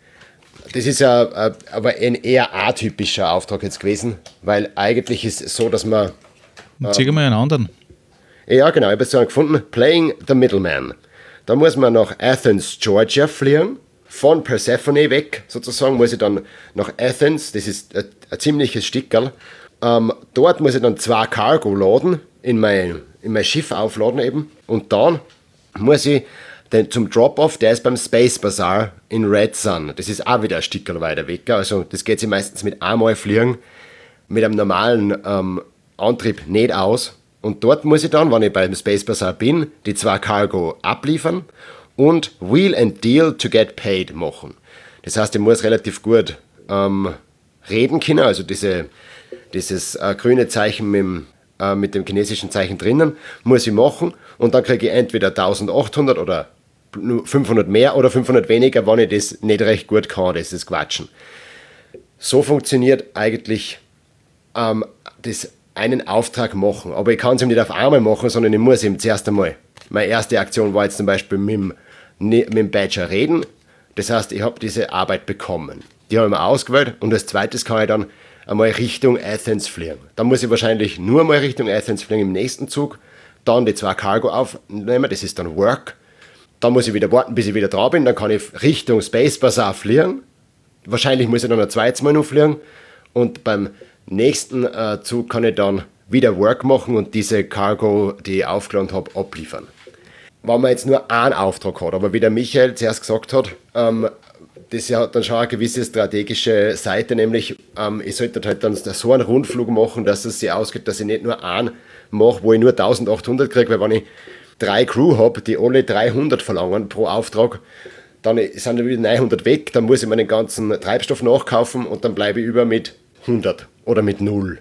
Das ist ja äh, aber ein eher atypischer Auftrag jetzt gewesen, weil eigentlich ist es so, dass man... Äh, Zieh mal einen anderen. Ja, genau, ich habe jetzt so einen gefunden, Playing the Middleman. Da muss man nach Athens, Georgia fliegen, von Persephone weg sozusagen, muss ich dann nach Athens, das ist ein, ein ziemliches Stickerl. Ähm, dort muss ich dann zwei Cargo laden, in mein, in mein Schiff aufladen eben. Und dann muss ich den, zum Drop-Off, der ist beim Space Bazaar in Red Sun. Das ist auch wieder ein Stickerl weiter weg. Also das geht sich meistens mit einmal fliegen, mit einem normalen ähm, Antrieb nicht aus. Und dort muss ich dann, wenn ich beim Space Bazaar bin, die zwei Cargo abliefern und Wheel and Deal to get paid machen. Das heißt, ich muss relativ gut ähm, reden können, also diese, dieses äh, grüne Zeichen mit dem, äh, mit dem chinesischen Zeichen drinnen, muss ich machen und dann kriege ich entweder eintausendachthundert oder fünfhundert mehr oder fünfhundert weniger, wenn ich das nicht recht gut kann, das ist Quatschen. So funktioniert eigentlich ähm, das einen Auftrag machen, aber ich kann es ihm nicht auf einmal machen, sondern ich muss ihm zuerst einmal, meine erste Aktion war jetzt zum Beispiel mit dem, mit dem Badger reden, das heißt, ich habe diese Arbeit bekommen. Die habe ich mir ausgewählt und als zweites kann ich dann einmal Richtung Athens fliegen. Dann muss ich wahrscheinlich nur mal Richtung Athens fliegen im nächsten Zug, dann die zwei Cargo aufnehmen, das ist dann Work. Dann muss ich wieder warten, bis ich wieder dran bin, dann kann ich Richtung Space Bazaar fliegen. Wahrscheinlich muss ich dann ein zweites Mal noch fliegen und beim nächsten äh, Zug kann ich dann wieder Work machen und diese Cargo, die ich aufgeladen habe, abliefern. Wenn man jetzt nur einen Auftrag hat, aber wie der Michael zuerst gesagt hat, ähm, das hat dann schon eine gewisse strategische Seite, nämlich ähm, ich sollte halt dann so einen Rundflug machen, dass es sich ausgeht, dass ich nicht nur einen mache, wo ich nur eintausendachthundert kriege, weil wenn ich drei Crew habe, die alle dreihundert verlangen pro Auftrag, dann sind wieder neunhundert weg, dann muss ich meinen ganzen Treibstoff nachkaufen und dann bleibe ich über mit hundert oder mit null.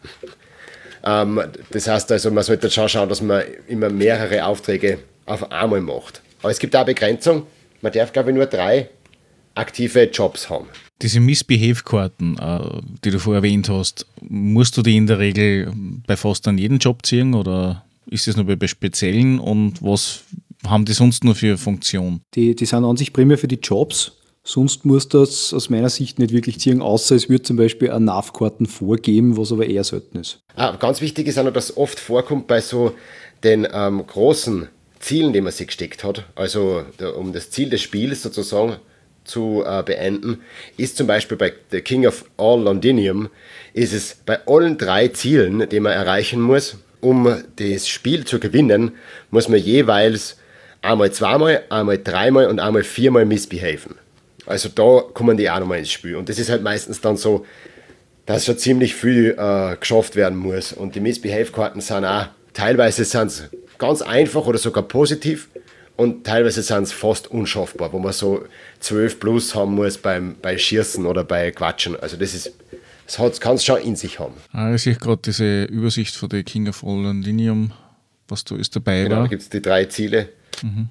ähm, das heißt also, man sollte schon schauen, dass man immer mehrere Aufträge auf einmal macht. Aber es gibt auch eine Begrenzung, man darf glaube ich nur drei aktive Jobs haben. Diese Misbehave-Karten, äh, die du vorher erwähnt hast, musst du die in der Regel bei fast an jeden Job ziehen oder ist das nur bei, bei speziellen und was haben die sonst nur für Funktion? Die, die sind an sich primär für die Jobs. Sonst muss das aus meiner Sicht nicht wirklich ziehen, außer es wird zum Beispiel eine N A V-Karten vorgeben, was aber eher selten ist. Ah, ganz wichtig ist auch noch, dass oft vorkommt bei so den ähm, großen Zielen, die man sich gesteckt hat, also der, um das Ziel des Spiels sozusagen zu äh, beenden, ist zum Beispiel bei The King of All Londinium, ist es bei allen drei Zielen, die man erreichen muss, um das Spiel zu gewinnen, muss man jeweils einmal zweimal, einmal dreimal und einmal viermal misbehaven. Also da kommen die auch nochmal ins Spiel. Und das ist halt meistens dann so, dass schon ziemlich viel äh, geschafft werden muss. Und die Misbehave-Karten sind auch, teilweise sind es ganz einfach oder sogar positiv und teilweise sind es fast unschaffbar, wo man so zwölf plus haben muss beim, bei Schießen oder bei Quatschen. Also das ist, das kann es schon in sich haben. Ah, ich sehe gerade diese Übersicht von der King of All Londinium, was da ist dabei Genau, war. da gibt es die drei Ziele. Mhm.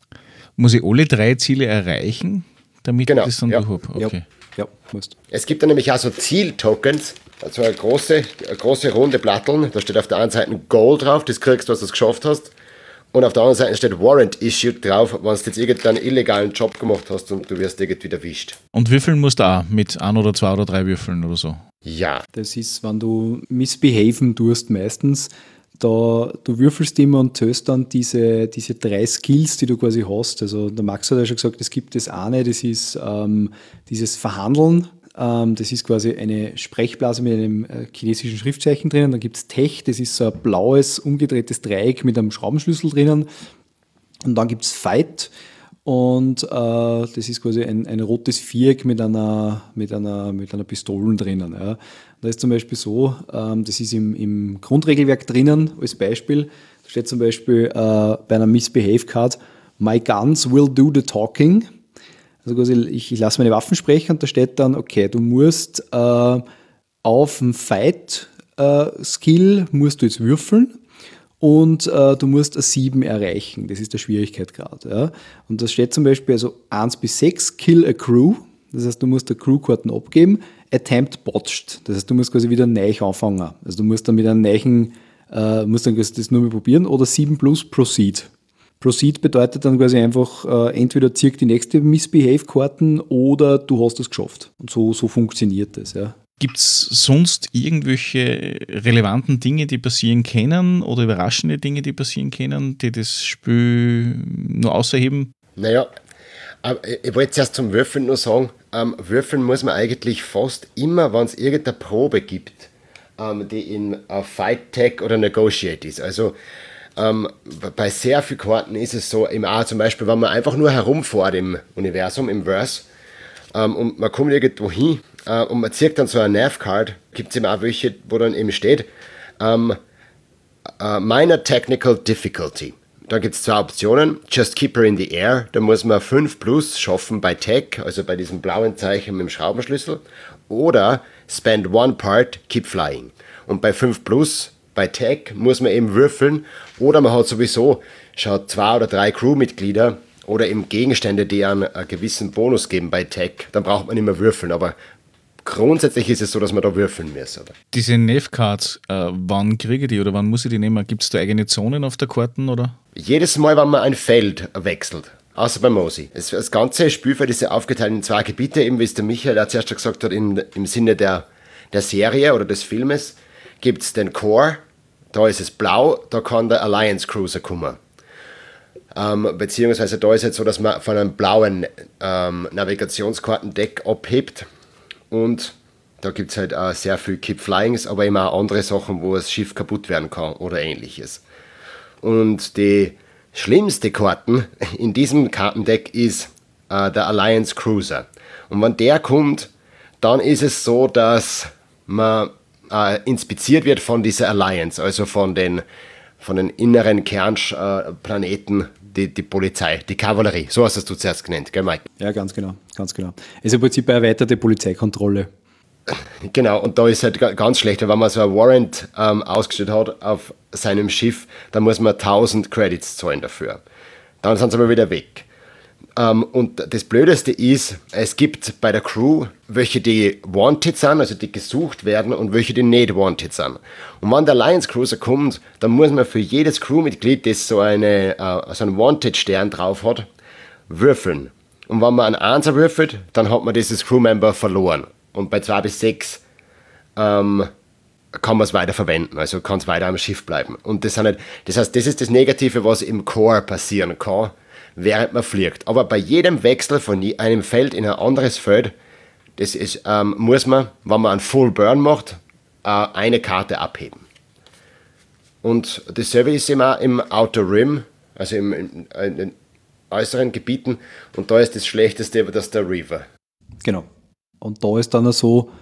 Muss ich alle drei Ziele erreichen, damit Genau, ich das dann ja. durch habe? Okay. Ja, ja, musst. Es gibt dann nämlich auch so Ziel-Tokens, also eine große, eine große runde Platteln, da steht auf der einen Seite ein Goal drauf, das kriegst du, was du es geschafft hast, und auf der anderen Seite steht Warrant Issued drauf, wenn du jetzt irgendeinen illegalen Job gemacht hast und du wirst irgendwie erwischt. Und würfeln musst du auch mit ein oder zwei oder drei Würfeln oder so? Ja. Das ist, wenn du misbehaven tust meistens, da du würfelst immer und zählst dann diese, diese drei Skills, die du quasi hast. Also der Max hat ja schon gesagt, es gibt das eine, das ist ähm, dieses Verhandeln. Ähm, das ist quasi eine Sprechblase mit einem äh, chinesischen Schriftzeichen drinnen. Dann gibt es Tech, das ist so ein blaues, umgedrehtes Dreieck mit einem Schraubenschlüssel drinnen. Und dann gibt es Fight. Und äh, das ist quasi ein, ein rotes Viereck mit einer, mit einer, mit einer Pistole drinnen. Ja. Da ist zum Beispiel so, ähm, das ist im, im Grundregelwerk drinnen als Beispiel. Da steht zum Beispiel äh, bei einer Misbehave Card, My guns will do the talking. Also quasi ich, ich lasse meine Waffen sprechen und da steht dann, okay, du musst äh, auf dem Fight-Skill äh, musst du jetzt würfeln. Und äh, du musst eine sieben erreichen, das ist der Schwierigkeitsgrad. Ja. Und das steht zum Beispiel also eins bis sechs, Kill a Crew, das heißt, du musst die Crew-Karten abgeben, Attempt botched, das heißt, du musst quasi wieder neu anfangen. Also du musst dann mit einem neuen, äh, musst dann das nur mal probieren, oder sieben plus Proceed. Proceed bedeutet dann quasi einfach, äh, entweder zirk die nächste Misbehave-Karten oder du hast es geschafft. Und so, so funktioniert das, ja. Gibt es sonst irgendwelche relevanten Dinge, die passieren können oder überraschende Dinge, die passieren können, die das Spiel nur außerheben? Naja, ich wollte zuerst zum Würfeln nur sagen, ähm, würfeln muss man eigentlich fast immer, wenn es irgendeine Probe gibt, ähm, die in uh, Fight, Tech oder Negotiate ist. Also ähm, bei sehr vielen Karten ist es so, im A zum Beispiel, wenn man einfach nur herumfährt im Universum, im Verse, ähm, und man kommt irgendwo hin, Uh, und man zieht dann so eine Nav-Card, gibt es eben auch welche, wo dann eben steht, um, uh, Minor Technical Difficulty. Da gibt es zwei Optionen. Just keep her in the air. Da muss man fünf plus schaffen bei Tech, also bei diesem blauen Zeichen mit dem Schraubenschlüssel. Oder spend one part, keep flying. Und bei fünf plus, bei Tech, muss man eben würfeln. Oder man hat sowieso schon zwei oder drei Crewmitglieder oder eben Gegenstände, die einen, einen gewissen Bonus geben bei Tech. Dann braucht man nicht mehr würfeln. Aber grundsätzlich ist es so, dass man da würfeln muss. Oder? Diese Nav-Cards, äh, wann kriege ich die oder wann muss ich die nehmen? Gibt es da eigene Zonen auf der Karten? Oder? Jedes Mal, wenn man ein Feld wechselt, außer bei Mosey. Das, das ganze Spielfeld ist ja aufgeteilt in zwei Gebiete, eben wie es der Michael ja zuerst gesagt hat, in, im Sinne der, der Serie oder des Filmes gibt es den Core, da ist es blau, da kann der Alliance Cruiser kommen. Ähm, beziehungsweise da ist es so, dass man von einem blauen ähm, Navigationskartendeck abhebt und da gibt es halt auch sehr viel Keep Flyings, aber immer auch andere Sachen, wo das Schiff kaputt werden kann oder ähnliches. Und die schlimmste Karten in diesem Kartendeck ist äh, der Alliance Cruiser. Und wenn der kommt, dann ist es so, dass man äh, inspiziert wird von dieser Alliance, also von den, von den inneren Kernplaneten, die, die Polizei, die Kavallerie. So hast du es zuerst genannt, gell Mike? Ja, ganz genau, ganz genau. Es ist im Prinzip eine erweiterte Polizeikontrolle. Genau, und da ist halt ganz schlecht, wenn man so ein Warrant ähm, ausgestellt hat auf seinem Schiff, dann muss man tausend Credits zahlen dafür. Dann sind sie aber wieder weg. Ähm, und das Blödeste ist, es gibt bei der Crew welche, die wanted sind, also die gesucht werden, und welche, die nicht wanted sind. Und wenn der Alliance Cruiser kommt, dann muss man für jedes Crewmitglied, das so, eine, äh, so einen Wanted-Stern drauf hat, würfeln. Und wenn man einen Einser würfelt, dann hat man dieses Crewmember verloren. Und bei zwei bis sechs ähm, kann man es weiter verwenden, also kann es weiter am Schiff bleiben. Und das, sind nicht, das heißt, das ist das Negative, was im Core passieren kann, während man fliegt. Aber bei jedem Wechsel von einem Feld in ein anderes Feld, das ist, ähm, muss man, wenn man einen Full Burn macht, äh, eine Karte abheben. Und dasselbe ist immer im Outer Rim, also im, in, in den äußeren Gebieten. Und da ist das Schlechteste, das ist der Reaver. Genau. Und da ist dann auch so,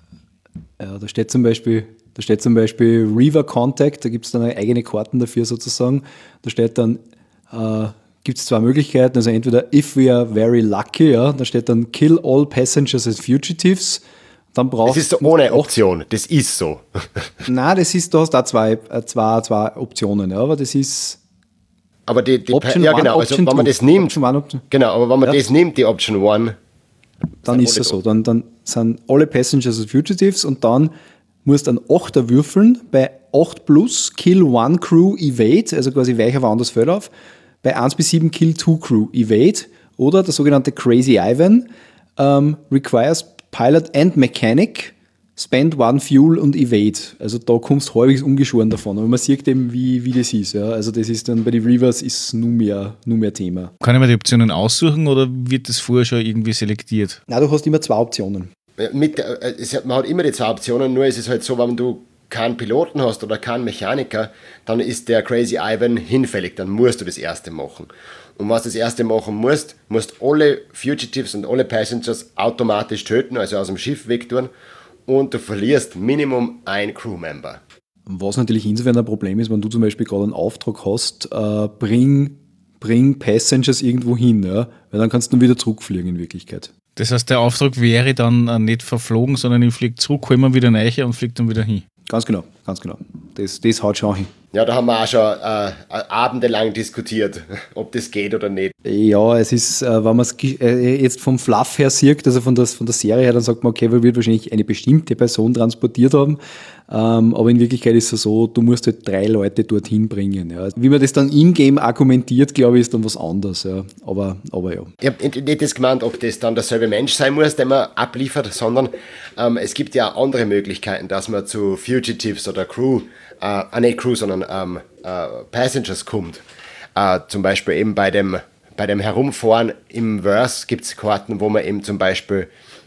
ja, da steht zum Beispiel, da steht zum Beispiel Reaver Contact, da gibt es dann eigene Karten dafür sozusagen. Da steht dann, äh, gibt es zwei Möglichkeiten, also entweder if we are very lucky, ja, da steht dann kill all passengers as fugitives. Dann brauchst das ist so ohne Option, das ist so. Nein, das ist, du hast da zwei, zwei, zwei Optionen, ja, aber das ist aber die, die Option ja one, genau, Option also wenn man two. das nimmt, Option one, Option. Genau, aber wenn man Ja. das nimmt, die Option One, dann ist es so. Dann, dann sind alle Passengers as Fugitives und dann musst du einen Achter würfeln. Bei acht plus Kill one Crew Evade, also quasi weicher woanders Feld auf. Bei eins bis sieben Kill two Crew Evade. Oder der sogenannte Crazy Ivan um, requires Pilot and Mechanic, spend one Fuel und Evade. Also da kommst du halbwegs ungeschoren davon. Aber man sieht eben, wie, wie das ist. Ja. Also das ist dann bei den Reavers ist nur mehr, nur mehr Thema. Kann ich mir die Optionen aussuchen oder wird das vorher schon irgendwie selektiert? Nein, du hast immer zwei Optionen. Mit, äh, es, man hat immer die zwei Optionen, nur ist es halt so, wenn du keinen Piloten hast oder keinen Mechaniker, dann ist der Crazy Ivan hinfällig, dann musst du das erste machen. Und was du das erste machen musst, musst alle Fugitives und alle Passengers automatisch töten, also aus dem Schiff wegtun, und du verlierst Minimum ein Crewmember. Was natürlich insofern ein Problem ist, wenn du zum Beispiel gerade einen Auftrag hast, äh, bring, bring Passengers irgendwo hin, ja? Weil dann kannst du wieder zurückfliegen in Wirklichkeit. Das heißt, der Auftrag wäre dann äh, nicht verflogen, sondern ich fliege zurück, hol mir wieder rein und fliege dann wieder hin. Ganz genau, ganz genau. Das, das haut schon hin. Ja, da haben wir auch schon äh, abendelang diskutiert, ob das geht oder nicht. Ja, es ist, äh, wenn man es äh, jetzt vom Fluff her sieht, also von, das, von der Serie her, dann sagt man, okay, man wird wahrscheinlich eine bestimmte Person transportiert haben. Ähm, aber in Wirklichkeit ist es so, du musst halt drei Leute dorthin bringen. Ja. Wie man das dann in-game argumentiert, glaube ich, ist dann was anderes. Ja. Aber, aber ja. Ich habe nicht das gemeint, ob das dann derselbe Mensch sein muss, den man abliefert, sondern ähm, es gibt ja auch andere Möglichkeiten, dass man zu Fugitives oder Crew, äh, nicht Crew, sondern ähm, äh, Passengers kommt. Äh, zum Beispiel eben bei dem, bei dem Herumfahren im Verse gibt es Karten, wo man eben zum Beispiel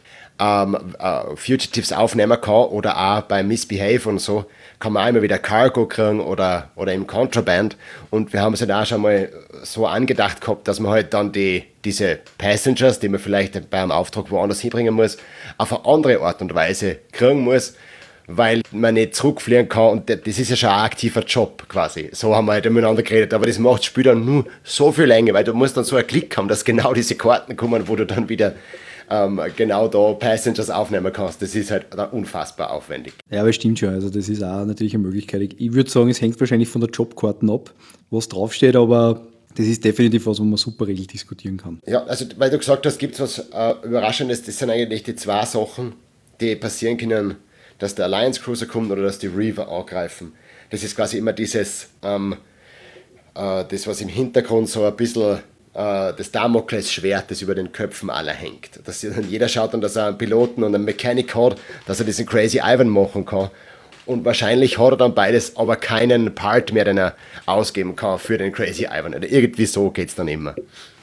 ähm, äh, Fugitives aufnehmen kann, oder auch bei Misbehave und so kann man auch immer wieder Cargo kriegen oder, oder im Contraband. Und wir haben es halt auch schon mal so angedacht gehabt, dass man halt dann die, diese Passengers, die man vielleicht bei einem Auftrag woanders hinbringen muss, auf eine andere Art und Weise kriegen muss, weil man nicht zurückfliegen kann und das ist ja schon ein aktiver Job quasi. So haben wir halt miteinander geredet, aber das macht das Spiel dann nur so viel länger, weil du musst dann so einen Klick haben, dass genau diese Karten kommen, wo du dann wieder ähm, genau da Passengers aufnehmen kannst. Das ist halt unfassbar aufwendig. Ja, aber stimmt schon, also das ist auch natürlich eine Möglichkeit. Ich, ich würde sagen, es hängt wahrscheinlich von der Jobkarten ab, was draufsteht, aber das ist definitiv was, wo man super regel diskutieren kann. Ja, also weil du gesagt hast, gibt es was äh, Überraschendes, das sind eigentlich die zwei Sachen, die passieren können, dass der Alliance Cruiser kommt oder dass die Reaver angreifen. Das ist quasi immer dieses, ähm, äh, das was im Hintergrund so ein bisschen äh, das Damoklesschwert, das über den Köpfen aller hängt. Dass dann jeder schaut dann, dass er einen Piloten und einen Mechanic hat, dass er diesen Crazy Ivan machen kann. Und wahrscheinlich hat er dann beides, aber keinen Part mehr, den er ausgeben kann für den Crazy Ivan. Oder irgendwie so geht es dann immer.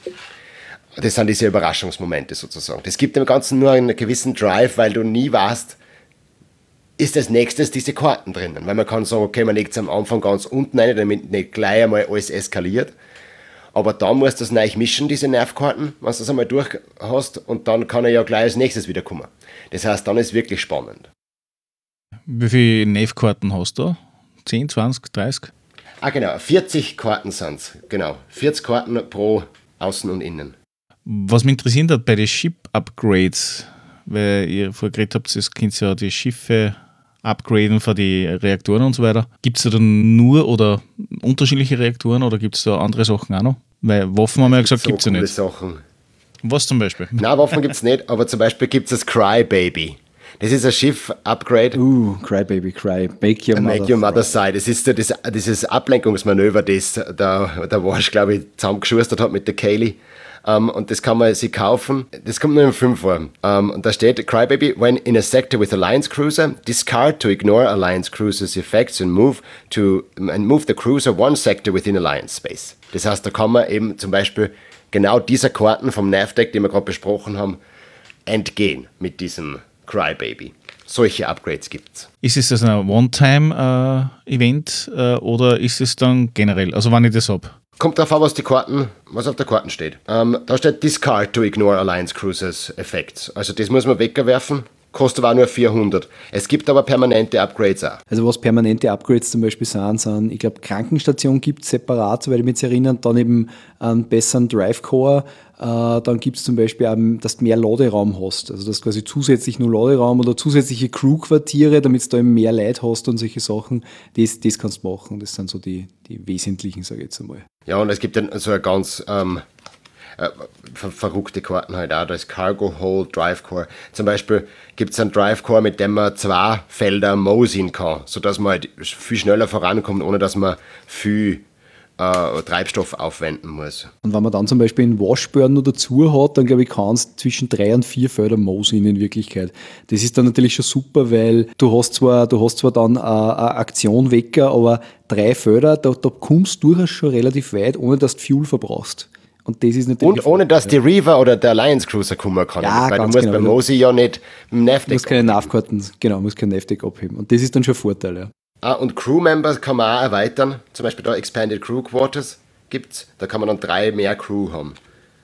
Das sind diese Überraschungsmomente sozusagen. Das gibt dem Ganzen nur einen gewissen Drive, weil du nie weißt, ist als nächstes diese Karten drinnen. Weil man kann sagen, okay, man legt es am Anfang ganz unten rein, damit nicht gleich einmal alles eskaliert. Aber dann musst du das neu mischen, diese Nervkarten, wenn du das einmal durch hast, und dann kann er ja gleich als nächstes wieder kommen. Das heißt, dann ist es wirklich spannend. Wie viele Nervkarten hast du? zehn, zwanzig, dreißig? Ah genau, vierzig Karten sind es. Genau, vierzig Karten pro Außen und Innen. Was mich interessiert hat bei den Ship-Upgrades, weil ihr vorher geredet habt, es könnt ja die Schiffe upgraden für die Reaktoren und so weiter. Gibt es da dann nur oder unterschiedliche Reaktoren oder gibt es da andere Sachen auch noch? Weil Waffen haben wir ja gesagt, so gibt es ja nicht. Sachen. Was zum Beispiel? Nein, Waffen gibt es nicht, aber zum Beispiel gibt es das Crybaby. Das ist ein Schiff-Upgrade. Uh, Crybaby, Cry. Make your mother, Make your mother sigh. Das ist so das, dieses Ablenkungsmanöver, das der, der Warsch, glaube ich, zusammengeschustert hat mit der Kaylee. Um, und das kann man sich kaufen. Das kommt nur in fünf vor. Um, und da steht, Crybaby, when in a sector with Alliance Cruiser, discard to ignore Alliance Cruiser's effects and move to and move the Cruiser one sector within Alliance Space. Das heißt, da kann man eben zum Beispiel genau dieser Karten vom Nav-Deck, die wir gerade besprochen haben, entgehen mit diesem Crybaby. Solche Upgrades gibt's. Ist es also ein One-Time-Event äh, äh, oder ist es dann generell, also wann ich das habe? Kommt darauf an, was die Karten, was auf der Karten steht. Ähm, da steht Discard to ignore Alliance Cruisers Effects. Also das muss man wegwerfen. Kostet aber auch nur vierhundert. Es gibt aber permanente Upgrades auch. Also was permanente Upgrades zum Beispiel sind, sind, ich glaube, Krankenstation gibt es separat, soweit ich mich jetzt erinnere, dann eben einen besseren Drive-Core. Äh, dann gibt es zum Beispiel auch, dass du mehr Laderaum hast. Also dass du quasi zusätzlich nur Laderaum oder zusätzliche Crew-Quartiere, damit du da eben mehr Leute hast und solche Sachen. Das, das kannst du machen. Das sind so die, die wesentlichen, sage ich jetzt einmal. Ja, und es gibt dann so eine ganz ähm, äh, ver verrückte Karten halt auch. Da ist Cargo Hold, Drive Core. Zum Beispiel gibt es einen Drive Core, mit dem man zwei Felder mosen kann, sodass man halt viel schneller vorankommt, ohne dass man viel äh, Treibstoff aufwenden muss. Und wenn man dann zum Beispiel einen Washburn noch dazu hat, dann glaube ich, kannst du zwischen drei und vier Felder mosen in Wirklichkeit. Das ist dann natürlich schon super, weil du hast zwar, du hast zwar dann eine, eine Aktion wecker, aber drei Felder, da, da kommst du durchaus schon relativ weit, ohne dass du Fuel verbrauchst. Und das ist natürlich. Und ohne dass die Reaver oder der Alliance Cruiser kommen kann. Ja, weil ganz du musst genau. bei Mosi ja nicht mit dem Nav-Deck. Du musst keine Nav-Karten, genau, musst kein Nav-Deck abheben. Und das ist dann schon ein Vorteil, ja. Ah, und Crew-Members kann man auch erweitern. Zum Beispiel da Expanded Crew Quarters gibt's. Da kann man dann drei mehr Crew haben.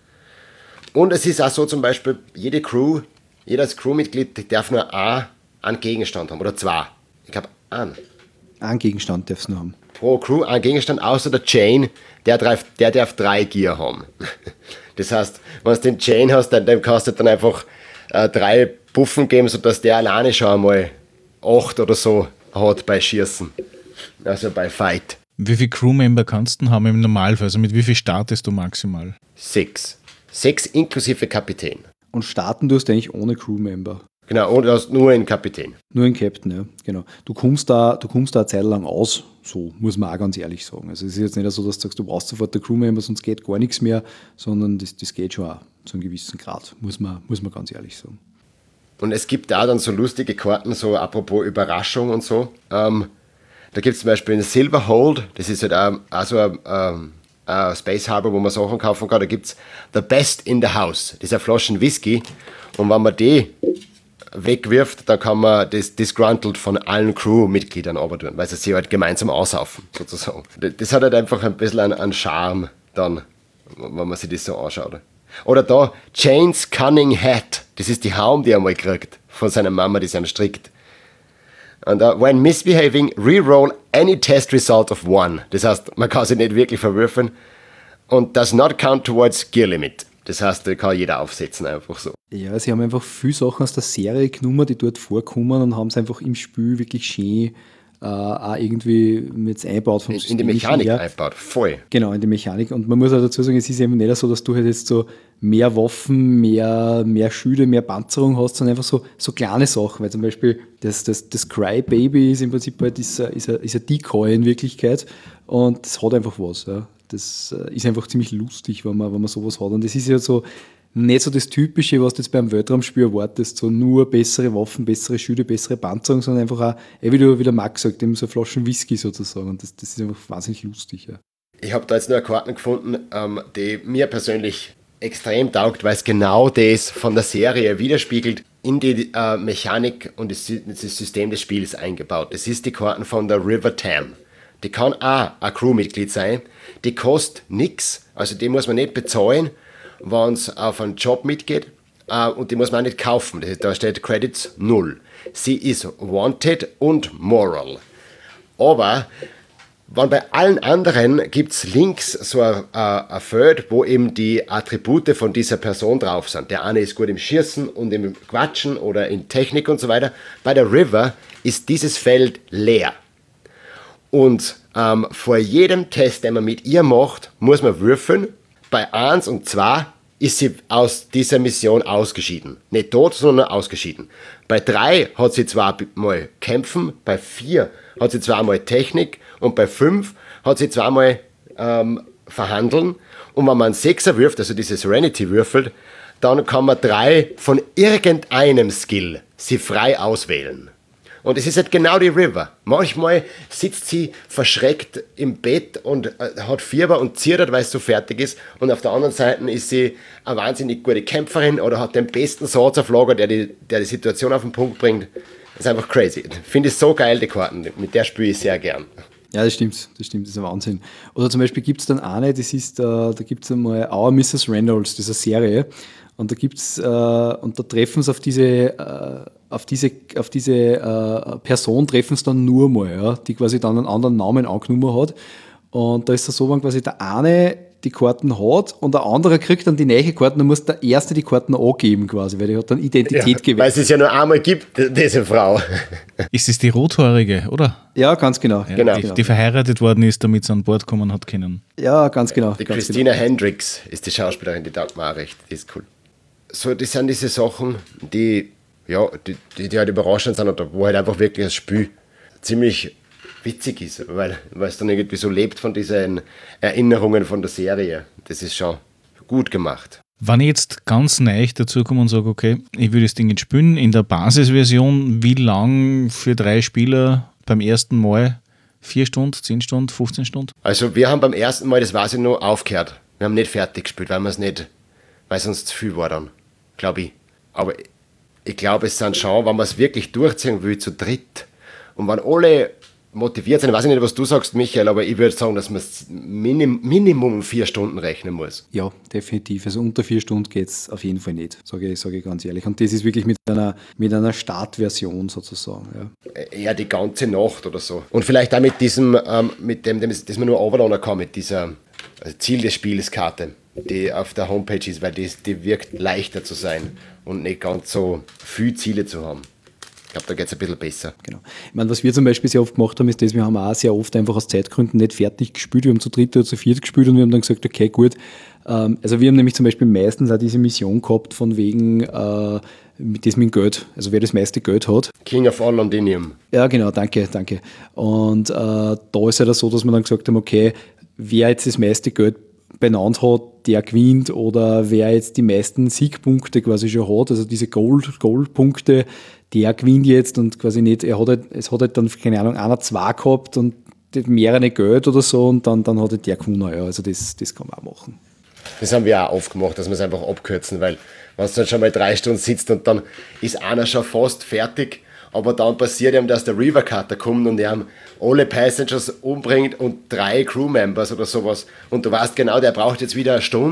Und es ist auch so zum Beispiel, jede Crew, jedes Crewmitglied darf nur ein, einen Gegenstand haben. Oder zwei. Ich glaube, einen. Einen Gegenstand darfst du noch haben. Pro Crew einen Gegenstand, außer der Chain, der darf, der darf drei Gear haben. Das heißt, wenn du den Chain hast, dann, dann kannst du dann einfach äh, drei Buffen geben, sodass der alleine schon einmal acht oder so hat bei Schießen. Also bei Fight. Wie viele Crewmember kannst du haben im Normalfall? Also mit wie viel startest du maximal? Sechs. Sechs inklusive Kapitän. Und starten tust du eigentlich ohne Crewmember. Genau, und hast nur einen Kapitän. Nur ein Captain, ja, genau. Du kommst da, du kommst da eine Zeit lang aus, so muss man auch ganz ehrlich sagen. Also es ist jetzt nicht so, dass du sagst, du brauchst sofort der Crewmember, sonst geht gar nichts mehr, sondern das, das geht schon auch zu einem gewissen Grad, muss man, muss man ganz ehrlich sagen. Und es gibt da dann so lustige Karten, so apropos Überraschung und so. Ähm, da gibt es zum Beispiel einen Silver Hold, das ist halt auch, auch so ein, ähm, ein Space Harbor, wo man Sachen kaufen kann. Da gibt es The Best in the House, das ist eine Flasche Whisky. Und wenn man die wegwirft, dann kann man das Disgruntled von allen Crewmitgliedern runtertun, weil sie sich halt gemeinsam aussaufen, sozusagen. Das hat halt einfach ein bisschen einen, einen Charme dann, wenn man sich das so anschaut. Oder da, Jane's Cunning Hat, das ist die Haum, die er mal kriegt, von seiner Mama, die sie ihm strickt. Und uh, when misbehaving, reroll any test result of one. Das heißt, man kann sich nicht wirklich verwürfen. Und does not count towards Gear Limit. Das heißt, da kann jeder aufsetzen, einfach so. Ja, sie haben einfach viele Sachen aus der Serie genommen, die dort vorkommen und haben es einfach im Spiel wirklich schön äh, auch irgendwie mit eingebaut. Vom in, in die Mechanik her. Eingebaut, voll. Genau, in die Mechanik. Und man muss auch dazu sagen, es ist eben nicht so, dass du halt jetzt so mehr Waffen, mehr, mehr Schilde, mehr Panzerung hast, sondern einfach so, so kleine Sachen. Weil zum Beispiel das, das, das Crybaby ist im Prinzip halt ist, ist, ist ein Decoy in Wirklichkeit und das hat einfach was. Ja. Das ist einfach ziemlich lustig, wenn man, wenn man sowas hat. Und das ist ja so nicht so das Typische, was du jetzt beim Weltraumspiel erwartest, so nur bessere Waffen, bessere Schilde, bessere Panzerung, sondern einfach auch, wie, du, wie der Max sagt, eben so Flaschen Whisky sozusagen. Und das, das ist einfach wahnsinnig lustig. Ja. Ich habe da jetzt nur eine Karte gefunden, ähm, die mir persönlich extrem taugt, weil es genau das von der Serie widerspiegelt, in die äh, Mechanik und das, das System des Spiels eingebaut. Das ist die Karten von der River Tam. Die kann auch ein Crewmitglied sein. Die kostet nichts, also die muss man nicht bezahlen, wenn es auf einen Job mitgeht. Uh, und die muss man auch nicht kaufen. Da steht Credits null. Sie ist wanted und moral. Aber wenn bei allen anderen gibt es links so ein, ein Feld, wo eben die Attribute von dieser Person drauf sind. Der eine ist gut im Schießen und im Quatschen oder in Technik und so weiter. Bei der River ist dieses Feld leer. Und ähm, vor jedem Test, den man mit ihr macht, muss man würfeln. Bei eins und zwei ist sie aus dieser Mission ausgeschieden. Nicht tot, sondern ausgeschieden. Bei drei hat sie zweimal kämpfen, bei vier hat sie zweimal Technik und bei fünf hat sie zweimal ähm, verhandeln. Und wenn man einen Sechser wirft, also diese Serenity würfelt, dann kann man drei von irgendeinem Skill sie frei auswählen. Und es ist halt genau die River. Manchmal sitzt sie verschreckt im Bett und äh, hat Fieber und zittert, weil es so fertig ist. Und auf der anderen Seite ist sie eine wahnsinnig gute Kämpferin oder hat den besten Satz auf Lager, der die, der die Situation auf den Punkt bringt. Das ist einfach crazy. Finde ich so geil, die Karten. Mit der spiele ich sehr gern. Ja, das stimmt, das stimmt, das ist ein Wahnsinn. Oder zum Beispiel gibt es dann eine, das ist, äh, da gibt es einmal Our Missus Reynolds, das ist eine Serie. Und da gibt's, äh, und da treffen sie auf diese, äh, auf diese, auf diese äh, Person treffen sie dann nur mal, ja, die quasi dann einen anderen Namen angenommen hat. Und da ist es so, wenn quasi der eine die Karten hat und der andere kriegt dann die neue Karten, dann muss der Erste die Karten angeben quasi, weil die hat dann Identität ja, gewählt. Weil es es ja nur einmal gibt, diese Frau. Ist es die Rothaarige, oder? Ja, ganz genau. Ja, genau. Die, die verheiratet worden ist, damit sie an Bord kommen hat können. Ja, ganz genau. Die ganz Christina genau. Hendricks ist die Schauspielerin, die taugt mir auch recht, die ist cool. So, das sind diese Sachen, die, ja, die, die, die halt überraschend sind oder wo halt einfach wirklich das Spiel ziemlich witzig ist, weil, weil es dann irgendwie so lebt von diesen Erinnerungen von der Serie. Das ist schon gut gemacht. Wenn ich jetzt ganz neu dazu komme und sage, okay, ich will das Ding jetzt spielen, in der Basisversion, wie lang für drei Spieler beim ersten Mal? Vier Stunden, zehn Stunden, fünfzehn Stunden? Also wir haben beim ersten Mal, das weiß ich noch, aufgehört. Wir haben nicht fertig gespielt, weil wir es nicht, weil es uns zu viel war dann, glaube ich. Aber ich glaube, es sind schon, wenn man es wirklich durchziehen will, zu dritt. Und wenn alle motiviert sind, ich weiß nicht, was du sagst, Michael, aber ich würde sagen, dass man Minim, Minimum vier Stunden rechnen muss. Ja, definitiv. Also unter vier Stunden geht es auf jeden Fall nicht, sage ich, sage ich ganz ehrlich. Und das ist wirklich mit einer, mit einer Startversion sozusagen. Ja. Eher die ganze Nacht oder so. Und vielleicht auch mit diesem, ähm, mit dem, das man nur runterladen kann, mit dieser Ziel des Spiels Karte, die auf der Homepage ist, weil die, die wirkt leichter zu sein und nicht ganz so viele Ziele zu haben. Ich glaube, da geht es ein bisschen besser. Genau. Ich meine, was wir zum Beispiel sehr oft gemacht haben, ist das, wir haben auch sehr oft einfach aus Zeitgründen nicht fertig gespielt. Wir haben zu dritt oder zu viert gespielt und wir haben dann gesagt, okay, gut. Ähm, also wir haben nämlich zum Beispiel meistens auch diese Mission gehabt, von wegen äh, mit das mit dem Geld, also wer das meiste Geld hat. King of all Londinium. Ja, genau, danke, danke. Und äh, da ist es halt so, dass wir dann gesagt haben, okay, wer jetzt das meiste Geld benannt hat, der gewinnt, oder wer jetzt die meisten Siegpunkte quasi schon hat, also diese Gold, Gold-Punkte, der gewinnt jetzt und quasi nicht, er hat halt, es hat halt dann, keine Ahnung, einer zwei gehabt und mehrere Geld oder so und dann, dann hat halt der gewonnen, ja, also das, das kann man auch machen. Das haben wir auch oft gemacht, dass wir es einfach abkürzen, weil wenn du dann schon mal drei Stunden sitzt und dann ist einer schon fast fertig, aber dann passiert ihm, dass der River Cutter kommt und er alle Passengers umbringt und drei Crewmembers oder sowas und du weißt genau, der braucht jetzt wieder eine Stunde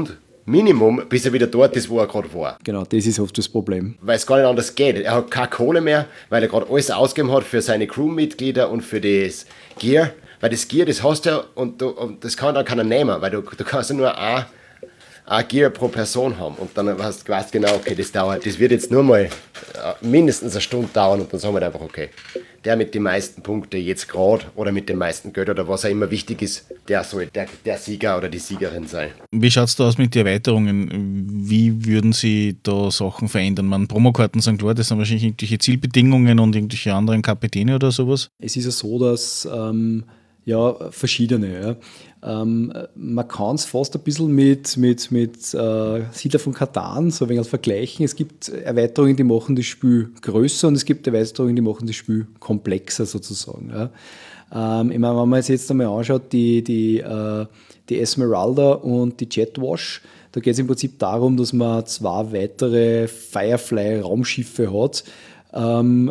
Minimum, bis er wieder dort ist, wo er gerade war. Genau, das ist oft das Problem. Weil es gar nicht anders geht. Er hat keine Kohle mehr, weil er gerade alles ausgegeben hat für seine Crewmitglieder und für das Gear. Weil das Gear, das hast du ja und, du, und das kann dann keiner nehmen, weil du, du kannst ja nur ein, ein Gear pro Person haben. Und dann hast du weißt genau, okay, das dauert, das wird jetzt nur mal mindestens eine Stunde dauern und dann sagen wir einfach, okay, der mit den meisten Punkten jetzt gerade oder mit den meisten Geld oder was auch immer wichtig ist, der soll der, der Sieger oder die Siegerin sein. Wie schaut es da aus mit den Erweiterungen? Wie würden Sie da Sachen verändern? Man, Promokarten sind klar, das sind wahrscheinlich irgendwelche Zielbedingungen und irgendwelche anderen Kapitäne oder sowas? Es ist ja so, dass ähm, ja, verschiedene. Ja. Ähm, man kann es fast ein bisschen mit, mit, mit äh, Siedler von Catan so ein wenig vergleichen. Es gibt Erweiterungen, die machen das Spiel größer und es gibt Erweiterungen, die machen das Spiel komplexer sozusagen. Ja. Ähm, ich meine, wenn man jetzt einmal anschaut, die, die, äh, die Esmeralda und die Jetwash, da geht es im Prinzip darum, dass man zwei weitere Firefly-Raumschiffe hat, ähm,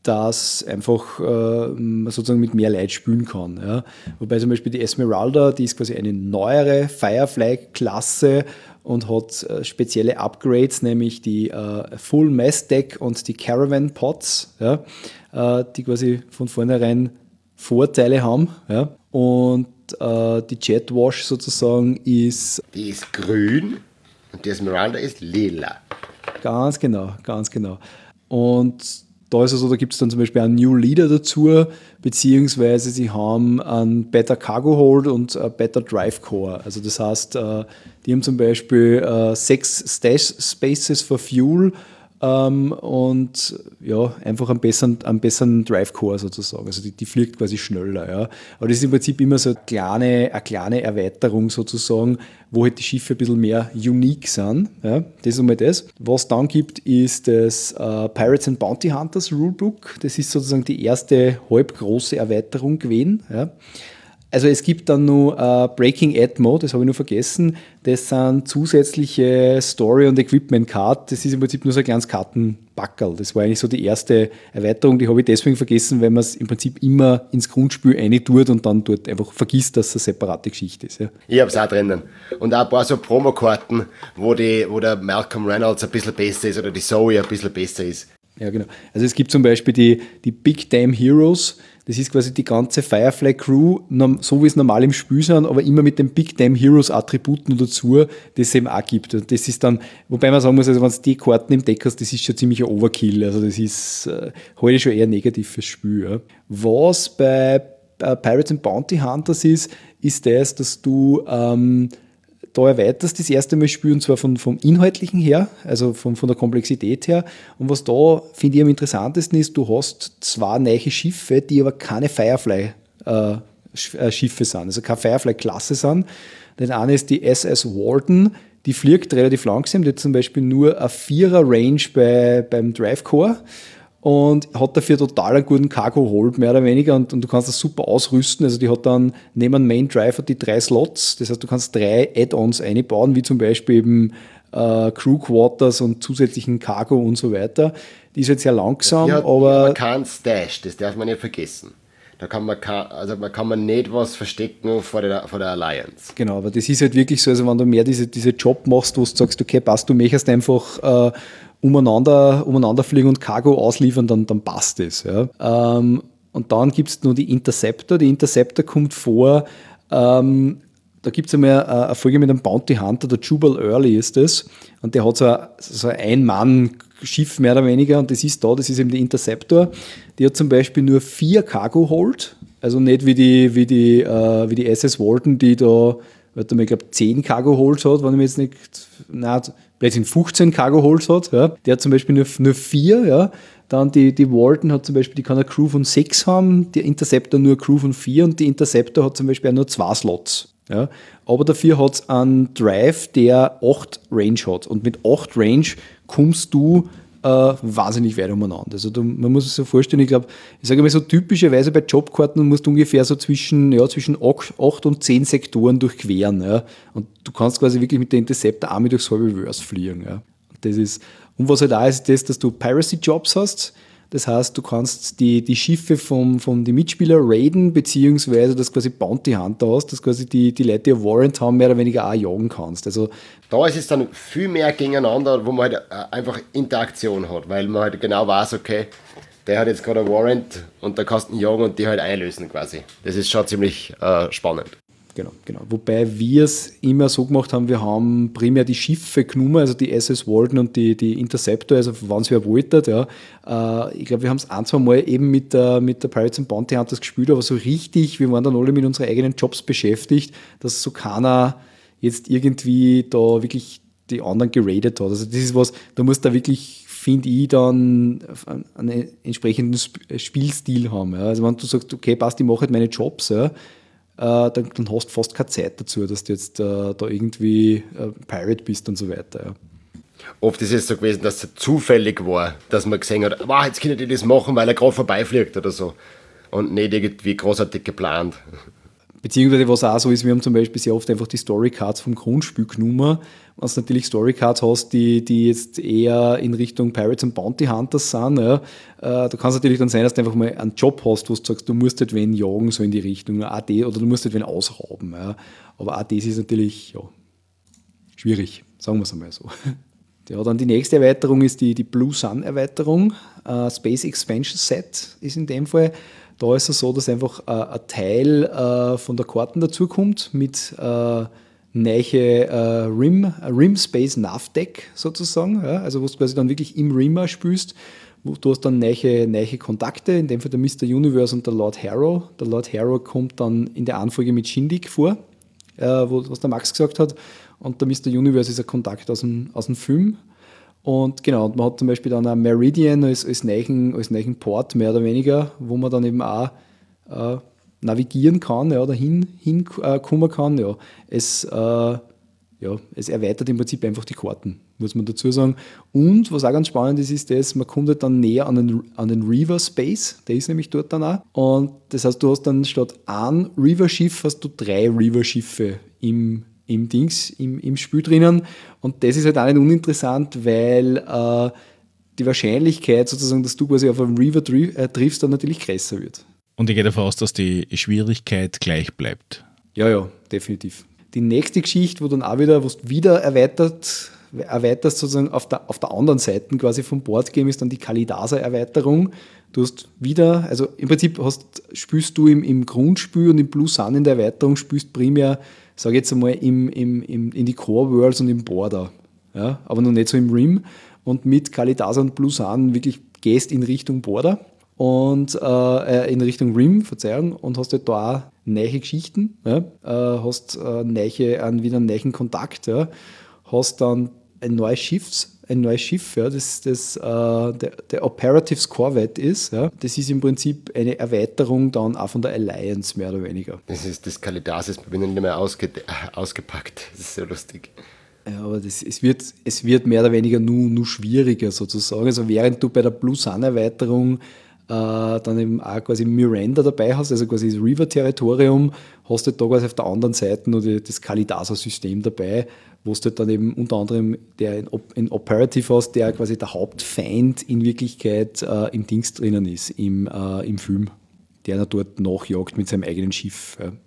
das einfach äh, sozusagen mit mehr Leid spielen kann. Ja. Wobei zum Beispiel die Esmeralda, die ist quasi eine neuere Firefly-Klasse und hat äh, spezielle Upgrades, nämlich die äh, Full Mass Deck und die Caravan Pods, ja, äh, die quasi von vornherein Vorteile haben. Ja. Und äh, die Jetwash sozusagen ist... Die ist grün und die Esmeralda ist lila. Ganz genau, ganz genau. Und da ist es so, da gibt es dann zum Beispiel einen New Leader dazu, beziehungsweise sie haben einen Better Cargo Hold und einen Better Drive Core. Also das heißt, die haben zum Beispiel sechs Stash Spaces for Fuel ähm, und ja, einfach einen besseren, einen besseren Drive Core sozusagen. Also die, die fliegt quasi schneller. Ja. Aber das ist im Prinzip immer so eine kleine, eine kleine Erweiterung sozusagen, wo halt die Schiffe ein bisschen mehr unique sind. Ja. Das ist einmal das. Was dann gibt, ist das äh, Pirates and Bounty Hunters Rulebook. Das ist sozusagen die erste halbgroße Erweiterung gewesen. Ja. Also es gibt dann noch äh, Breaking Atmo, das habe ich nur vergessen. Das sind zusätzliche Story- und Equipment-Card. Das ist im Prinzip nur so ein kleines Kartenbackerl. Das war eigentlich so die erste Erweiterung, die habe ich deswegen vergessen, weil man es im Prinzip immer ins Grundspiel rein tut und dann dort einfach vergisst, dass es eine separate Geschichte ist. Ja. Ich habe es auch drinnen. Und auch ein paar so Promokarten, wo, die, wo der Malcolm Reynolds ein bisschen besser ist oder die Zoe ein bisschen besser ist. Ja, genau. Also es gibt zum Beispiel die, die Big Damn Heroes. Das ist quasi die ganze Firefly-Crew, so wie es normal im Spiel sind, aber immer mit den Big Damn Heroes-Attributen dazu, die es eben auch gibt. Und das ist dann, wobei man sagen muss, also wenn du die Karten im Deck hast, das ist schon ziemlich ein Overkill. Also das ist äh, heute schon eher negativ fürs Spiel. Ja. Was bei äh, Pirates and Bounty Hunters ist, ist das, dass du ähm, da erweiterst das erste Mal Spiel, und zwar von, vom Inhaltlichen her, also von, von der Komplexität her. Und was da, finde ich, am interessantesten ist, du hast zwei neue Schiffe, die aber keine Firefly-Schiffe sind, also keine Firefly-Klasse sind. Das eine ist die S S Warden, die fliegt relativ langsam, die hat zum Beispiel nur eine Vierer-Range bei, beim Drive-Core und hat dafür total einen guten Cargo-Hold, mehr oder weniger, und, und du kannst das super ausrüsten. Also die hat dann neben einem Main Drive die drei Slots, das heißt, du kannst drei Add-ons einbauen, wie zum Beispiel eben äh, Crew Quarters und zusätzlichen Cargo und so weiter. Die ist jetzt sehr langsam, hat, aber... Man kann Stash, das darf man nicht vergessen. Da kann man, also man kann man nicht was verstecken vor der, vor der Alliance. Genau, aber das ist halt wirklich so, also wenn du mehr diese, diese Job machst, wo du sagst, okay, passt, du möchtest einfach... Äh, umeinander, umeinander fliegen und Cargo ausliefern, dann, dann passt es. Ja. Ähm, und dann gibt es nur die Interceptor. Die Interceptor kommt vor, ähm, da gibt es einmal eine Folge mit einem Bounty Hunter, der Jubal Early ist das, und der hat so ein, so ein Ein-Mann-Schiff mehr oder weniger, und das ist da, das ist eben die Interceptor. Die hat zum Beispiel nur vier Cargo-Hold, also nicht wie die, wie die, äh, wie die S S Walton, die da, warte mal, ich glaube, zehn Cargo-Holds hat, wenn ich mir jetzt nicht, nein, plötzlich fünfzehn Cargo-Holds hat. Ja. Der hat zum Beispiel nur, nur vier. Ja. Dann die, die Walton hat zum Beispiel, die kann eine Crew von sechs haben, der Interceptor nur eine Crew von vier, und die Interceptor hat zum Beispiel auch nur zwei Slots. Ja. Aber dafür hat es einen Drive, der acht Range hat. Und mit acht Range kommst du äh, wahnsinnig weit umeinander. Also du, man muss sich so vorstellen, ich glaube, ich sage mal so typischerweise bei Jobkarten musst du ungefähr so zwischen, ja, zwischen acht und zehn Sektoren durchqueren. Ja. Und du kannst quasi wirklich mit der Interceptor Army durchs halbe Reverse fliegen. Ja. Das ist, und was halt da ist, ist das, dass du Piracy-Jobs hast. Das heißt, du kannst die, die Schiffe von, von den Mitspielern raiden, beziehungsweise dass quasi Bounty Hunter hast, dass quasi die, die Leute, die Warrant haben, mehr oder weniger auch jagen kannst. Also, da ist es dann viel mehr gegeneinander, wo man halt einfach Interaktion hat, weil man halt genau weiß, okay, der hat jetzt gerade ein Warrant und da kannst du ihn jagen und die halt einlösen quasi. Das ist schon ziemlich äh, spannend. Genau, genau. Wobei wir es immer so gemacht haben, wir haben primär die Schiffe genommen, also die S S Walden und die, die Interceptor, also wann es wer wollte. Ja. Äh, ich glaube, wir haben es ein, zwei Mal eben mit der, mit der Pirates and Bounty Hunters gespielt, aber so richtig, wir waren dann alle mit unseren eigenen Jobs beschäftigt, dass so keiner jetzt irgendwie da wirklich die anderen geradet hat. Also das ist was, da muss da wirklich, finde ich, dann einen entsprechenden Spielstil haben. Ja. Also wenn du sagst, okay, passt, ich mache halt meine Jobs, ja, Äh, dann, dann hast du fast keine Zeit dazu, dass du jetzt äh, da irgendwie äh, Pirate bist und so weiter. Ja. Oft ist es so gewesen, dass es zufällig war, dass man gesehen hat, wow, jetzt kann ich das machen, weil er gerade vorbeifliegt oder so. Und nicht irgendwie großartig geplant. Beziehungsweise was auch so ist, wir haben zum Beispiel sehr oft einfach die Storycards vom Grundspiel genommen. Wenn du natürlich Storycards hast, die, die jetzt eher in Richtung Pirates and Bounty Hunters sind, ja, äh, da kann es natürlich dann sein, dass du einfach mal einen Job hast, wo du sagst, du musst halt wen jagen, so in die Richtung, A D, oder du musst halt wen ausrauben. Ja. Aber auch das ist natürlich ja, schwierig, sagen wir es einmal so. Ja, dann die nächste Erweiterung ist die, die Blue Sun Erweiterung. Uh, Space Expansion Set ist in dem Fall. Da ist es so, dass einfach uh, ein Teil uh, von der Karten dazukommt mit uh, neue uh, Rim, Rim Space Nav Deck sozusagen. Ja, also wo du quasi dann wirklich im Rimmer spielst. Wo du hast dann neue, neue Kontakte, in dem Fall der Mister Universe und der Lord Harrow. Der Lord Harrow kommt dann in der Anfolge mit Shindig vor, uh, wo, was der Max gesagt hat. Und der Mister Universe ist ein Kontakt aus dem, aus dem Film. Und genau, man hat zum Beispiel dann ein Meridian als, als, neuen, als neuen Port, mehr oder weniger, wo man dann eben auch äh, navigieren kann, ja, oder hin, hinkommen äh, kann. Ja. Es, äh, ja, es erweitert im Prinzip einfach die Karten, muss man dazu sagen. Und was auch ganz spannend ist, ist das, man kommt halt dann näher an den, an den Reaver Space, der ist nämlich dort dann auch. Und das heißt, du hast dann statt ein Reaver-Schiff, hast du drei Reaver-Schiffe im im Dings, im, im Spiel drinnen. Und das ist halt auch nicht uninteressant, weil äh, die Wahrscheinlichkeit sozusagen, dass du quasi auf einen Reaver tri- äh, triffst, dann natürlich größer wird. Und ich gehe davon aus, dass die Schwierigkeit gleich bleibt. Ja, ja, definitiv. Die nächste Geschichte, wo dann auch wieder, wo du wieder erweitert, erweiterst sozusagen auf der, auf der anderen Seite quasi vom Boardgame, ist dann die Kalidasa-Erweiterung. Du hast wieder, also im Prinzip hast, spielst du im, im Grundspiel und im Blue Sun in der Erweiterung spielst primär, sage ich jetzt einmal, im, im, im, in die Core Worlds und im Border, ja, aber noch nicht so im Rim. Und mit Kalidasa und Blue Sun wirklich gehst in Richtung Border und äh, in Richtung Rim, Verzeihung, und hast halt da auch neue Geschichten, ja, äh, hast äh, neue, einen, wieder einen neuen Kontakt, ja, hast dann ein neues Schiff, ein neues Schiff, ja, das, das äh, der, der Operatives Corvette ist. Ja. Das ist im Prinzip eine Erweiterung dann auch von der Alliance, mehr oder weniger. Das ist das Kalidasa, ist bei mir nicht mehr ausge, ausgepackt. Das ist so lustig. Ja, aber das, es, wird, es wird mehr oder weniger nur, nur schwieriger sozusagen. Also während du bei der Blue Sun Erweiterung äh, dann eben auch quasi Miranda dabei hast, also quasi das River-Territorium, hast du da quasi auf der anderen Seite nur die, das Kalidasa-System dabei, wo du dann eben unter anderem der in Operative hast, der quasi der Hauptfeind in Wirklichkeit äh, im Dings drinnen ist, im, äh, im Film, der dort nachjagt mit seinem eigenen Schiff. Ja.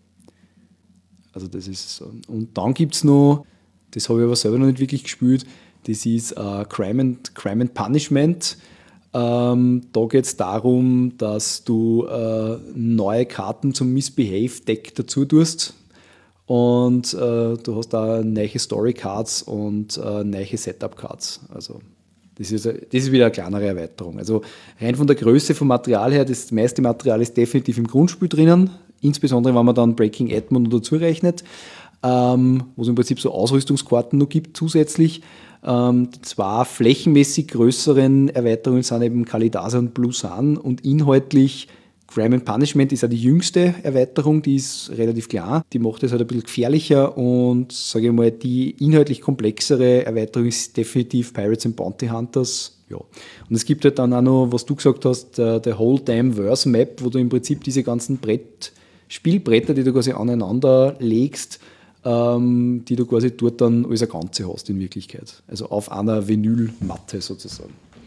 Also das ist so. Und dann gibt es noch, das habe ich aber selber noch nicht wirklich gespielt, das ist äh, Crime, and, Crime and Punishment. Ähm, da geht es darum, dass du äh, neue Karten zum Misbehave-Deck dazu tust. Und äh, du hast da neue Story-Cards und äh, neue Setup-Cards. Also das ist, das ist wieder eine kleinere Erweiterung. Also rein von der Größe vom Material her, das meiste Material ist definitiv im Grundspiel drinnen, insbesondere wenn man dann Breaking Edmund dazu rechnet, ähm, wo es im Prinzip so Ausrüstungskarten noch gibt zusätzlich. Ähm, die zwei flächenmäßig größeren Erweiterungen sind eben Kalidasa und Blue Sun, und inhaltlich Crime and Punishment ist ja die jüngste Erweiterung, die ist relativ klar, die macht es halt ein bisschen gefährlicher, und sage ich mal, die inhaltlich komplexere Erweiterung ist definitiv Pirates and Bounty Hunters. Ja. Und es gibt halt dann auch noch, was du gesagt hast, der, der Whole Damn Verse Map, wo du im Prinzip diese ganzen Brett, Spielbretter, die du quasi aneinander legst, ähm, die du quasi dort dann als ein Ganze hast in Wirklichkeit. Also auf einer Vinylmatte sozusagen.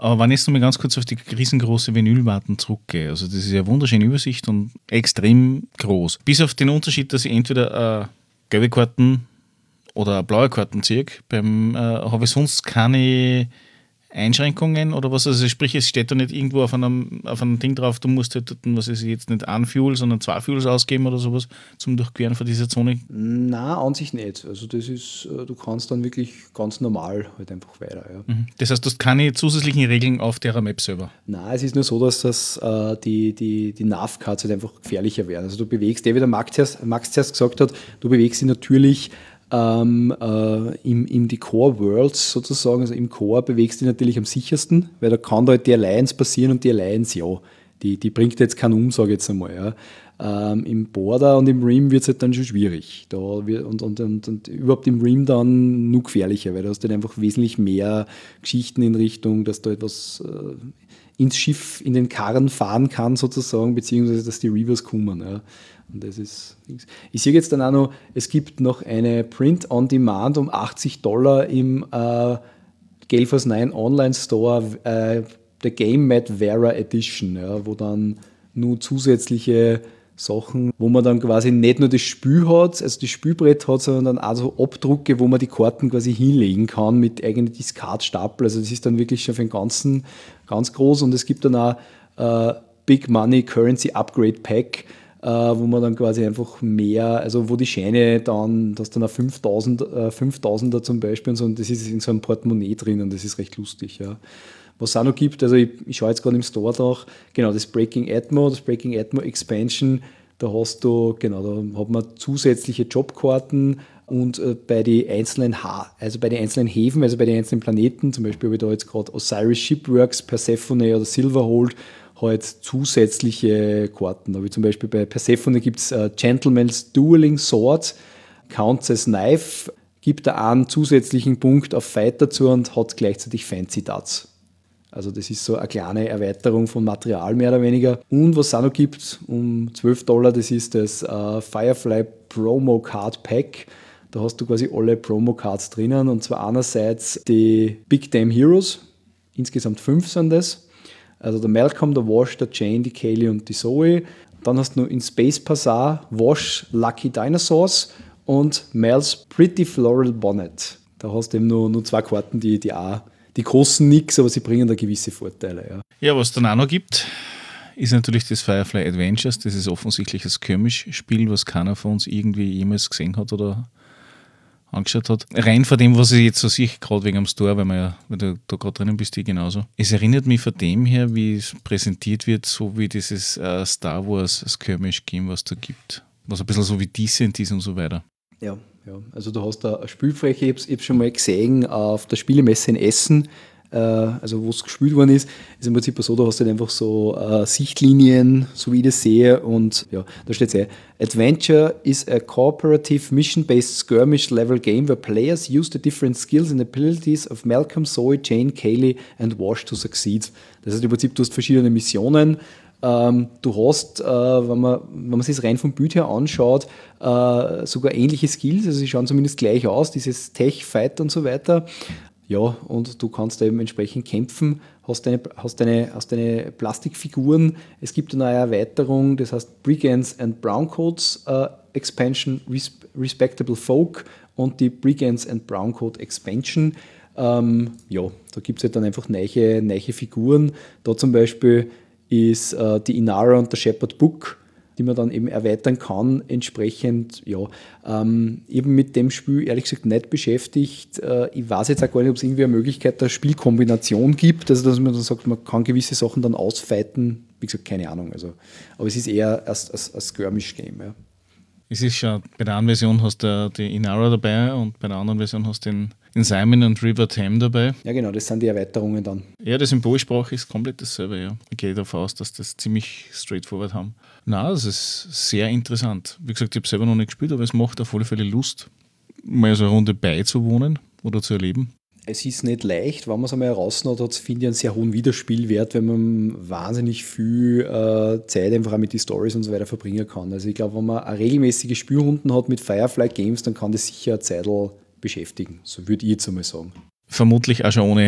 Aber wenn ich jetzt noch mal ganz kurz auf die riesengroße Vinylwarten zurückgehe, also das ist ja eine wunderschöne Übersicht und extrem groß. Bis auf den Unterschied, dass ich entweder äh, gelbe Karten oder blaue Karten ziehe, beim äh, habe ich sonst keine Einschränkungen oder was, also sprich, es steht da nicht irgendwo auf einem, auf einem Ding drauf, du musst halt, was ist jetzt nicht ein Fuel, sondern zwei Fuels ausgeben oder sowas zum Durchqueren von dieser Zone? Nein, an sich nicht. Also das ist, du kannst dann wirklich ganz normal halt einfach weiter. Ja. Das heißt, du hast keine zusätzlichen Regeln auf der Map selber? Nein, es ist nur so, dass das, äh, die, die, die Nav-Cards halt einfach gefährlicher werden. Also du bewegst, der wie der Max zuerst, Max zuerst gesagt hat, du bewegst dich natürlich Ähm, äh, im, im die Core Worlds sozusagen, also im Core bewegst du dich natürlich am sichersten, weil da kann da halt die Alliance passieren und die Alliance, ja, die, die bringt jetzt keinen um, sage ich jetzt einmal. Ja. Ähm, Im Border und im Rim wird es halt dann schon schwierig. Da wird, und, und, und, und überhaupt im Rim dann nur gefährlicher, weil da hast du halt einfach wesentlich mehr Geschichten in Richtung, dass da etwas äh, ins Schiff, in den Karren fahren kann sozusagen, beziehungsweise dass die Reavers kommen. Ja. Und das ist, ich sehe jetzt dann auch noch, es gibt noch eine Print on Demand um achtzig Dollar im äh, Gale Force neun Online Store, äh, der Game Mat Vera Edition, ja, wo dann nur zusätzliche Sachen, wo man dann quasi nicht nur das Spiel hat, also das Spielbrett hat, sondern dann auch so Abdrucke, wo man die Karten quasi hinlegen kann mit eigenen Discard-Stapel. Also das ist dann wirklich schon für den ganzen ganz groß und es gibt dann auch äh, Big Money Currency Upgrade Pack, Uh, wo man dann quasi einfach mehr, also wo die Scheine dann, dass dann auch fünftausend, äh, fünftausender zum Beispiel und so, und das ist in so einem Portemonnaie drin und das ist recht lustig, ja. Was es auch noch gibt, also ich, ich schaue jetzt gerade im Store nach, genau, das Breaking Atmo, das Breaking Atmo Expansion, da hast du, genau, da hat man zusätzliche Jobkarten und äh, bei den einzelnen ha- also bei den einzelnen Häfen, also bei den einzelnen Planeten, zum Beispiel habe ich da jetzt gerade Osiris Shipworks, Persephone oder Silverhold, halt zusätzliche Karten. Aber zum Beispiel bei Persephone gibt es uh, Gentleman's Dueling Sword, Counts as Knife, gibt da einen zusätzlichen Punkt auf Fight dazu und hat gleichzeitig Fancy Darts. Also das ist so eine kleine Erweiterung von Material mehr oder weniger. Und was es auch noch gibt, um zwölf Dollar, das ist das uh, Firefly Promo Card Pack. Da hast du quasi alle Promo Cards drinnen und zwar einerseits die Big Damn Heroes, insgesamt fünf sind das. Also der Malcolm, der Wash, der Jane, die Kaylee und die Zoe. Dann hast du noch in Space Bazaar Wash, Lucky Dinosaurs und Mel's Pretty Floral Bonnet. Da hast du eben nur, nur zwei Karten, die, die auch, die kosten nichts, aber sie bringen da gewisse Vorteile. Ja, ja, was es dann auch noch gibt, ist natürlich das Firefly Adventures. Das ist offensichtlich ein Skirmish-Spiel, was keiner von uns irgendwie jemals gesehen hat oder angeschaut hat. Rein von dem, was ich jetzt so sehe, gerade wegen am Store, weil, man ja, weil du da gerade drinnen bist, die genauso. Es erinnert mich von dem her, wie es präsentiert wird, so wie dieses uh, Star Wars Skirmish-Game, was da gibt. Was ein bisschen so wie Decent ist und so weiter. Ja, ja. Also du hast da eine Spielfläche, ich habe es schon mal gesehen, auf der Spielemesse in Essen, also wo es gespielt worden ist, ist im Prinzip so, da hast du halt einfach so äh, Sichtlinien, so wie ich das sehe, und ja, da steht es eh, Adventure is a cooperative mission-based skirmish-level game where players use the different skills and abilities of Malcolm, Zoe, Jane, Kaylee and Wash to succeed. Das heißt im Prinzip, du hast verschiedene Missionen, ähm, du hast, äh, wenn man, wenn man sich das rein vom Bild her anschaut, äh, sogar ähnliche Skills, also sie schauen zumindest gleich aus, dieses Tech, Fight und so weiter. Ja, und du kannst da eben entsprechend kämpfen, hast deine, hast deine, hast deine Plastikfiguren. Es gibt eine neue Erweiterung, das heißt Brigands and Browncoats uh, Expansion, Res- Respectable Folk und die Brigands and Browncoat Expansion. Ähm, ja, da gibt es halt dann einfach neue, neue Figuren. Da zum Beispiel ist uh, die Inara und der Shepherd Book, die man dann eben erweitern kann, entsprechend, ja, ähm, eben mit dem Spiel ehrlich gesagt nicht beschäftigt. Äh, ich weiß jetzt auch gar nicht, ob es irgendwie eine Möglichkeit der Spielkombination gibt, also dass man dann sagt, man kann gewisse Sachen dann ausfighten, wie gesagt, keine Ahnung, also, aber es ist eher ein Skirmish-Game, ja. Es ist schon, bei der einen Version hast du die Inara dabei und bei der anderen Version hast du den, den Simon und River Tam dabei. Ja genau, das sind die Erweiterungen dann. Ja, die Symbolsprache ist komplett dasselbe, ja. Ich gehe davon aus, dass das ziemlich straightforward haben. Na, das ist sehr interessant. Wie gesagt, ich habe selber noch nicht gespielt, aber es macht auf alle Fälle Lust, mal so eine Runde beizuwohnen oder zu erleben. Es ist nicht leicht, wenn man es einmal heraus hat, hat es, finde ich, einen sehr hohen Wiederspielwert, wenn man wahnsinnig viel äh, Zeit einfach auch mit den Stories und so weiter verbringen kann. Also ich glaube, wenn man eine regelmäßige Spielrunden hat mit Firefly Games, dann kann das sicher eine Zeit beschäftigen. So würde ich jetzt einmal sagen. Vermutlich auch schon ohne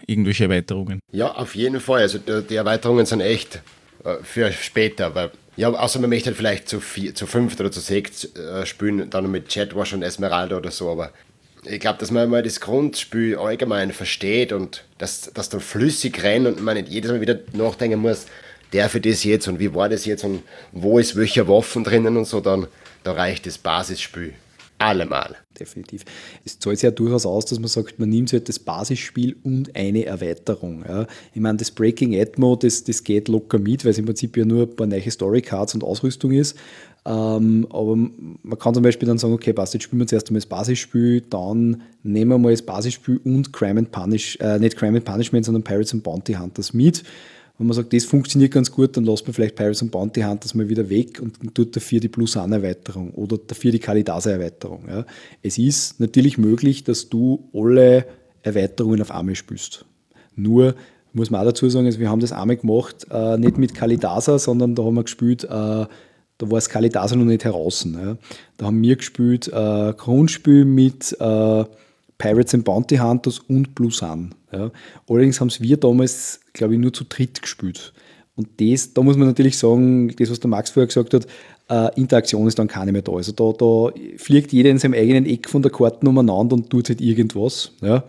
irgendwelche Erweiterungen? Ja, auf jeden Fall. Also die, die Erweiterungen sind echt äh, für später. Weil, ja, außer man möchte halt vielleicht zu, vier, zu fünft oder zu sechs äh, spielen, dann mit Jetwash und Esmeralda oder so. Aber ich glaube, dass man mal das Grundspiel allgemein versteht und dass das dann flüssig rennt und man nicht jedes Mal wieder nachdenken muss, der für das jetzt und wie war das jetzt und wo ist welcher Waffen drinnen und so, dann da reicht das Basisspiel allemal. Definitiv. Es zahlt sich ja durchaus aus, dass man sagt, man nimmt sich halt das Basisspiel und eine Erweiterung. Ja. Ich meine, das Breaking Atmo, das, das geht locker mit, weil es im Prinzip ja nur ein paar neue Story-Cards und Ausrüstung ist. Ähm, aber man kann zum Beispiel dann sagen, okay, passt, jetzt spielen wir zuerst einmal das Basisspiel, dann nehmen wir mal das Basisspiel und Crime and Punish, äh, nicht Crime and Punishment, sondern Pirates and Bounty Hunters mit. Wenn man sagt, das funktioniert ganz gut, dann lässt man vielleicht Pirates and Bounty Hunters mal wieder weg und tut dafür die Plus-An-Erweiterung oder dafür die Kalidasa-Erweiterung. Ja. Es ist natürlich möglich, dass du alle Erweiterungen auf einmal spielst. Nur muss man auch dazu sagen, also wir haben das einmal gemacht, äh, nicht mit Kalidasa, sondern da haben wir gespielt, äh, da war das Kalidasa noch nicht heraus. Ja. Da haben wir gespielt äh, Grundspiel mit äh, Pirates and Bounty Hunters und Plus-An. Ja. Allerdings haben es wir damals, glaube ich, nur zu dritt gespielt. Und das, da muss man natürlich sagen, das, was der Max vorher gesagt hat, äh, Interaktion ist dann keine mehr da. Also da, da fliegt jeder in seinem eigenen Eck von der Karten umeinander und tut halt irgendwas. Ja.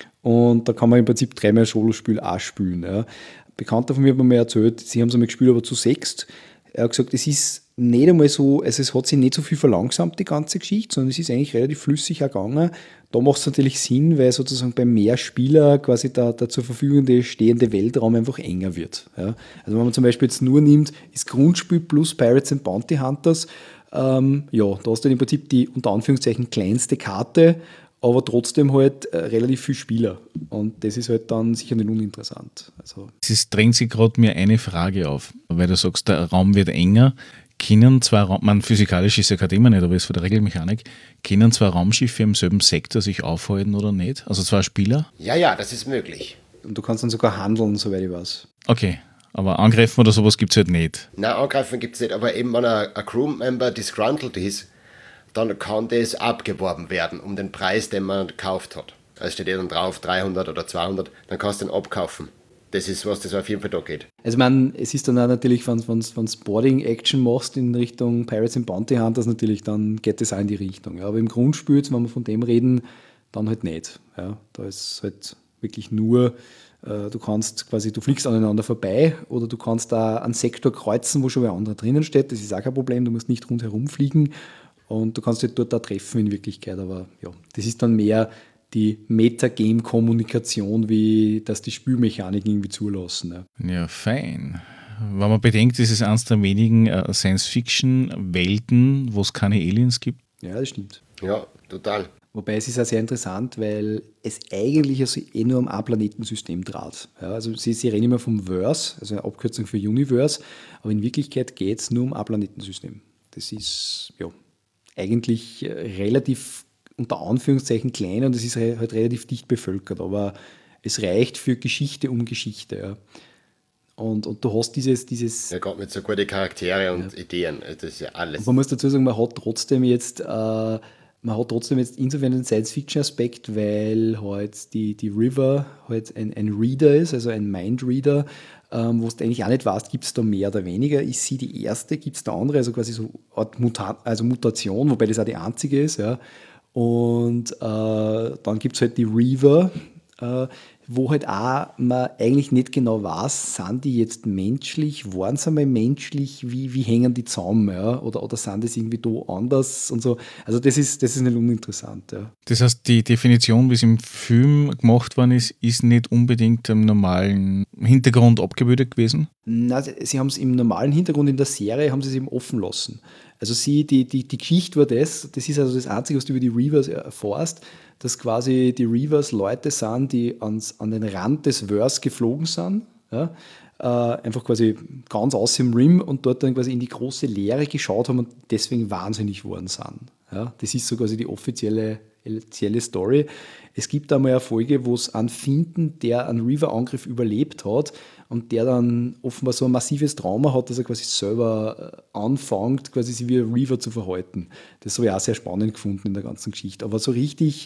Und da kann man im Prinzip dreimal Solo-Spiel auch spielen. Ja. Ein Bekannter von mir hat mir erzählt, sie haben es einmal gespielt, aber zu sechst. Er hat gesagt, es ist nicht einmal so, also es hat sich nicht so viel verlangsamt, die ganze Geschichte, sondern es ist eigentlich relativ flüssig gegangen. Da macht es natürlich Sinn, weil sozusagen bei mehr Spieler quasi der, der zur Verfügung stehende Weltraum einfach enger wird. Ja. Also wenn man zum Beispiel jetzt nur nimmt, ist Grundspiel plus Pirates and Bounty Hunters, ähm, ja, da hast du im Prinzip die unter Anführungszeichen kleinste Karte, aber trotzdem halt äh, relativ viele Spieler. Und das ist halt dann sicher nicht uninteressant. Also Es drängt sich gerade mir eine Frage auf, weil du sagst, der Raum wird enger. Können zwei Raum, man physikalisch ist ja kein Thema nicht, aber ist von der Regelmechanik, können zwei Raumschiffe im selben Sektor sich aufhalten oder nicht? Also zwei Spieler? Ja, ja, das ist möglich. und du kannst dann sogar handeln, soweit ich weiß. Okay, aber angreifen oder sowas gibt es halt nicht. Nein, angreifen gibt es nicht, aber eben wenn ein, ein Crewmember disgruntled ist, dann kann das abgeworben werden um den Preis, den man gekauft hat. Also steht ja dann drauf dreihundert oder zweihundert, dann kannst du den abkaufen. Das ist was, das auf jeden Fall da geht. Also ich meine, es ist dann auch natürlich, wenn du Boarding-Action machst in Richtung Pirates and Bounty Hunters, natürlich, dann geht das auch in die Richtung. Ja. Aber im Grundspiel, wenn wir von dem reden, dann halt nicht. Ja. Da ist halt wirklich nur, äh, du kannst quasi, du fliegst aneinander vorbei oder du kannst da einen Sektor kreuzen, wo schon wer anderer drinnen steht. Das ist auch kein Problem, du musst nicht rundherum fliegen und du kannst dich dort da treffen in Wirklichkeit. Aber ja, das ist dann mehr die Metagame-Kommunikation, wie das die Spielmechanik irgendwie zulassen. Ja, ja fein. Wenn man bedenkt, das ist eines der wenigen äh, Science-Fiction-Welten, wo es keine Aliens gibt. Ja, das stimmt. Ja, total. Wobei es ist auch sehr interessant, weil es eigentlich also eh nur um ein Planetensystem dreht. Ja, also sie, sie reden immer vom Verse, also eine Abkürzung für Universe, aber in Wirklichkeit geht es nur um ein Planetensystem. Das ist ja eigentlich relativ unter Anführungszeichen klein und es ist halt relativ dicht bevölkert, aber es reicht für Geschichte um Geschichte. Ja. Und, und du hast dieses... dieses ja, gerade mit so guten Charaktere und ja. Ideen, das ist ja alles. Und man muss dazu sagen, man hat trotzdem jetzt... Äh, Man hat trotzdem jetzt insofern einen Science-Fiction-Aspekt, weil halt die, die River halt ein, ein Reader ist, also ein Mind-Reader, ähm, wo du eigentlich auch nicht weißt, gibt es da mehr oder weniger. Ist sie die erste, gibt es da andere, also quasi so eine Art Muta- also Mutation, wobei das auch die einzige ist. Ja. Und äh, dann gibt es halt die Reaver, äh, wo halt auch man eigentlich nicht genau weiß, sind die jetzt menschlich, waren sie einmal menschlich, wie, wie hängen die zusammen, ja? oder, oder sind das irgendwie da anders und so. Also das ist, das ist nicht uninteressant. Ja. Das heißt, die Definition, wie es im Film gemacht worden ist, ist nicht unbedingt im normalen Hintergrund abgebildet gewesen? Nein, sie haben es im normalen Hintergrund in der Serie haben sie es eben offen lassen. Also sie, die, die, die Geschichte war das, das ist also das Einzige, was du über die Reavers erfährst, dass quasi die Reavers Leute sind, die ans, an den Rand des Verse geflogen sind, ja, äh, einfach quasi ganz aus dem Rim und dort dann quasi in die große Leere geschaut haben und deswegen wahnsinnig geworden sind. Ja. Das ist so quasi die offizielle, offizielle Story. Es gibt einmal eine Folge, wo es einen finden, der einen Reaver-Angriff überlebt hat und der dann offenbar so ein massives Trauma hat, dass er quasi selber anfängt, quasi sich wie ein Reaver zu verhalten. Das habe ich auch sehr spannend gefunden in der ganzen Geschichte. Aber so richtig,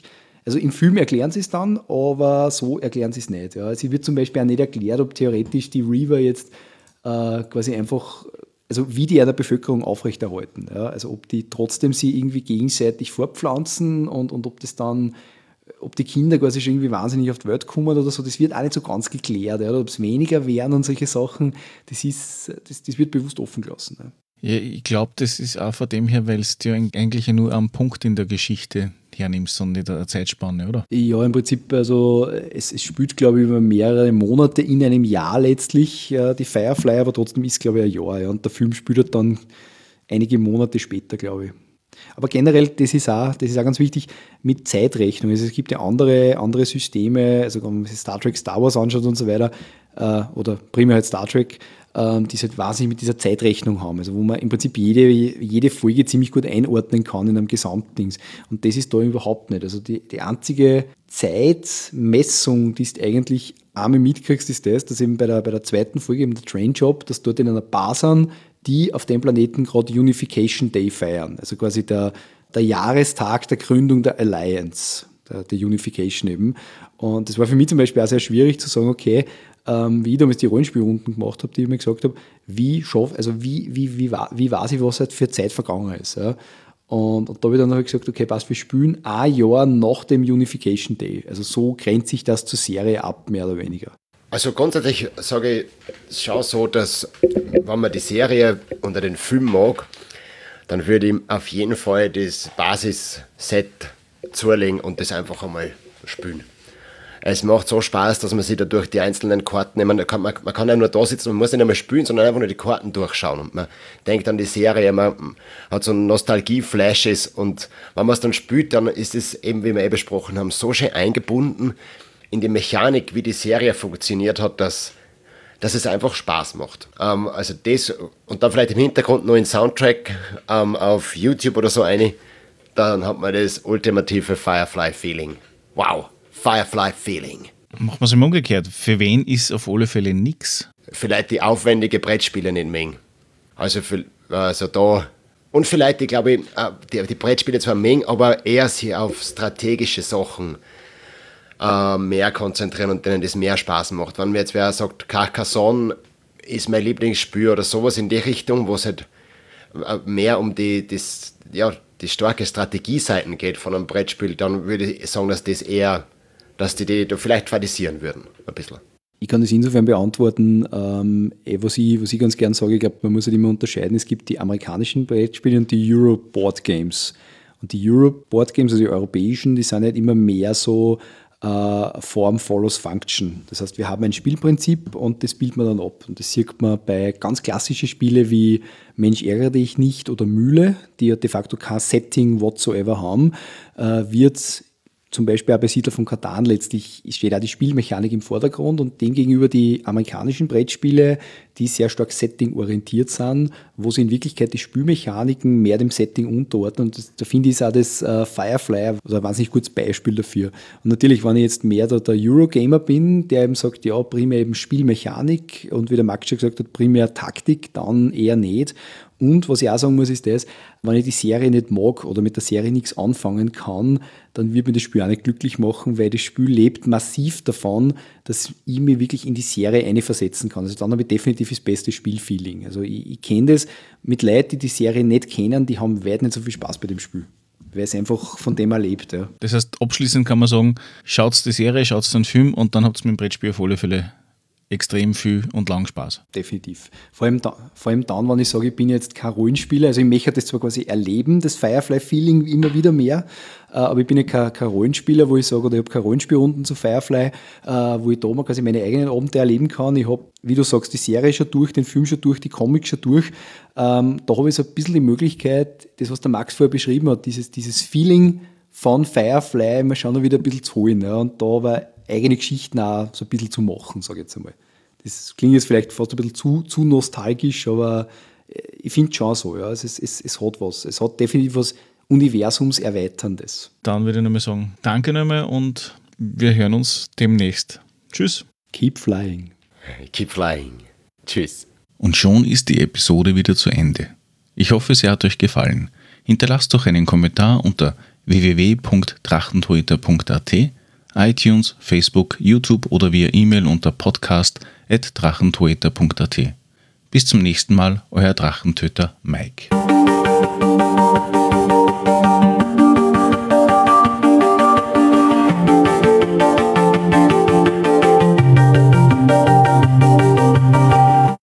Also im Film erklären sie es dann, aber so erklären sie es nicht. Ja. Sie wird zum Beispiel auch nicht erklärt, ob theoretisch die Reaver jetzt äh, quasi einfach, also wie die in der Bevölkerung aufrechterhalten. Ja. Also ob die trotzdem sie irgendwie gegenseitig fortpflanzen und, und ob das dann, ob die Kinder quasi schon irgendwie wahnsinnig auf die Welt kommen oder so, das wird auch nicht so ganz geklärt. Ja. Oder ob es weniger werden und solche Sachen, das, ist, das, das wird bewusst offen gelassen. Ja. Ja, ich glaube, das ist auch von dem her, weil es dir eigentlich nur am Punkt in der Geschichte hernimmst und nicht eine Zeitspanne, oder? Ja, im Prinzip, also es, es spielt, glaube ich, über mehrere Monate in einem Jahr letztlich äh, die Firefly, aber trotzdem ist, glaube ich, ein Jahr. Ja, und der Film spielt halt dann einige Monate später, glaube ich. Aber generell, das ist auch, das ist auch ganz wichtig, mit Zeitrechnung. Also es gibt ja andere, andere Systeme, also wenn man sich Star Trek, Star Wars anschaut und so weiter, äh, oder primär halt Star Trek, die es halt wahnsinnig mit dieser Zeitrechnung haben, also wo man im Prinzip jede, jede Folge ziemlich gut einordnen kann in einem Gesamtdings. Und das ist da überhaupt nicht. Also die, die einzige Zeitmessung, die du eigentlich einmal mitkriegst, ist das, dass eben bei der, bei der zweiten Folge, eben der Train Job, dass dort in einer Bar sind, die auf dem Planeten gerade Unification Day feiern. Also quasi der, der Jahrestag der Gründung der Alliance, der, der Unification eben. Und das war für mich zum Beispiel auch sehr schwierig zu sagen, okay, Ähm, wie ich damals die Rollenspielrunden gemacht habe, die ich mir gesagt habe, wie schaff, also wie, wie, wie, wie weiß ich, was halt für Zeit vergangen ist. Ja? Und, und da habe ich dann halt gesagt, okay, passt, wir spielen ein Jahr nach dem Unification Day. Also so grenzt sich das zur Serie ab, mehr oder weniger. Also grundsätzlich sage ich, schau so, dass wenn man die Serie oder den Film mag, dann würde ich ihm auf jeden Fall das Basisset zulegen und das einfach einmal spielen. Es macht so Spaß, dass man sich da durch die einzelnen Karten, man kann, man, man kann ja nur da sitzen, man muss nicht einmal spielen, sondern einfach nur die Karten durchschauen und man denkt an die Serie, man hat so Nostalgie-Flashes und wenn man es dann spielt, dann ist es eben, wie wir eben besprochen haben, so schön eingebunden in die Mechanik, wie die Serie funktioniert hat, dass, dass es einfach Spaß macht. Ähm, also das und dann vielleicht im Hintergrund noch ein Soundtrack ähm, auf YouTube oder so eine, dann hat man das ultimative Firefly-Feeling. Wow! Firefly-Feeling. Machen wir es immer umgekehrt. Für wen ist auf alle Fälle nix? Vielleicht die aufwendige Brettspiele nicht mehr. Also, für, also da. Und vielleicht, ich glaube, die, die Brettspiele zwar mehr, aber eher sich auf strategische Sachen äh, mehr konzentrieren und denen das mehr Spaß macht. Wenn mir jetzt wer sagt, Carcassonne ist mein Lieblingsspiel oder sowas in die Richtung, wo es halt mehr um die, das, ja, die starke Strategieseiten geht von einem Brettspiel, dann würde ich sagen, dass das eher dass die die vielleicht fadisieren würden, ein bisschen. Ich kann das insofern beantworten, ähm, was, ich, was ich ganz gern sage, ich glaube, man muss halt immer unterscheiden, es gibt die amerikanischen Brettspiele und die Euro Board Games. Und die Euro Board Games, also die europäischen, die sind halt immer mehr so äh, Form follows Function. Das heißt, wir haben ein Spielprinzip und das bildet man dann ab. Und das sieht man bei ganz klassischen Spielen wie Mensch, ärgere dich nicht oder Mühle, die ja de facto kein Setting whatsoever haben, äh, wird zum Beispiel auch bei Siedler von Catan letztlich steht auch die Spielmechanik im Vordergrund und demgegenüber die amerikanischen Brettspiele, die sehr stark setting-orientiert sind, wo sie in Wirklichkeit die Spielmechaniken mehr dem Setting unterordnen. Und das, da finde ich auch das äh, Firefly also ein wahnsinnig gutes Beispiel dafür. Und natürlich, wenn ich jetzt mehr der, der Eurogamer bin, der eben sagt, ja, primär eben Spielmechanik und wie der Max schon gesagt hat, primär Taktik, dann eher nicht. Und was ich auch sagen muss, ist das, wenn ich die Serie nicht mag oder mit der Serie nichts anfangen kann, dann wird mir das Spiel auch nicht glücklich machen, weil das Spiel lebt massiv davon, dass ich mich wirklich in die Serie einversetzen kann. Also dann habe ich definitiv das beste Spielfeeling. Also ich, ich kenne das mit Leuten, die die Serie nicht kennen, die haben weit nicht so viel Spaß bei dem Spiel, weil es einfach von dem erlebt. Ja. Das heißt, abschließend kann man sagen, schaut die Serie, schaut den Film und dann habt ihr mit dem Brettspiel auf alle Fälle extrem viel und lang Spaß. Definitiv. Vor allem, da, vor allem dann, wenn ich sage, ich bin jetzt kein Rollenspieler, also ich möchte das zwar quasi erleben, das Firefly-Feeling immer wieder mehr, äh, aber ich bin ja kein, kein Rollenspieler, wo ich sage, oder ich habe keine Rollenspielrunden zu Firefly, äh, wo ich da mal quasi meine eigenen Abende erleben kann. Ich habe, wie du sagst, die Serie schon durch, den Film schon durch, die Comics schon durch. Ähm, da habe ich so ein bisschen die Möglichkeit, das, was der Max vorher beschrieben hat, dieses, dieses Feeling von Firefly, mal schauen, wieder ein bisschen zu holen. Ja, und da war eigene Geschichten auch so ein bisschen zu machen, sage ich jetzt einmal. Das klingt jetzt vielleicht fast ein bisschen zu, zu nostalgisch, aber ich finde schon so, ja, es, es, es, es hat was. Es hat definitiv was Universumserweiterndes. Dann würde ich nochmal sagen, danke nochmal und wir hören uns demnächst. Tschüss. Keep flying. Keep flying. Tschüss. Und schon ist die Episode wieder zu Ende. Ich hoffe, sie hat euch gefallen. Hinterlasst doch einen Kommentar unter w w w punkt drachentöter punkt a t, iTunes, Facebook, YouTube oder via E-Mail unter podcast at drachentöter punkt a t. Bis zum nächsten Mal, euer Drachentöter Mike.